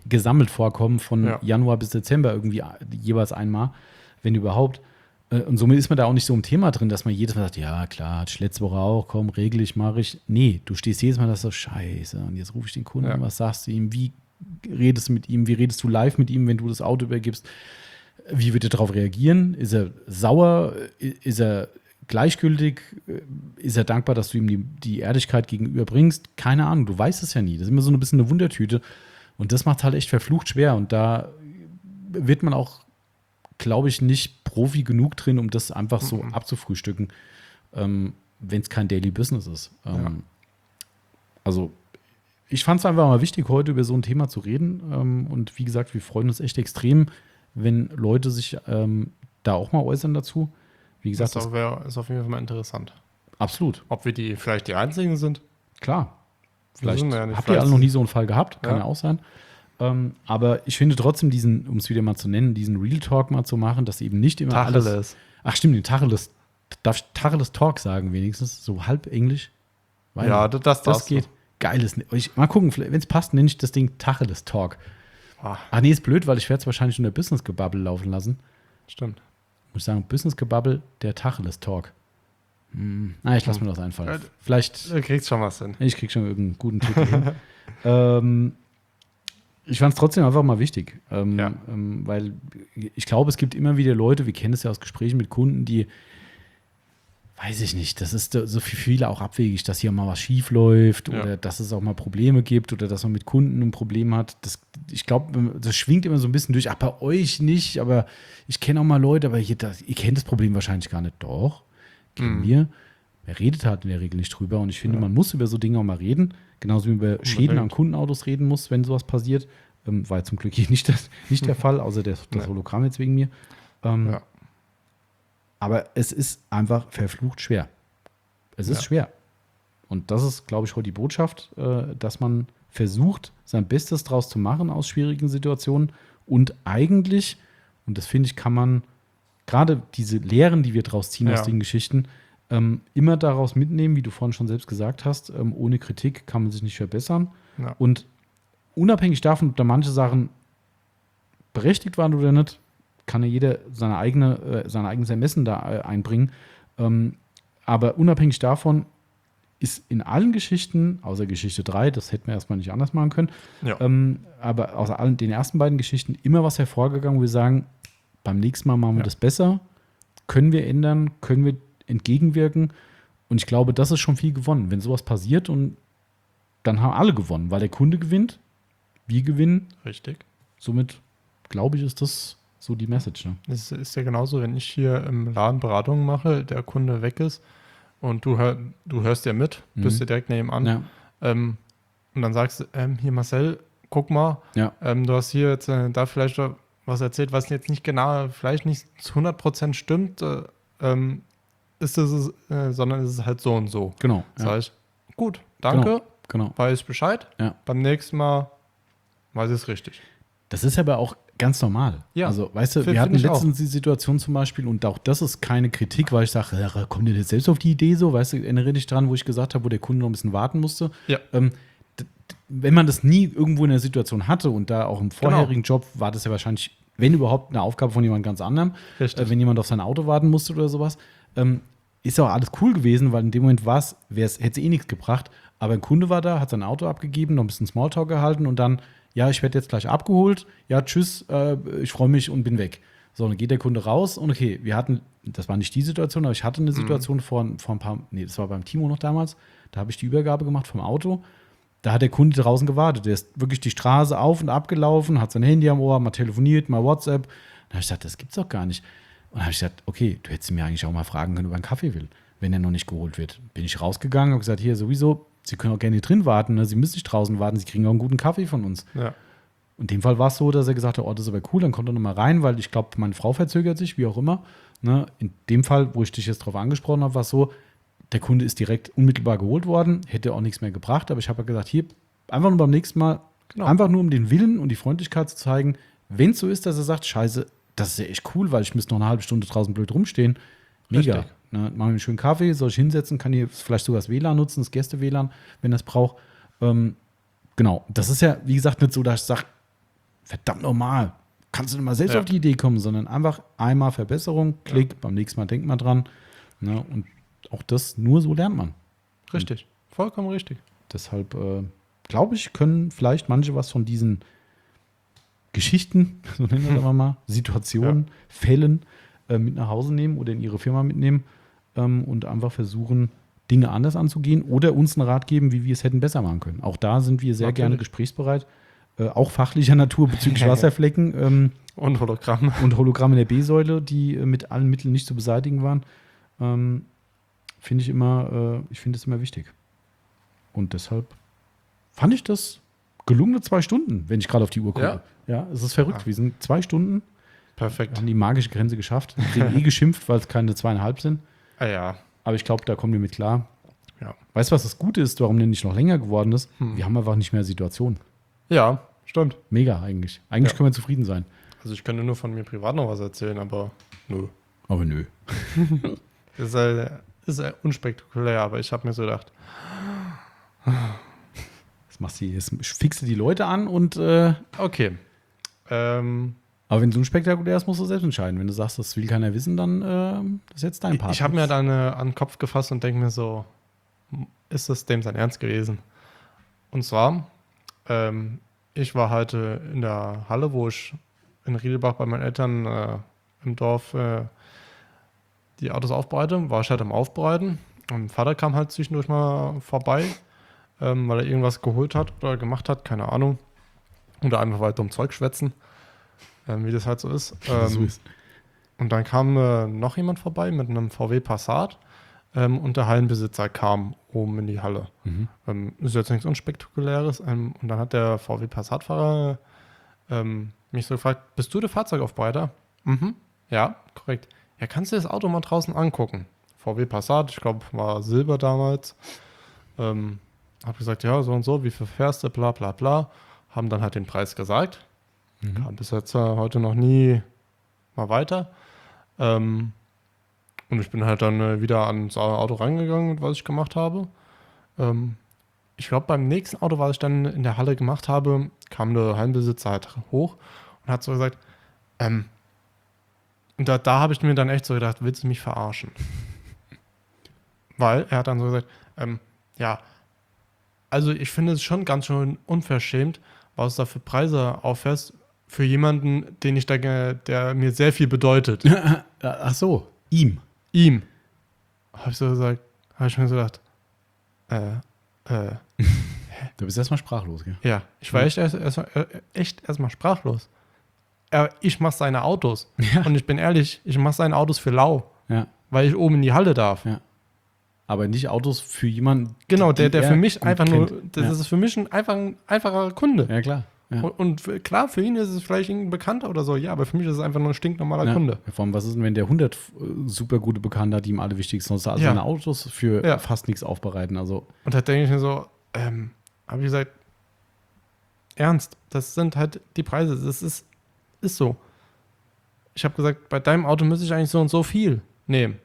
gesammelt vorkommen, von Ja. Januar bis Dezember irgendwie jeweils einmal, wenn überhaupt. Äh, Und somit ist man da auch nicht so im Thema drin, dass man jedes Mal sagt, ja klar, hatte ich letzte Woche auch, komm, regel ich, mache ich. Nee, du stehst jedes Mal da so, scheiße, und jetzt rufe ich den Kunden, Ja. was sagst du ihm, wie redest du mit ihm, wie redest du live mit ihm, wenn du das Auto übergibst, wie wird er darauf reagieren, ist er sauer, ist er gleichgültig, ist er dankbar, dass du ihm die, die Ehrlichkeit gegenüber bringst, keine Ahnung, du weißt es ja nie, das ist immer so ein bisschen eine Wundertüte und das macht halt echt verflucht schwer und da wird man auch, glaube ich, nicht Profi genug drin, um das einfach so Mhm. abzufrühstücken, ähm, wenn es kein Daily Business ist. Ähm, Ja. Also ich fand es einfach mal wichtig, heute über so ein Thema zu reden. Ähm, und wie gesagt, wir freuen uns echt extrem, wenn Leute sich ähm, da auch mal äußern dazu. Wie Das gesagt, das, ist, wär, ist auf jeden Fall mal interessant. absolut, Ob wir die vielleicht die Einzigen sind? klar. Vielleicht Wissen wir ja nicht. habt ihr alle Vielleicht- noch nie so einen Fall gehabt, kann ja, Ja. auch sein. Ähm, aber ich finde trotzdem diesen, um es wieder mal zu nennen, diesen Real Talk mal zu machen, dass eben nicht immer alles. Tacheles. Ach stimmt, den Tacheles. Darf ich Tacheles Talk sagen wenigstens? So halb Englisch? Weiß Ja, nicht. das, das, das darfst geht. Geiles. Ich, mal gucken, wenn es passt, nenne ich das Ding Tacheles Talk. du. Ah, Ach nee, ist blöd, weil ich werde es wahrscheinlich unter Business Gebubble laufen lassen. stimmt. Muss ich sagen, Business Gebubble, der Tacheles Talk. Hm. Na, ich lasse mir das einfallen. Ja, Vielleicht, Du kriegst schon was hin. ich kriege schon irgendeinen guten Titel hin. ähm, ich fand es trotzdem einfach mal wichtig. Ähm, Ja. ähm, weil ich glaube, es gibt immer wieder Leute, wir kennen es ja aus Gesprächen mit Kunden, die weiß ich nicht, das ist so für viele auch abwegig, dass hier mal was schief läuft Ja. oder dass es auch mal Probleme gibt oder dass man mit Kunden ein Problem hat. Das, ich glaube, das schwingt immer so ein bisschen durch. Ach, bei euch nicht, aber ich kenne auch mal Leute, aber hier, das, ihr kennt das Problem wahrscheinlich gar nicht. Doch, kennen Mhm. wir. Wer redet halt in der Regel nicht drüber. Und ich finde, Ja. man muss über so Dinge auch mal reden. Genauso wie man über Schäden Unbedingt. an Kundenautos reden muss, wenn sowas passiert. Ähm, war jetzt zum Glück hier nicht, das, nicht der Fall, außer das, das Nee. Hologramm jetzt wegen mir. Ähm, Ja. aber es ist einfach verflucht schwer. Es ist Ja. schwer. Und das ist, glaube ich, heute die Botschaft, äh, dass man versucht, sein Bestes draus zu machen aus schwierigen Situationen. Und eigentlich, und das finde ich, kann man gerade diese Lehren, die wir draus ziehen Ja. aus den Geschichten, ähm, immer daraus mitnehmen, wie du vorhin schon selbst gesagt hast. Ähm, ohne Kritik kann man sich nicht verbessern. Ja. Und unabhängig davon, ob da manche Sachen berechtigt waren oder nicht, kann ja jeder seine eigene, äh, sein eigenes Ermessen da äh, einbringen. Ähm, aber unabhängig davon ist in allen Geschichten, außer Geschichte drei, das hätten wir erstmal nicht anders machen können, Ja. ähm, aber außer allen den ersten beiden Geschichten immer was hervorgegangen, wo wir sagen, beim nächsten Mal machen wir Ja. das besser, können wir ändern, können wir entgegenwirken. Und ich glaube, das ist schon viel gewonnen. Wenn sowas passiert und dann haben alle gewonnen, weil der Kunde gewinnt, wir gewinnen. Richtig. Somit, glaube ich, ist das so die Message. Ne? Es ist ja genauso, wenn ich hier im Laden Beratungen mache, der Kunde weg ist und du, hör, du hörst ja mit, Mhm. bist ja direkt neben an Ja, ähm, und dann sagst du, ähm, hier Marcel, guck mal, ja, ähm, du hast hier jetzt äh, da vielleicht was erzählt, was jetzt nicht genau, vielleicht nicht zu hundert Prozent stimmt, äh, ähm, ist es, äh, sondern es ist halt so und so. genau. Das Ja, heißt, gut, danke, genau. weiß ich Bescheid, Ja. beim nächsten Mal weiß ich es richtig. Das ist aber auch ganz normal. Ja, Also, weißt du, find- wir hatten find ich letztens die Situation zum Beispiel, und auch das ist keine Kritik, weil ich sage, ja, kommt ihr jetzt selbst auf die Idee so? Weißt du, erinnere dich dran, wo ich gesagt habe, wo der Kunde noch ein bisschen warten musste. Ja. Ähm, d- d- wenn man das nie irgendwo in der Situation hatte und da auch im vorherigen Job war das ja wahrscheinlich, wenn überhaupt, eine Aufgabe von jemand ganz anderem, Richtig. äh, wenn jemand auf sein Auto warten musste oder sowas, ähm, ist auch alles cool gewesen, weil in dem Moment war es, hätte es eh nichts gebracht. Aber ein Kunde war da, hat sein Auto abgegeben, noch ein bisschen Smalltalk gehalten und dann, ja, ich werde jetzt gleich abgeholt, ja, tschüss, äh, ich freue mich und bin weg. So, dann geht der Kunde raus und okay, wir hatten, das war nicht die Situation, aber ich hatte eine Situation vor, vor ein paar, nee, das war beim Timo noch damals, da habe ich die Übergabe gemacht vom Auto. Da hat der Kunde draußen gewartet. Der ist wirklich die Straße auf und ab gelaufen, hat sein Handy am Ohr, mal telefoniert, mal WhatsApp. Da habe ich gesagt, das gibt's doch gar nicht. Und dann habe ich gesagt, okay, du hättest mir eigentlich auch mal fragen können, ob er einen Kaffee will, wenn er noch nicht geholt wird. Bin ich rausgegangen und gesagt, hier sowieso, Sie können auch gerne hier drin warten, ne? Sie müssen nicht draußen warten, Sie kriegen auch einen guten Kaffee von uns. Ja. In dem Fall war es so, dass er gesagt hat, oh, das ist aber cool, dann kommt er nochmal rein, weil ich glaube, meine Frau verzögert sich, wie auch immer. Ne? In dem Fall, wo ich dich jetzt drauf angesprochen habe, war es so, der Kunde ist direkt unmittelbar geholt worden, hätte auch nichts mehr gebracht, aber ich habe ja gesagt, hier, einfach nur beim nächsten Mal, Genau. einfach nur um den Willen und die Freundlichkeit zu zeigen, wenn es so ist, dass er sagt, scheiße, das ist ja echt cool, weil ich müsste noch eine halbe Stunde draußen blöd rumstehen. Mega. Richtig. Ne, machen wir einen schönen Kaffee, soll ich hinsetzen, kann hier vielleicht sogar das W L A N nutzen, das Gäste-W L A N, wenn er es braucht. Ähm, genau, das ist ja, wie gesagt, nicht so, dass ich sage, verdammt nochmal, kannst du nicht mal selbst Ja. auf die Idee kommen, sondern einfach einmal Verbesserung, Klick, Ja. beim nächsten Mal denkt man dran. Ne? Und auch das, nur so lernt man. Richtig. Vollkommen richtig. Deshalb, äh, glaube ich, können vielleicht manche was von diesen Geschichten, so nennen wir das mal, Situationen, Ja. Fällen äh, mit nach Hause nehmen oder in ihre Firma mitnehmen ähm, und einfach versuchen, Dinge anders anzugehen oder uns einen Rat geben, wie wir es hätten besser machen können. Auch da sind wir sehr Natürlich. gerne gesprächsbereit, äh, auch fachlicher Natur bezüglich Wasserflecken ähm, Und Hologramm. und Hologramme der B-Säule, die äh, mit allen Mitteln nicht zu beseitigen waren. Ähm, finde ich immer, äh, ich finde es immer wichtig. Und deshalb fand ich das gelungene zwei Stunden, wenn ich gerade auf die Uhr gucke. Ja, es ist verrückt. Ah. Wir sind zwei Stunden, Perfekt. haben die magische Grenze geschafft. Wir haben eh geschimpft, weil es keine zweieinhalb sind. Ah ja. Aber ich glaube, da kommen wir mit klar. Ja. Weißt du, was das Gute ist, warum der nicht noch länger geworden ist? Hm. Wir haben einfach nicht mehr Situationen. Ja, stimmt. Mega eigentlich. Eigentlich Ja. können wir zufrieden sein. Also ich könnte nur von mir privat noch was erzählen, aber nö. Aber nö. Das ist, äh, ist äh, unspektakulär, aber ich habe mir so gedacht, Das machst du jetzt. Fixe die Leute an und äh, okay. Ähm, aber wenn es unspektakulär ist, musst du selbst entscheiden. Wenn du sagst, das will keiner wissen, dann äh, das ist jetzt dein Part. ich habe mir dann äh, an den Kopf gefasst und denke mir so, ist das dem sein Ernst gewesen? Und zwar, ähm, ich war heute in der Halle, wo ich in Riedelbach bei meinen Eltern äh, im Dorf äh, die Autos aufbereite, war ich halt am Aufbereiten. Und mein Vater kam halt zwischendurch mal vorbei, ähm, weil er irgendwas geholt hat oder gemacht hat, keine Ahnung. Oder einfach weiter um Zeug schwätzen, ähm, wie das halt so ist. Ähm, so ist. Und dann kam äh, noch jemand vorbei mit einem V W Passat ähm, und der Hallenbesitzer kam oben in die Halle. Mhm. Ähm, ist jetzt nichts Unspektakuläres. Ähm, und dann hat der V W Passat-Fahrer ähm, mich so gefragt, bist du der Fahrzeugaufbereiter? Mhm, ja, korrekt. Ja, kannst du das Auto mal draußen angucken? V W Passat, ich glaube, war Silber damals. Ähm, hab gesagt, ja, so und so, wie viel fährst du, bla bla bla. Haben dann halt den Preis gesagt. Mhm. Kam bis jetzt äh, heute noch nie mal weiter. Ähm, und ich bin halt dann äh, wieder ans Auto rangegangen, was ich gemacht habe. Ähm, ich glaube, beim nächsten Auto, was ich dann in der Halle gemacht habe, kam der Hallenbesitzer halt hoch und hat so gesagt, ähm, und da, da habe ich mir dann echt so gedacht, willst du mich verarschen? Weil er hat dann so gesagt, ähm, ja, also ich finde es schon ganz schön unverschämt, was du da für Preise auffährst für jemanden, den ich denke, der mir sehr viel bedeutet. Ach so, ihm. Ihm. Habe ich so gesagt, habe ich mir so gedacht, äh, äh, Du bist erstmal sprachlos, gell? ja, ich war echt erst, erst, echt erstmal sprachlos. Er, ich mache seine Autos. Ja. Und ich bin ehrlich, ich mache seine Autos für lau, Ja, weil ich oben in die Halle darf. ja. Aber nicht Autos für jemanden. Genau, der, die der er für mich gut einfach nur, kennt. das ja. ist für mich ein, einfach, ein einfacher Kunde. Ja, klar. Ja. Und, und für, klar, für ihn ist es vielleicht irgendein Bekannter oder so, ja, aber für mich ist es einfach nur ein stinknormaler Ja. Kunde. Ja, vor allem, was ist denn, wenn der hundert äh, super gute Bekannte hat, die ihm alle wichtig sind? Also Ja. seine Autos für Ja. fast nichts aufbereiten. Also, Und da denke ich mir so, ähm, habe ich gesagt, ernst, das sind halt die Preise, das ist, ist so. Ich habe gesagt, bei deinem Auto müsste ich eigentlich so und so viel nehmen.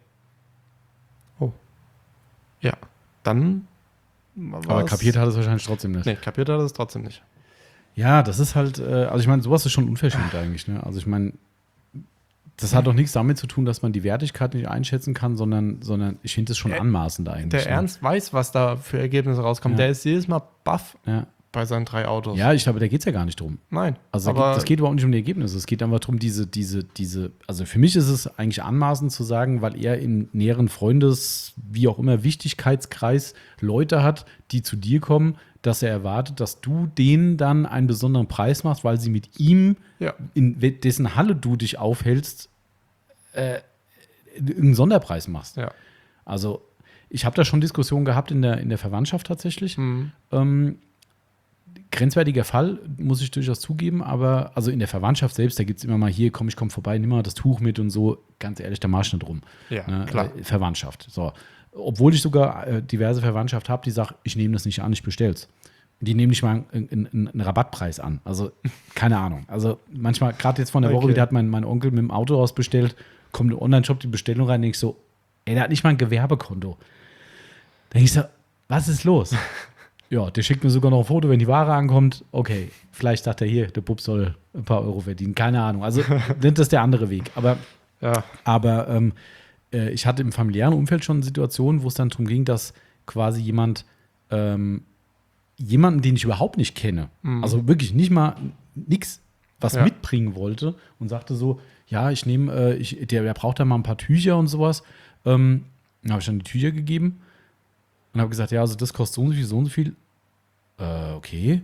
Oh. Ja, dann war aber es- kapiert hat es wahrscheinlich trotzdem nicht. Nee, kapiert hat er es trotzdem nicht. Ja, das ist halt, äh, also ich meine, sowas ist schon unverschämt eigentlich. Ne? Also ich meine, das hat doch nichts damit zu tun, dass man die Wertigkeit nicht einschätzen kann, sondern, sondern ich finde es schon Der- anmaßend eigentlich. Der ne? Ernst weiß, was da für Ergebnisse rauskommen. Ja. Der ist jedes Mal baff Ja, bei seinen drei Autos. ja ich glaube, da geht es ja gar nicht drum. Nein. Also da aber geht, das geht überhaupt nicht um die Ergebnisse. Es geht einfach darum, diese, diese, diese, also für mich ist es eigentlich anmaßend zu sagen, weil er im näheren Freundes, wie auch immer, Wichtigkeitskreis Leute hat, die zu dir kommen, dass er erwartet, dass du denen dann einen besonderen Preis machst, weil sie mit ihm, ja, in dessen Halle du dich aufhältst, äh, einen Sonderpreis machst. ja. Also ich habe da schon Diskussionen gehabt in der, in der Verwandtschaft tatsächlich. Mhm. Ähm, grenzwertiger Fall, muss ich durchaus zugeben, aber also in der Verwandtschaft selbst, da gibt es immer mal hier, komm, ich komm vorbei, nimm mal das Tuch mit und so, ganz ehrlich, da mach ich nicht drum. Ja, Ne? klar. Äh, Verwandtschaft. So. Obwohl ich sogar äh, diverse Verwandtschaft habe, die sagt, ich nehme das nicht an, ich bestell's. Die nehmen nicht mal einen, einen, einen Rabattpreis an. Also, keine Ahnung. Also, manchmal, gerade jetzt von der Woche, Okay. wieder hat mein, mein Onkel mit dem Autohaus bestellt, kommt im Online-Shop die Bestellung rein, denke ich so, ey, der hat nicht mal ein Gewerbekonto. Da denke ich so, was ist los? Ja, der schickt mir sogar noch ein Foto, wenn die Ware ankommt. Okay, vielleicht sagt er hier, der Bub soll ein paar Euro verdienen. Keine Ahnung. Also, das ist der andere Weg. Aber, ja. aber ähm, äh, ich hatte im familiären Umfeld schon Situationen, wo es dann darum ging, dass quasi jemand, ähm, jemanden, den ich überhaupt nicht kenne, mhm. also wirklich nicht mal nichts, was ja. mitbringen wollte und sagte so, ja, ich nehme, äh, ich, der, der braucht da mal ein paar Tücher und sowas. Ähm, dann habe ich dann die Tücher gegeben und habe gesagt, ja, also das kostet so und so viel, so und so viel. Äh, okay.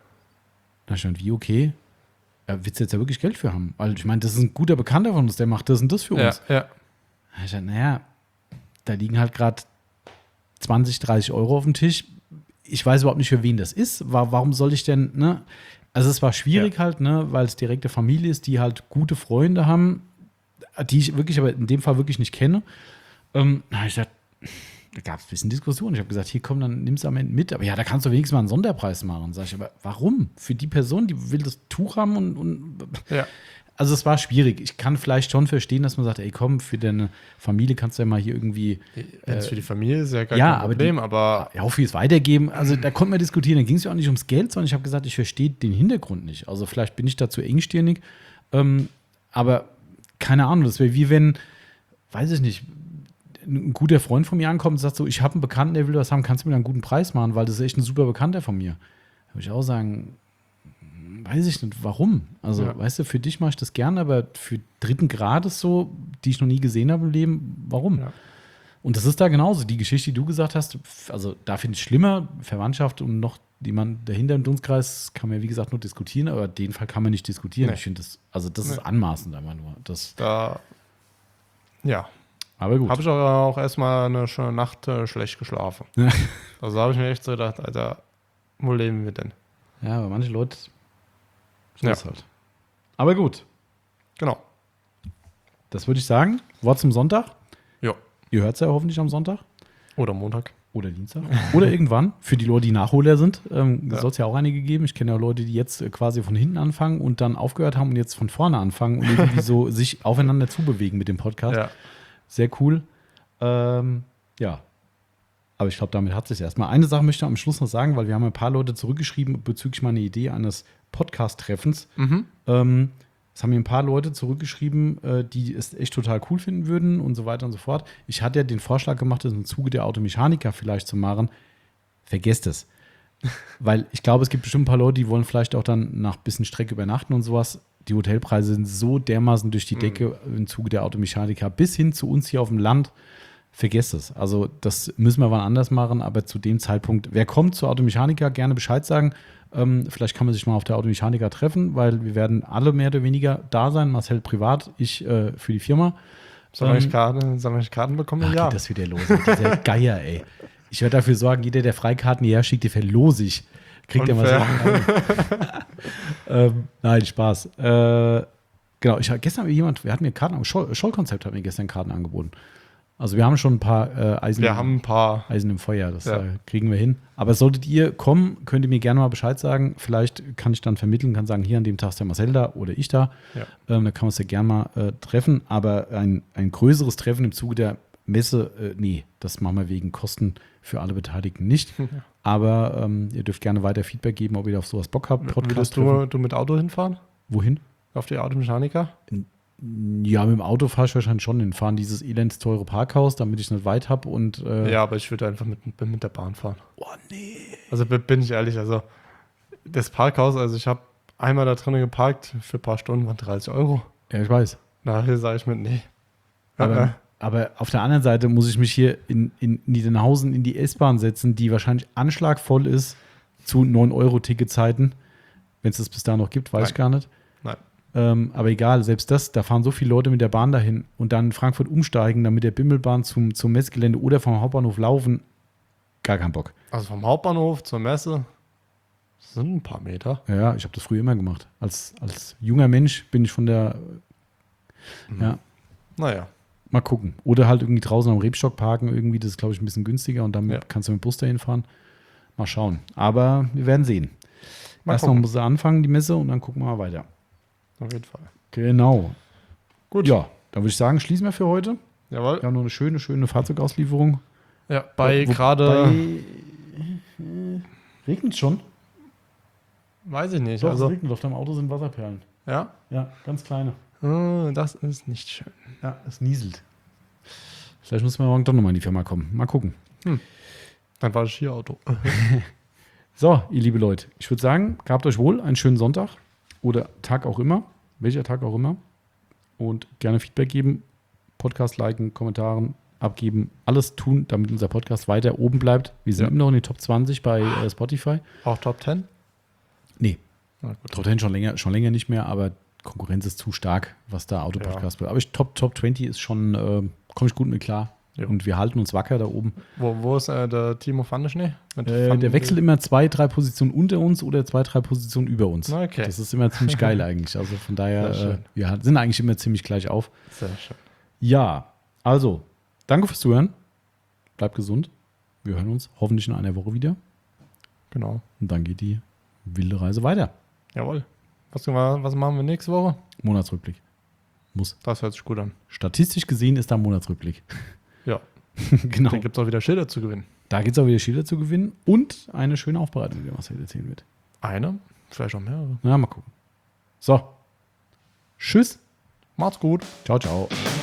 Dann stand wie, okay. Ja, willst du jetzt ja wirklich Geld für haben? Weil ich meine, das ist ein guter Bekannter von uns, der macht das und das für uns. Ja, ja. Ich dachte, naja, da liegen halt gerade zwanzig, dreißig Euro auf dem Tisch. Ich weiß überhaupt nicht, für wen das ist. Warum soll ich denn, ne? Also es war schwierig ja. halt, ne, weil es direkte Familie ist, die halt gute Freunde haben, die ich wirklich, aber in dem Fall wirklich nicht kenne. Ähm, da habe ich gesagt, da gab es ein bisschen Diskussion. Ich habe gesagt, hier komm, dann nimm's am Ende mit. Aber ja, da kannst du wenigstens mal einen Sonderpreis machen. Sag ich, aber warum? Für die Person, die will das Tuch haben und, und ja. Also es war schwierig. Ich kann vielleicht schon verstehen, dass man sagt, ey komm, für deine Familie kannst du ja mal hier irgendwie. Wenn es äh, für die Familie ist ja gar ja, kein Problem, aber, aber. Ja, auch fürs Weitergeben. Also da konnten wir diskutieren. Da ging es ja auch nicht ums Geld, sondern ich habe gesagt, ich verstehe den Hintergrund nicht. Also vielleicht bin ich da zu engstirnig. Ähm, aber keine Ahnung, das wäre wie wenn, weiß ich nicht, ein guter Freund von mir ankommt und sagt so, ich habe einen Bekannten, der will was haben, kannst du mir da einen guten Preis machen, weil das ist echt ein super Bekannter von mir. Da würde ich auch sagen, weiß ich nicht, warum. Also, ja. weißt du, für dich mache ich das gerne, aber für dritten Grades so, die ich noch nie gesehen habe im Leben, warum? Ja. Und das ist da genauso. Die Geschichte, die du gesagt hast, also da finde ich schlimmer, Verwandtschaft und noch jemand dahinter im Dunstkreis, kann man ja wie gesagt nur diskutieren, aber den Fall kann man nicht diskutieren. Nee. Ich finde das, also das nee. ist anmaßend einfach nur. Das, da, ja. Aber gut. Habe ich auch erstmal eine schöne Nacht äh, schlecht geschlafen. Ja. Also da habe ich mir echt so gedacht, Alter, wo leben wir denn? Ja, aber manche Leute so ja. ist halt. Aber gut. Genau. Das würde ich sagen. Wort zum Sonntag. Ja. Ihr hört es ja hoffentlich am Sonntag. Oder Montag. Oder Dienstag. Oder irgendwann. Für die Leute, die Nachholer sind. Ähm, ja. Soll es ja auch einige geben. Ich kenne ja Leute, die jetzt äh, quasi von hinten anfangen und dann aufgehört haben und jetzt von vorne anfangen und irgendwie so sich aufeinander zubewegen mit dem Podcast. Ja. Sehr cool. Ähm, ja. Aber ich glaube, damit hat es sich erstmal. Eine Sache möchte ich am Schluss noch sagen, weil wir haben ein paar Leute zurückgeschrieben bezüglich meiner Idee eines Podcast-Treffens. Mhm. Ähm, es haben mir ein paar Leute zurückgeschrieben, äh, die es echt total cool finden würden und so weiter und so fort. Ich hatte ja den Vorschlag gemacht, das im Zuge der Automechaniker vielleicht zu machen. Vergesst es. Weil ich glaube, es gibt bestimmt ein paar Leute, die wollen vielleicht auch dann nach ein bisschen Strecke übernachten und sowas. Die Hotelpreise sind so dermaßen durch die Decke mhm. im Zuge der Automechaniker bis hin zu uns hier auf dem Land. Vergesst es. Also das müssen wir wann anders machen, aber zu dem Zeitpunkt, wer kommt zur Automechaniker, gerne Bescheid sagen. Ähm, vielleicht kann man sich mal auf der Automechaniker treffen, weil wir werden alle mehr oder weniger da sein. Marcel privat, ich äh, für die Firma. Soll ich Karten, soll ich Karten bekommen? Ach, ja. geht das wieder los. Dieser Geier, ey. Ich werde dafür sorgen, jeder, der Freikarten hierher schickt, die verlose ich. Kriegt er mal ähm, Nein, Spaß. Äh, genau, ich gestern jemand, wir hatten mir Karten, Scholl, Scholl-Konzept hat mir gestern Karten angeboten. Also wir haben schon ein paar äh, Eisen, wir haben ein paar Eisen im Feuer, das ja. äh, kriegen wir hin. Aber solltet ihr kommen, könnt ihr mir gerne mal Bescheid sagen. Vielleicht kann ich dann vermitteln, kann sagen, hier an dem Tag ist der Marcel da oder ich da. Ja. Ähm, da kann man uns ja gerne mal äh, treffen. Aber ein, ein größeres Treffen im Zuge der Messe, äh, nee, das machen wir wegen Kosten für alle Beteiligten nicht. Ja. Aber ähm, ihr dürft gerne weiter Feedback geben, ob ihr auf sowas Bock habt. Würdest du, du mit Auto hinfahren? Wohin? Auf die Automechaniker? Ja, mit dem Auto fahre ich wahrscheinlich schon hin. Fahren dieses elends teure Parkhaus, damit ich es nicht weit habe. Und, äh ja, aber ich würde einfach mit, mit der Bahn fahren. Oh, nee. Also bin ich ehrlich, also das Parkhaus, also ich habe einmal da drinnen geparkt, für ein paar Stunden waren dreißig Euro. Ja, ich weiß. Nachher sage ich mir, nee. Aber, äh. aber auf der anderen Seite muss ich mich hier in, in Niedernhausen in die S-Bahn setzen, die wahrscheinlich anschlagvoll ist zu neun Euro Ticketzeiten. Wenn es das bis da noch gibt, weiß Nein. ich gar nicht. Nein. Ähm, aber egal, selbst das, da fahren so viele Leute mit der Bahn dahin und dann in Frankfurt umsteigen, dann mit der Bimmelbahn zum, zum Messgelände oder vom Hauptbahnhof laufen, gar keinen Bock. Also vom Hauptbahnhof zur Messe sind ein paar Meter. Ja, ich habe das früher immer gemacht. Als, als junger Mensch bin ich von der, mhm. ja. Naja. Mal gucken. Oder halt irgendwie draußen am Rebstock parken, irgendwie, das ist, glaube ich, ein bisschen günstiger und dann ja. kannst du mit dem Bus dahin fahren. Mal schauen. Aber wir werden sehen. Mal Erst gucken. Noch muss er anfangen, die Messe, und dann gucken wir mal weiter. Auf jeden Fall. Genau. Gut. Ja, dann würde ich sagen, schließen wir für heute. Jawohl. Wir haben noch eine schöne, schöne Fahrzeugauslieferung. Ja, bei gerade. Regnet schon? Weiß ich nicht. Doch, also, es regnet. Auf deinem Auto sind Wasserperlen. Ja? Ja, ganz kleine. Oh, das ist nicht schön. Ja, es nieselt. Vielleicht müssen wir morgen doch nochmal in die Firma kommen. Mal gucken. Hm. Dann war das Skiauto. So, ihr liebe Leute, ich würde sagen, gehabt euch wohl einen schönen Sonntag oder Tag auch immer, welcher Tag auch immer. Und gerne Feedback geben, Podcast liken, Kommentaren abgeben, alles tun, damit unser Podcast weiter oben bleibt. Wir sind Ja. immer noch in den Top zwanzig bei äh, Spotify. Auch Top zehn? Nee, Na gut. Top zehn schon länger, schon länger nicht mehr, aber Konkurrenz ist zu stark, was da Autopodcast wird. Aber ich, Top, Top zwanzig ist schon, äh, komme ich gut mit klar. Ja. Und wir halten uns wacker da oben. Wo, wo ist äh, der Timo Pfanneschnee? Mit Äh, Pfannen- der wechselt immer zwei, drei Positionen unter uns oder zwei, drei Positionen über uns. Okay. Das ist immer ziemlich geil eigentlich. Also von daher, Sehr schön. äh, wir sind eigentlich immer ziemlich gleich auf. Sehr schön. Ja, also, danke fürs Zuhören. Bleibt gesund. Wir hören uns hoffentlich in einer Woche wieder. Genau. Und dann geht die wilde Reise weiter. Jawohl. Was, was machen wir nächste Woche? Monatsrückblick. Muss. Das hört sich gut an. Statistisch gesehen ist da ein Monatsrückblick. Ja. Genau. Dann gibt es auch wieder Schilder zu gewinnen. Da geht es auch wieder Schilder zu gewinnen und eine schöne Aufbereitung, die Marcel erzählen wird. Eine? Vielleicht auch mehrere. Na, mal gucken. So. Tschüss. Macht's gut. Ciao, ciao.